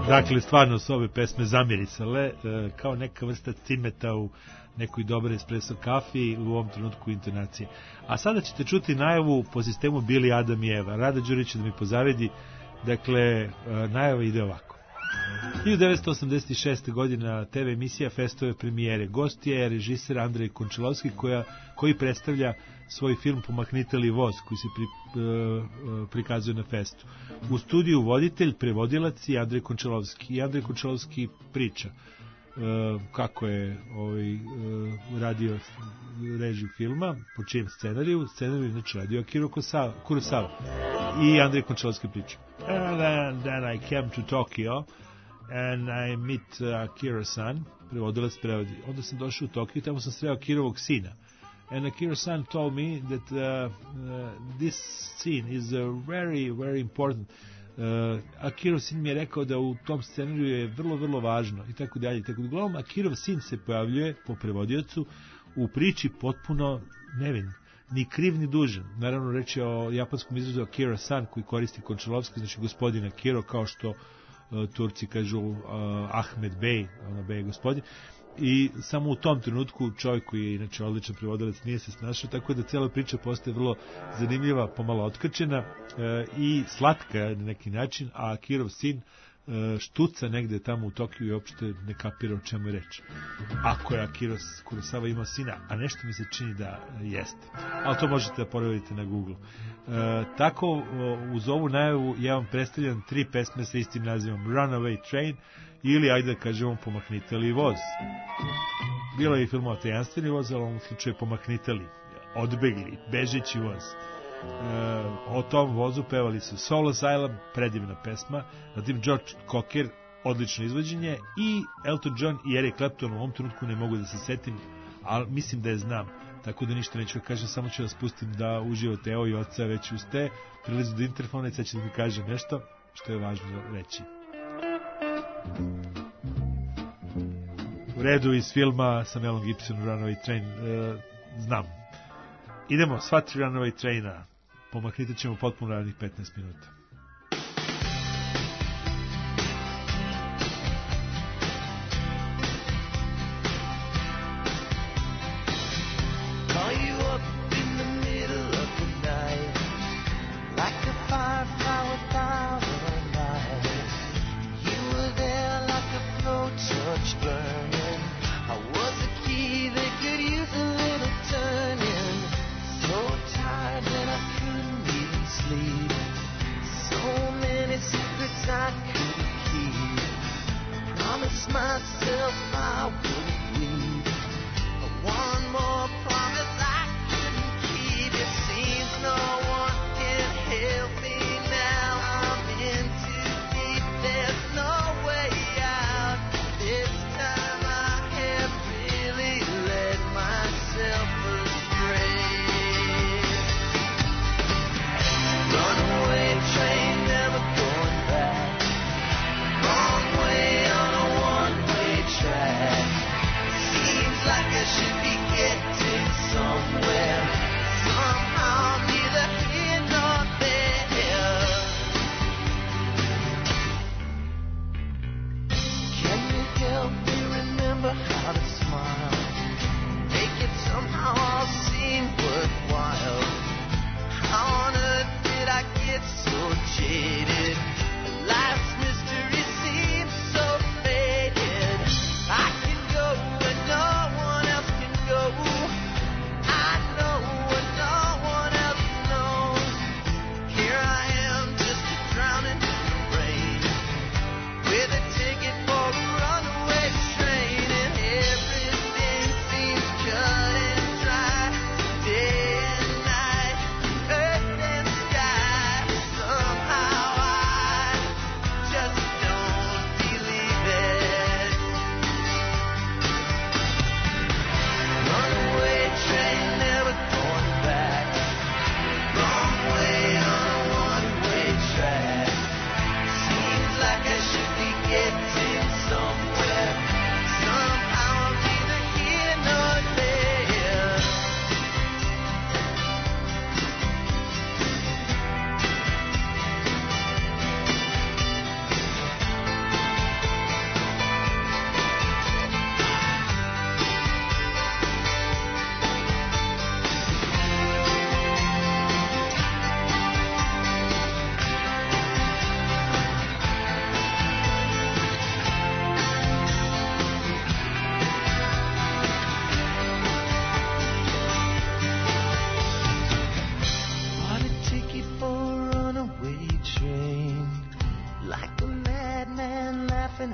[SPEAKER 2] Dakle, stvarno su ove pesme zamirisale kao neka vrsta cimeta u nekoj dobre espresso kafi, u ovom trenutku intonacije. A sada ćete čuti najavu po sistemu Bili, Adam i Eva. Rada Đurić da mi pozavedi. Dakle, najava ide ovako. 1986. godina TV emisija Festove premijere. Gost je režiser Andrej Končalovski koji predstavlja svoj film Pomaknite li voz, koji se prikazuje na festu. U studiju voditelj, prevodilac i Andrej Končalovski. I Andrej Končalovski priča kako je radio režiju filma, po čijem scenariju znači radio Akira Kurosawa. I Andrej Končalovski priča. And then I came to Tokyo and I meet Akira-san, prevodilac prevodi. Onda sam došao u Tokio i tamo sam sreo Akirovog sina. And Akira-san told me that this scene is very, very important. Akirov sin mi je rekao da u tom scenariju je vrlo, vrlo važno i tako dalje. Uglavnom, Akirov sin se pojavljuje po prevodiocu u priči potpuno nevin, ni kriv ni dužan. Naravno, reč je o japanskom izrazu Akira-san koji koristi Končalovski, znači gospodin Akiro, kao što Turci kažu Ahmed Bey, ono Bey je gospodin. I samo u tom trenutku čovjek koji je inače odličan prevodilac nije se snašao, tako da cijela priča postaje vrlo zanimljiva, pomalo otkačena i slatka na neki način, a Akirov sin štuca negde tamo u Tokiju i uopšte ne kapira o čemu je reč. Ako je Akira Kurosawa imao sina, a nešto mi se čini da jeste. Ali to možete da provjerite na Google. Tako, uz ovu najavu ja vam predstavljam 3 pesme sa istim nazivom: Runaway Train ili, ajde da kažemo, Pomaknite li voz. Bilo je i filmova Tajanstveni voz, ali u ovom slučaju Pomaknite li, odbegli, bežeći voz. O tom vozu pevali su Soul Asylum, predivna pesma, zatim George Cocker, odlično izvođenje, i Elton John i Eric Clapton. U ovom trenutku ne mogu da se setim, ali mislim da je znam, tako da ništa neću da kažem, samo ću vas pustim da uživate. Evo i oca već uste, prilazu do interfona i sad će da mi kaže nešto što je važno reći. U redu, iz filma sa Melom Gibsonom, Runaway Train, znam. Idemo, sva 3 Runaway Traina. Pomaknite ćemo potpuno radnih 15 minuta.
[SPEAKER 3] Call you up in the middle of the night, like a firefly without a light. You were there like a blowtorch burning. I was a key that could use a little turning. So tired that I couldn't even sleep. So many secrets I couldn't keep. Promised myself I wouldn't leave. But one more promise I couldn't keep. It seems no one can help me now. I'm in too deep. There's no way out. This time I have really led myself astray. Runaway train, never going back. Wrong way on a one-way track. Seems like I should be getting somewhere. Somehow neither here nor there. Can you help me remember how to smile? Make it somehow all seem worthwhile. How on earth did I get so jaded? Life's mystery seems so faded. I can go where no one else can go. I know what no one else knows. Here I am, just a drowning in the rain, with a ticket for a runaway train, and everything seems cut and dry. Day and night, earth and sky. Somehow I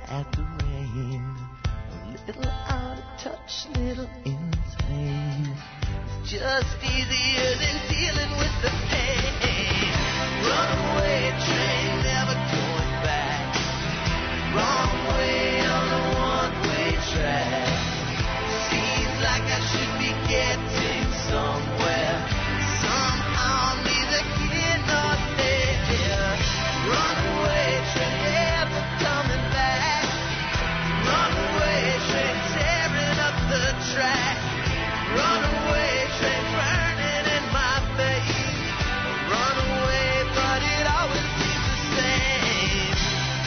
[SPEAKER 14] at the rain. A little out of touch, little insane. It's just easier than dealing with the pain. Runaway train, never going back. Wrong way on a one-way track. Seems like I should be getting somewhere. Somehow I'm neither here nor there. Runaway train, never coming back. Runaway train, tearing up the track. Runaway train, burning in my face. Runaway, but it always seems the same.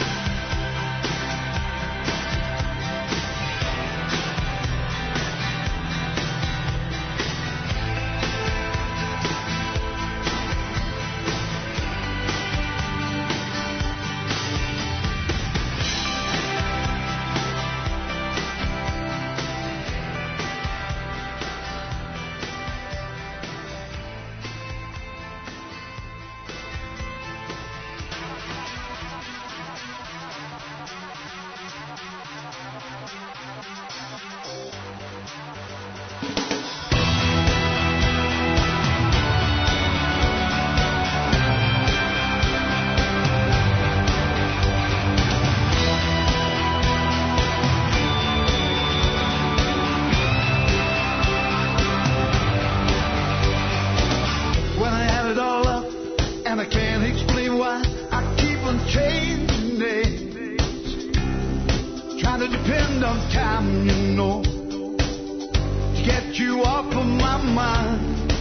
[SPEAKER 16] When I add it all up, and I can't explain why I keep on changing names. Trying to depend on time, you know, to get you off of my mind.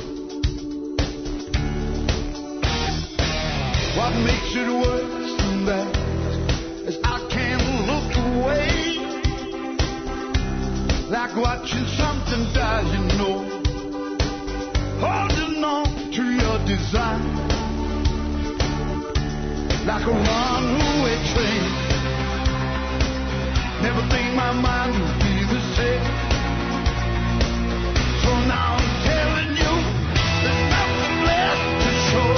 [SPEAKER 16] What makes it worse than that is I can't look away, like watching something die, you know. Holding on to your design, like a runaway train. Never think my mind will be the same. So now I'm telling you, there's nothing left to show.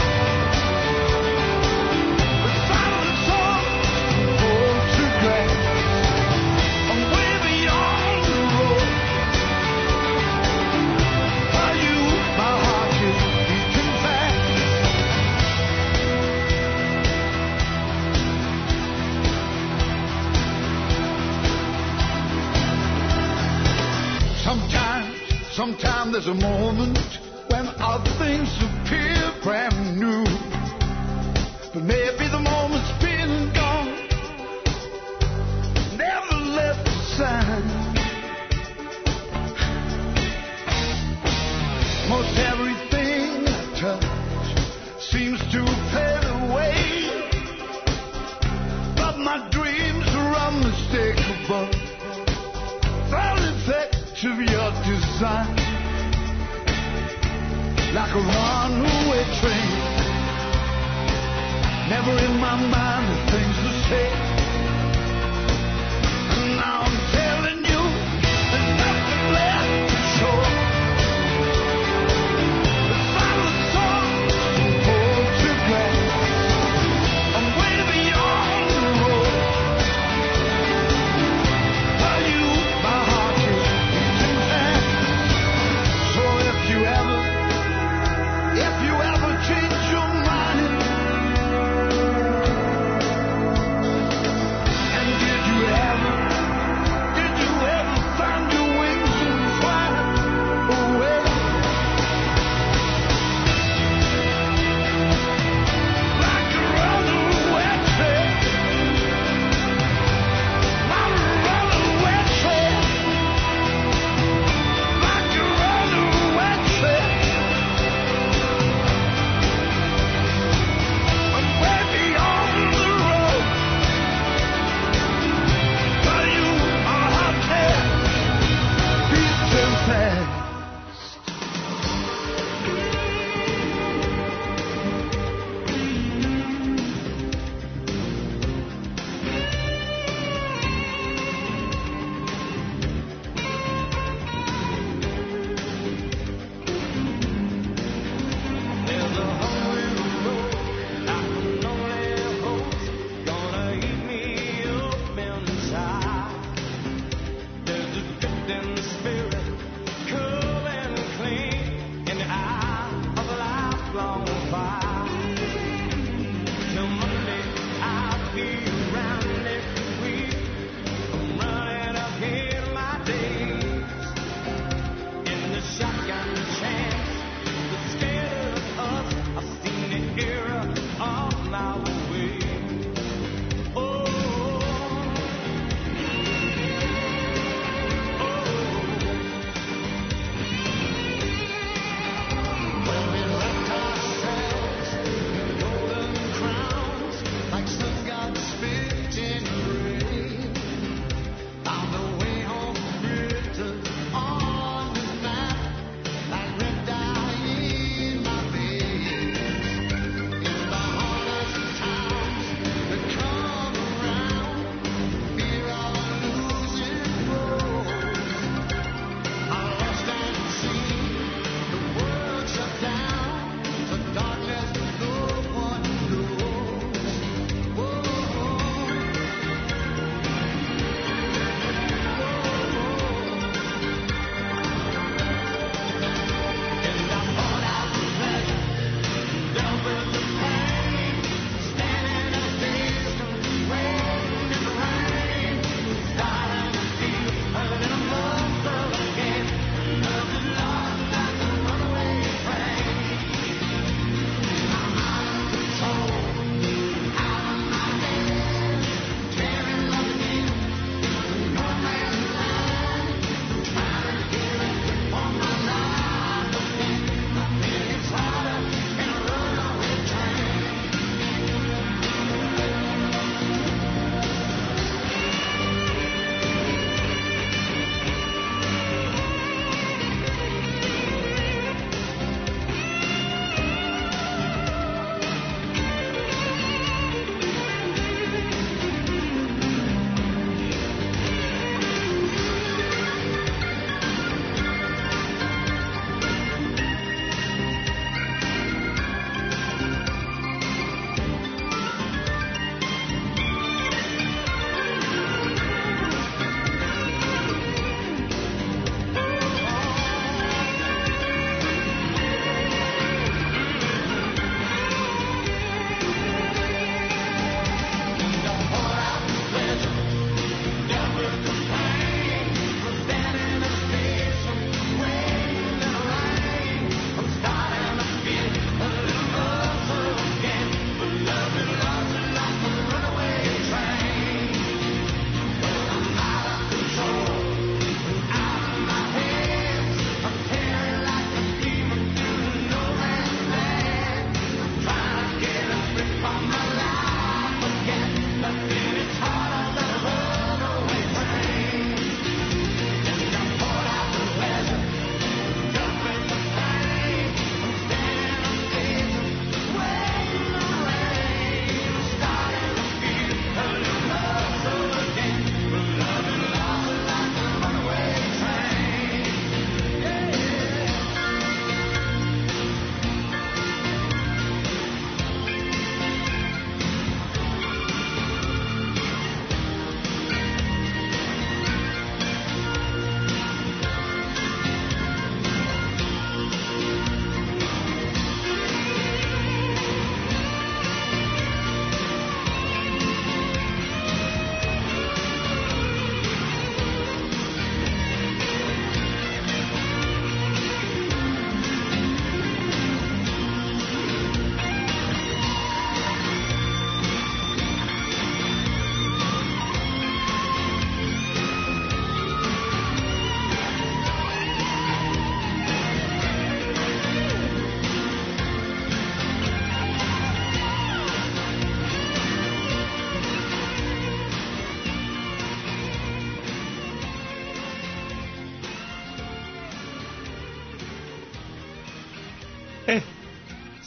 [SPEAKER 16] The silent songs photographs. I'm way beyond the road. For you, my heart is beating fast. Sometimes there's a moment when all things appear brand new. But maybe the moment's been gone, never left a sign. Most everything I touch seems to fade away, but my dreams are unmistakable. The effect of your design, like a runaway train. Never in my mind are things the same. And now I'm telling you, there's nothing left to show. The silent songs photographs. I'm way beyond the road. Tell you, my heart is beating fast. So if you ever change your mind,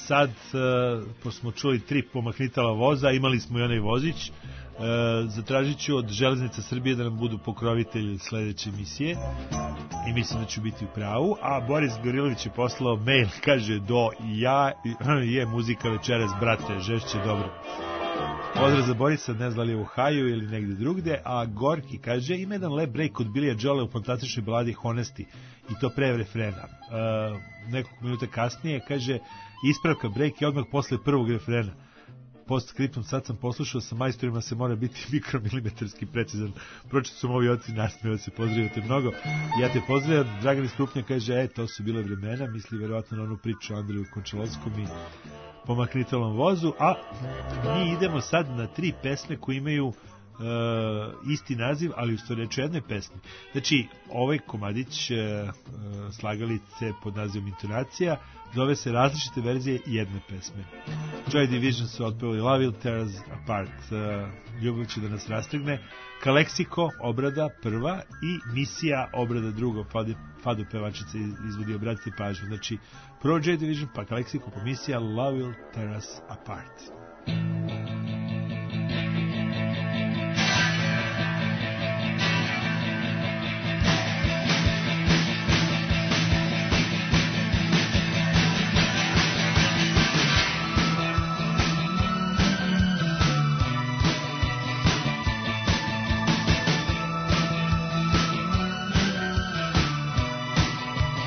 [SPEAKER 2] sad, pošto smo čuli 3 pomahnitala voza, imali smo i onaj vozić, zatražit ću od Železnica Srbije da nam budu pokrovitelji sledeće emisije i mislim da ću biti u pravu. A Boris Gorilović je poslao mail, kaže je muzika večeras, brate, žešće dobro. Pozdrav za Borisa, ne znam da li je u Haju ili negde drugde. A Gorki kaže, ima jedan lep break od Bilija Joela u fantastičnoj baladi Honesty, i to pre refrena. Nekoliko minuta kasnije kaže, ispravka, break je odmah posle prvog refrena. Postscriptum, sad sam poslušao, sa majstorima se mora biti mikromilimetarski precizan. Pročito su ovi oci, nasmijeva se, pozdravite mnogo. Ja te pozdravljam. Dragan iz Krupnja kaže, to su bile vremena, misli verovatno na onu priču o Andriju Končalovskom i pomaknitalnom vozu. A mi idemo sad na 3 pesme koje imaju isti naziv, ali u stvari reč o jednoj pesmi. Znači, ovaj komadić slagalice pod nazivom Intonacija zove se različite verzije jedne pesme. Joy Division su otpevali Love Will Tear Us Apart, Ljubav će da nas rastegne, Kaleksiko, obrada prva, i Misija, obrada druga. Fado pevačica izvodi, obratite pažnju. Znači, prvo Joy Division, pa Kaleksiko, pa Misija, Love Will Tear Us Apart.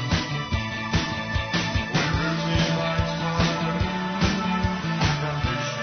[SPEAKER 6] Foundation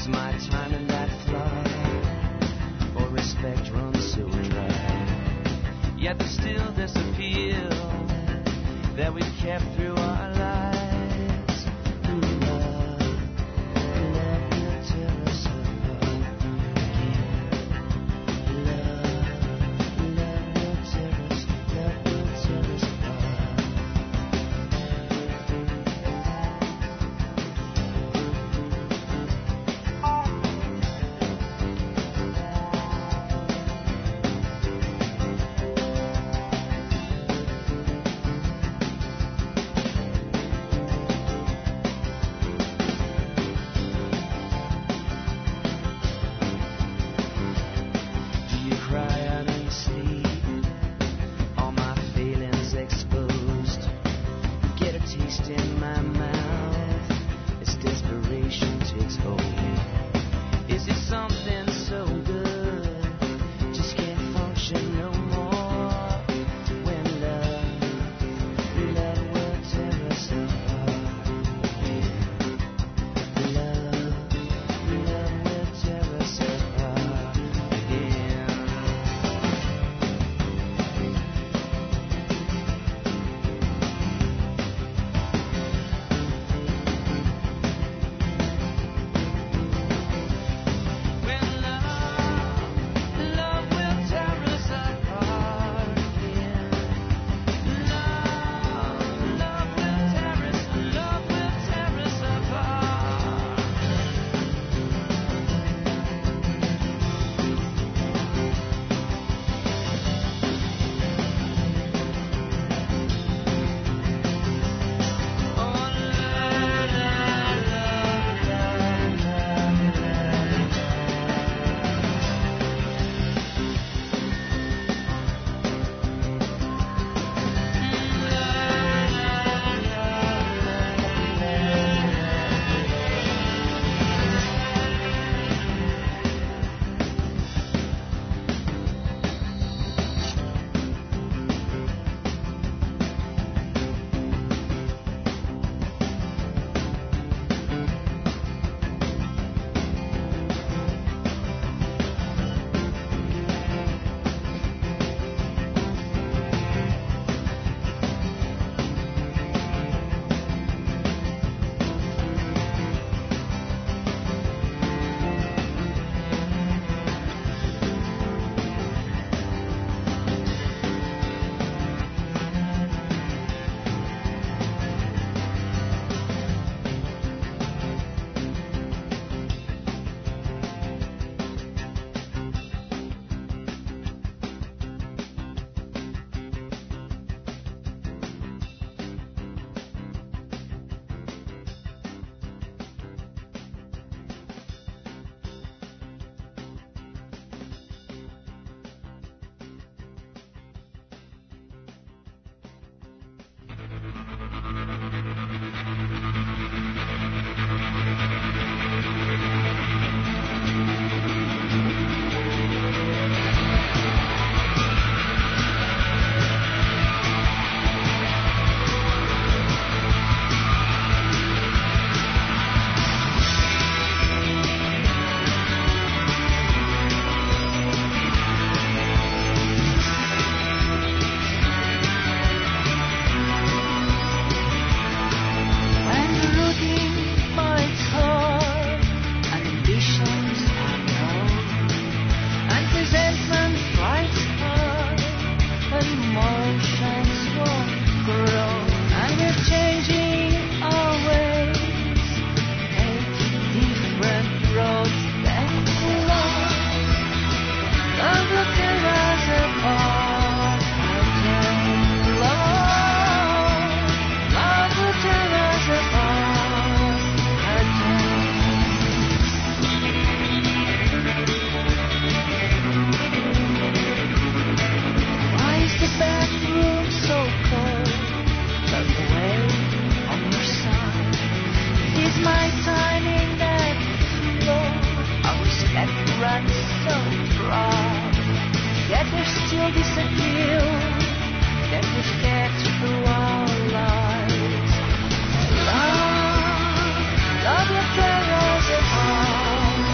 [SPEAKER 20] Cause my time in that flood for respect runs so dry. Yet there's still this appeal that we've kept through our lives. Love will tear us apart again. Love will tear us apart.
[SPEAKER 8] Love will tear us apart.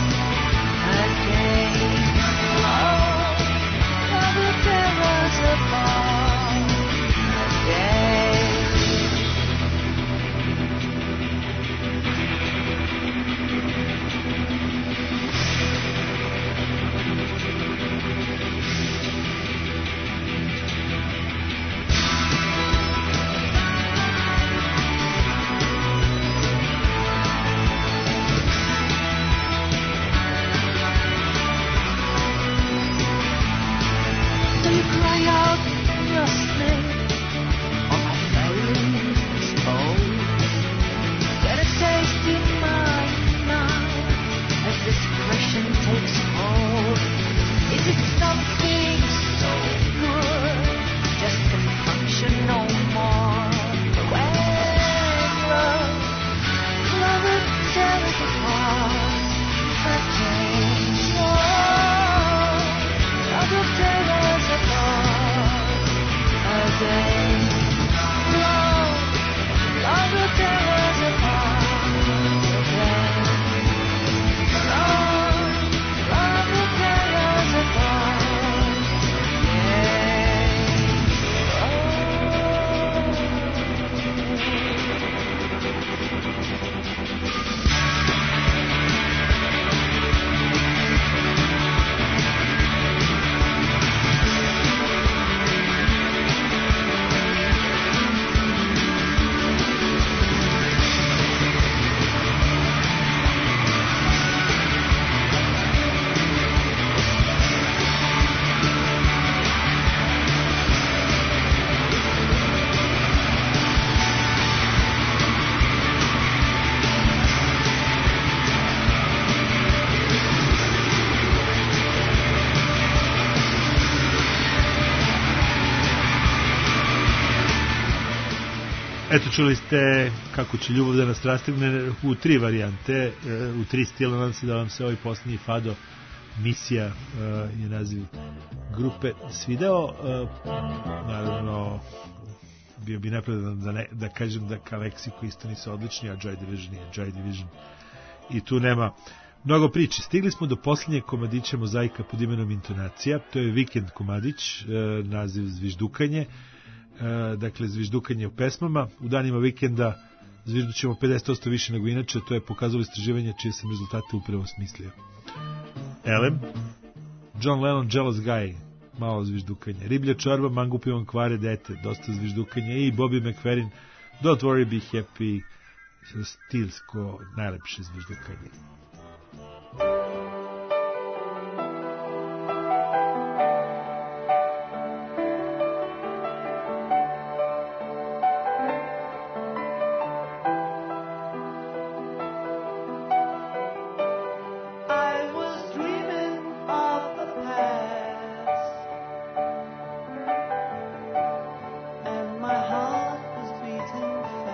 [SPEAKER 2] Eto, čuli ste kako će ljubav da nas rastigne u 3 varijante, u 3 stila. Nadam se da vam se ovaj posljednji Fado misija je naziv grupe svideo. Naravno, bio bi nepravedan da kažem da ka leksiku isto nisu odlični, a Joy Division je Joy Division. I tu nema mnogo priče. Stigli smo do posljednjeg komadića mozaika pod imenom Intonacija. To je vikend komadić, naziv Zviždukanje. Dakle, zviždukanje u pesmama. U danima vikenda zviždućemo 50% više nego inače. To je pokazalo istraživanje čije sam rezultate upravo smislio. Elem, John Lennon, Jealous Guy, malo zviždukanje. Riblja čorba, mangu pivan kvare, dete, dosta zviždukanja. I Bobby McFerrin, Don't Worry, Be Happy, stilsko, najlepše zviždukanje.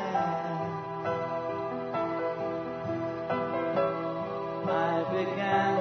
[SPEAKER 20] I began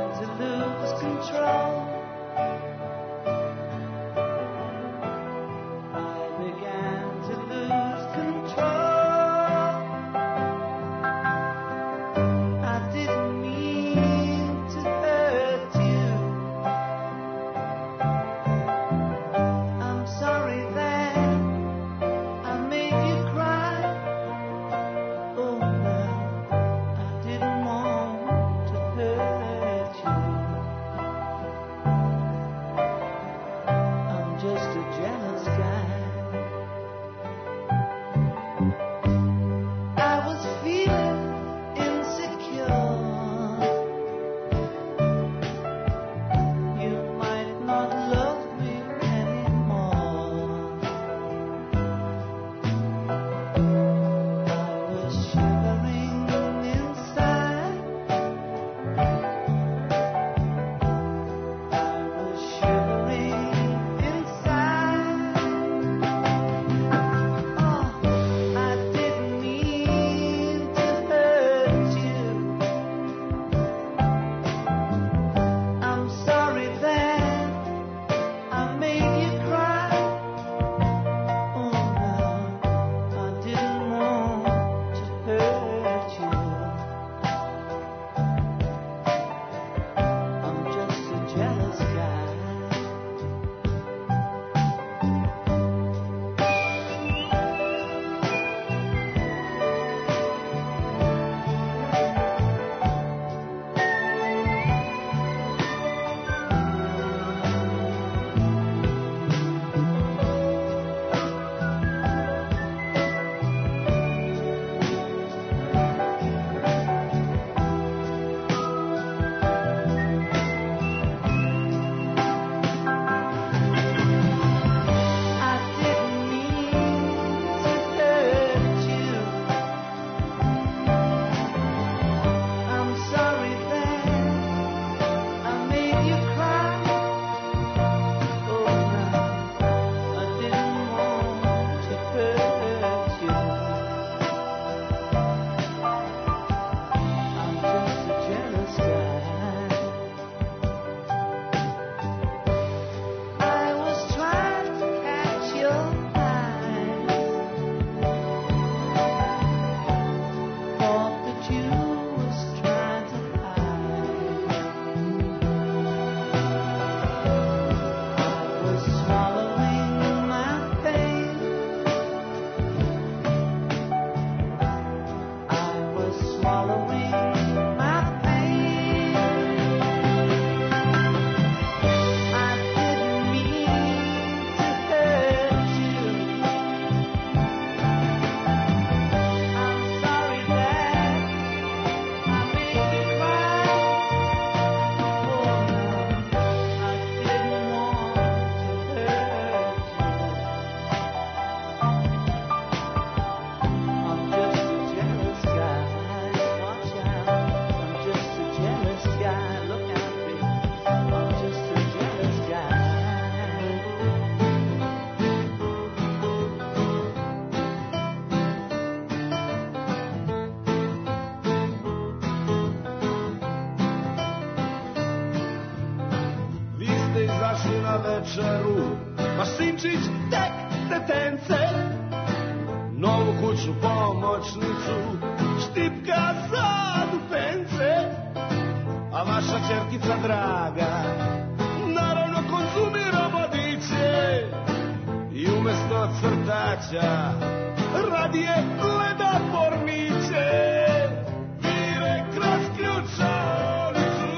[SPEAKER 6] večeru, vaš sinčić tek detence, novu kuću pomoćnicu, štipka za dupence, a vaša čerkica draga naravno konzumira vodiče i umesto crtaća radije gleda porniće, vire kroz ključavnicu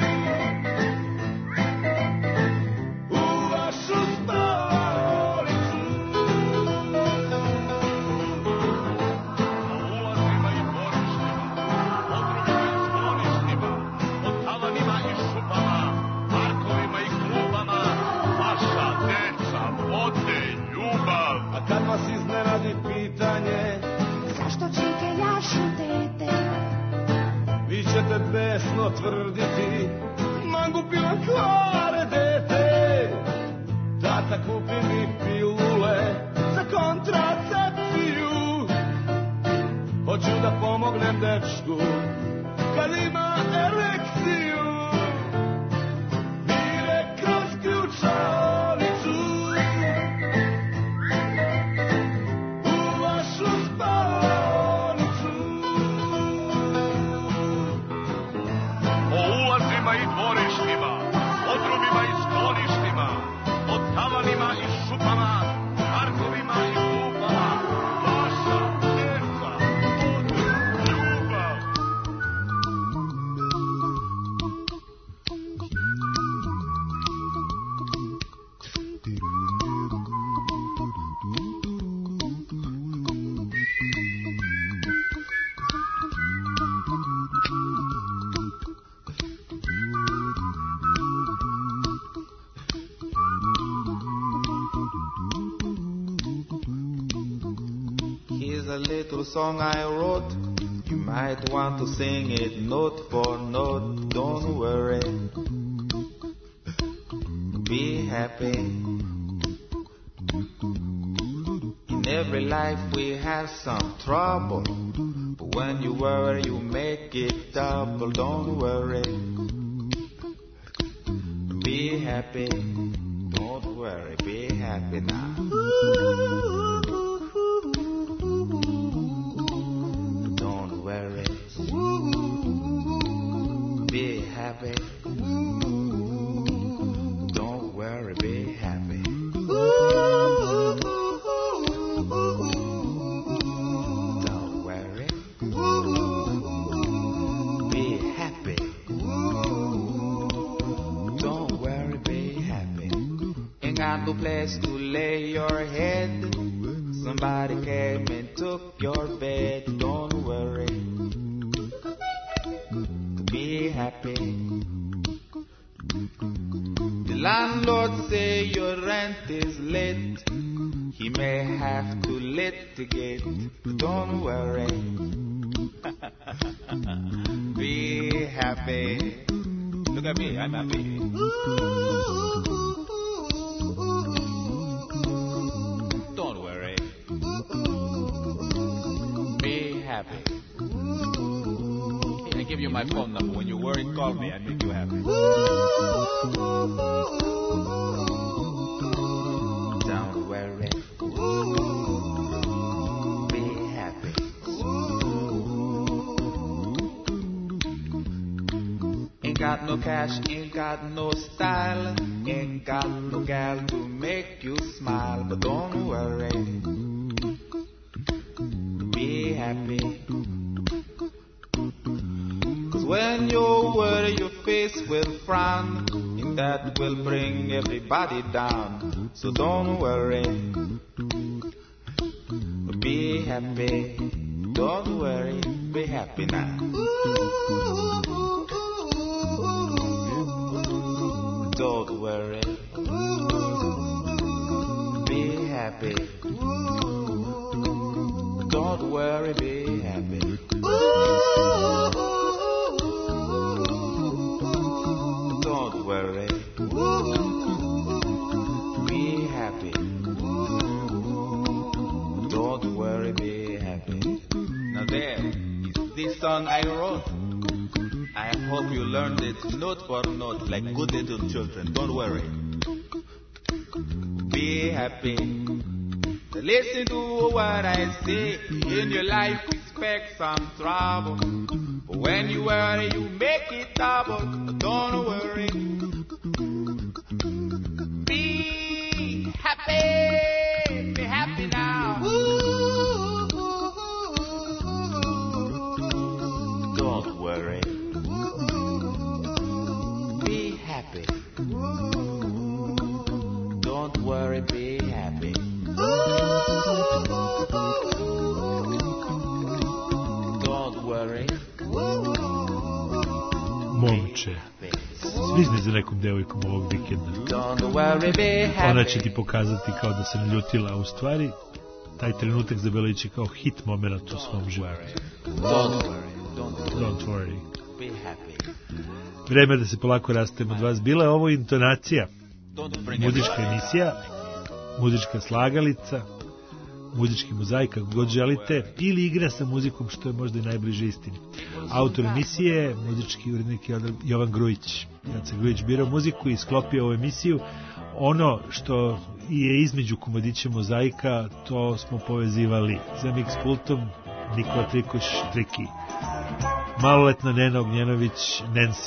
[SPEAKER 6] u vašu spavalicu.
[SPEAKER 1] Ulazima i dvorištima, podrumima i skloništima, pod tavanima i šupama, parkovima i klubama, vaša deca vode ljubav.
[SPEAKER 6] A kad vas iznenadi pitanje
[SPEAKER 8] Zašto čekeljašu dete?
[SPEAKER 6] vi ćete besno tvrditi mangupilan kvare dete. Tata kupi mi pilule za kontracepciju, hoću da pomognem dečku kad ima erekciju. Vire kroz ključavnicu u vašu spavanicu.
[SPEAKER 1] O ulazima i dvorištima, podrumima i skloništima, pod tavanima i šupama, parkovima i klubama, vaša deca vode ljubav.
[SPEAKER 21] Here's a little song I wrote. You might want to sing it note for note. Don't worry. Be happy. In every life we have some trouble. But when you worry, you make it double. Don't worry. Be happy. Don't worry. Be happy now. Don't worry. Be happy. Don't worry, be happy. Don't worry. Be happy. Don't worry, be happy. Ain't got no place to lay your head. Somebody came and took your bed. Don't worry. Be happy. The landlord say your rent is late. He may have to litigate. Don't worry. Be happy. Look at me, I'm happy. Don't worry. Be happy. I give you my phone number. When you worry, call me. I make you happy. Don't worry. Be happy. Ain't got no cash, ain't got no style, ain't got no gal to make you smile, but don't worry. Be happy. Cause when you worry, your face will frown, and that will bring everybody down. So don't worry. Be happy. Don't worry. Be happy now. Don't worry. Be happy. Don't worry, be happy. Don't worry. Be happy. Don't worry, be happy. Now there is this song I wrote. I hope you learned it note for note like good little children. Don't worry. be happy. Listen to what I say. In your life, expect some trouble. But when you worry, you make it double. Don't worry. Be happy. Be happy now. Don't worry. Be happy. Don't worry, be happy. Don't worry.
[SPEAKER 2] Momče, svizni za nekom devojkom ovog vikenda.
[SPEAKER 21] Don't worry, be happy.
[SPEAKER 2] Ona će ti pokazati kao da se naljutila, a u stvari taj trenutak zabeleži će kao hit moment u svom životu. Don't worry.
[SPEAKER 21] Be happy.
[SPEAKER 2] Vreme da se polako rastemo od vas. Bila je ovo intonacija, muzička emisija, muzička slagalica, muzički mozaik, kako god želite, ili igra sa muzikom, što je možda i najbliže istini. Autor emisije, muzički urednik je Jovan Grujić. Jaca Grujić birao muziku i sklopio ovu emisiju. Ono što je između komadića mozaika, to smo povezivali za mix pultom Nikola Trikoš, Triki, maloletna Nena Ognjenović, Nancy,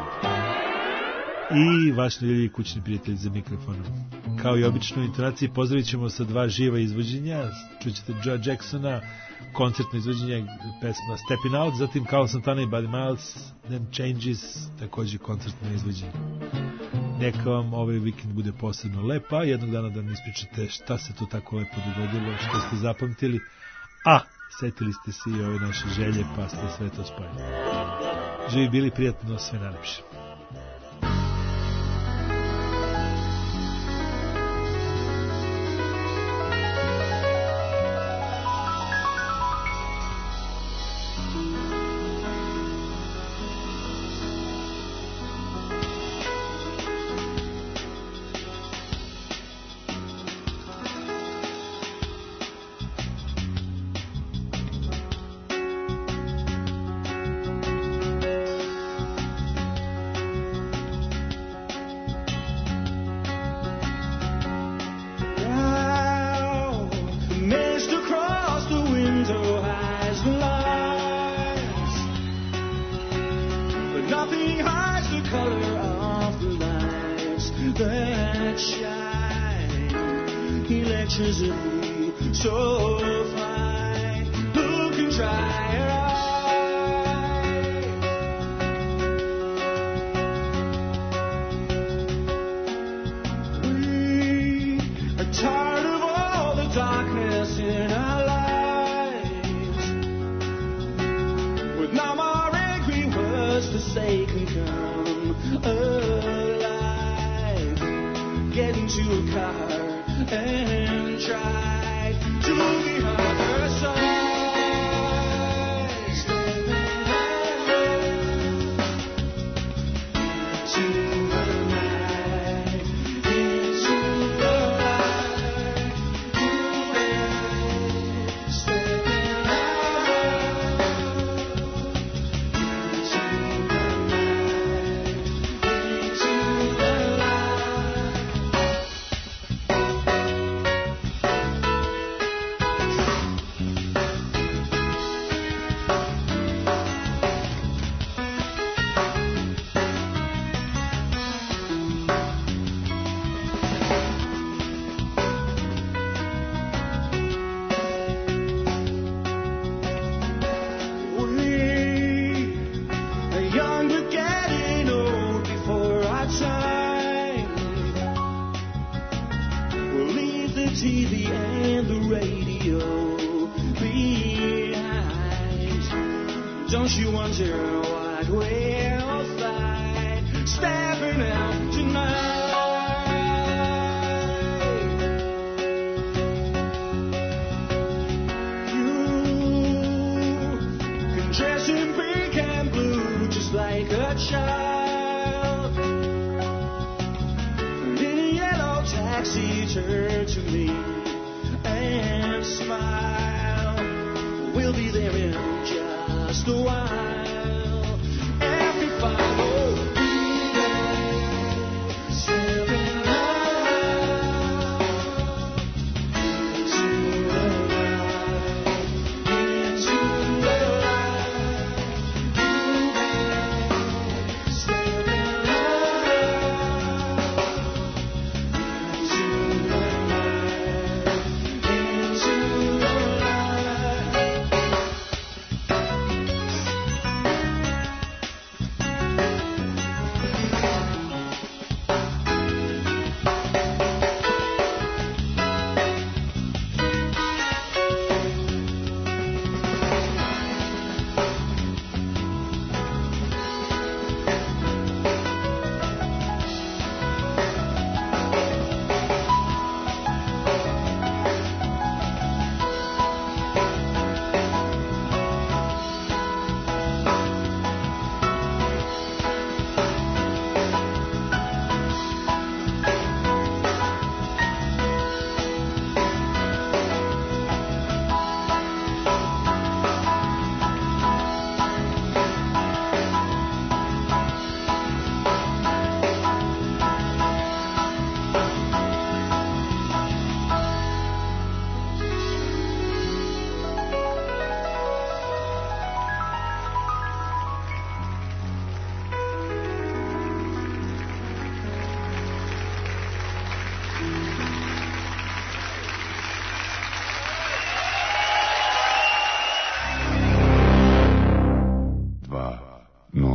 [SPEAKER 2] i vaš neljuljivi kućni prijatelj za mikrofonom. Kao i obično u intonaciji pozdravit ćemo sa dva živa izvođenja. Čućete Joe Jacksona, koncertno izvođenje pesma Steppin' Out, zatim Carl Santana i Buddy Miles, Them Changes, također koncertno izvođenje. Neka vam ovaj vikend bude posebno lep, a jednog dana da mi ispričate šta se to tako lepo dogodilo, što ste zapamtili, a setili ste se i ove naše želje, pa ste sve to spojili. Živi bili, prijatno, sve najlepše.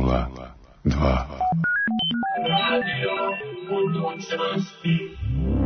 [SPEAKER 11] 002.
[SPEAKER 4] Radio budućnosti.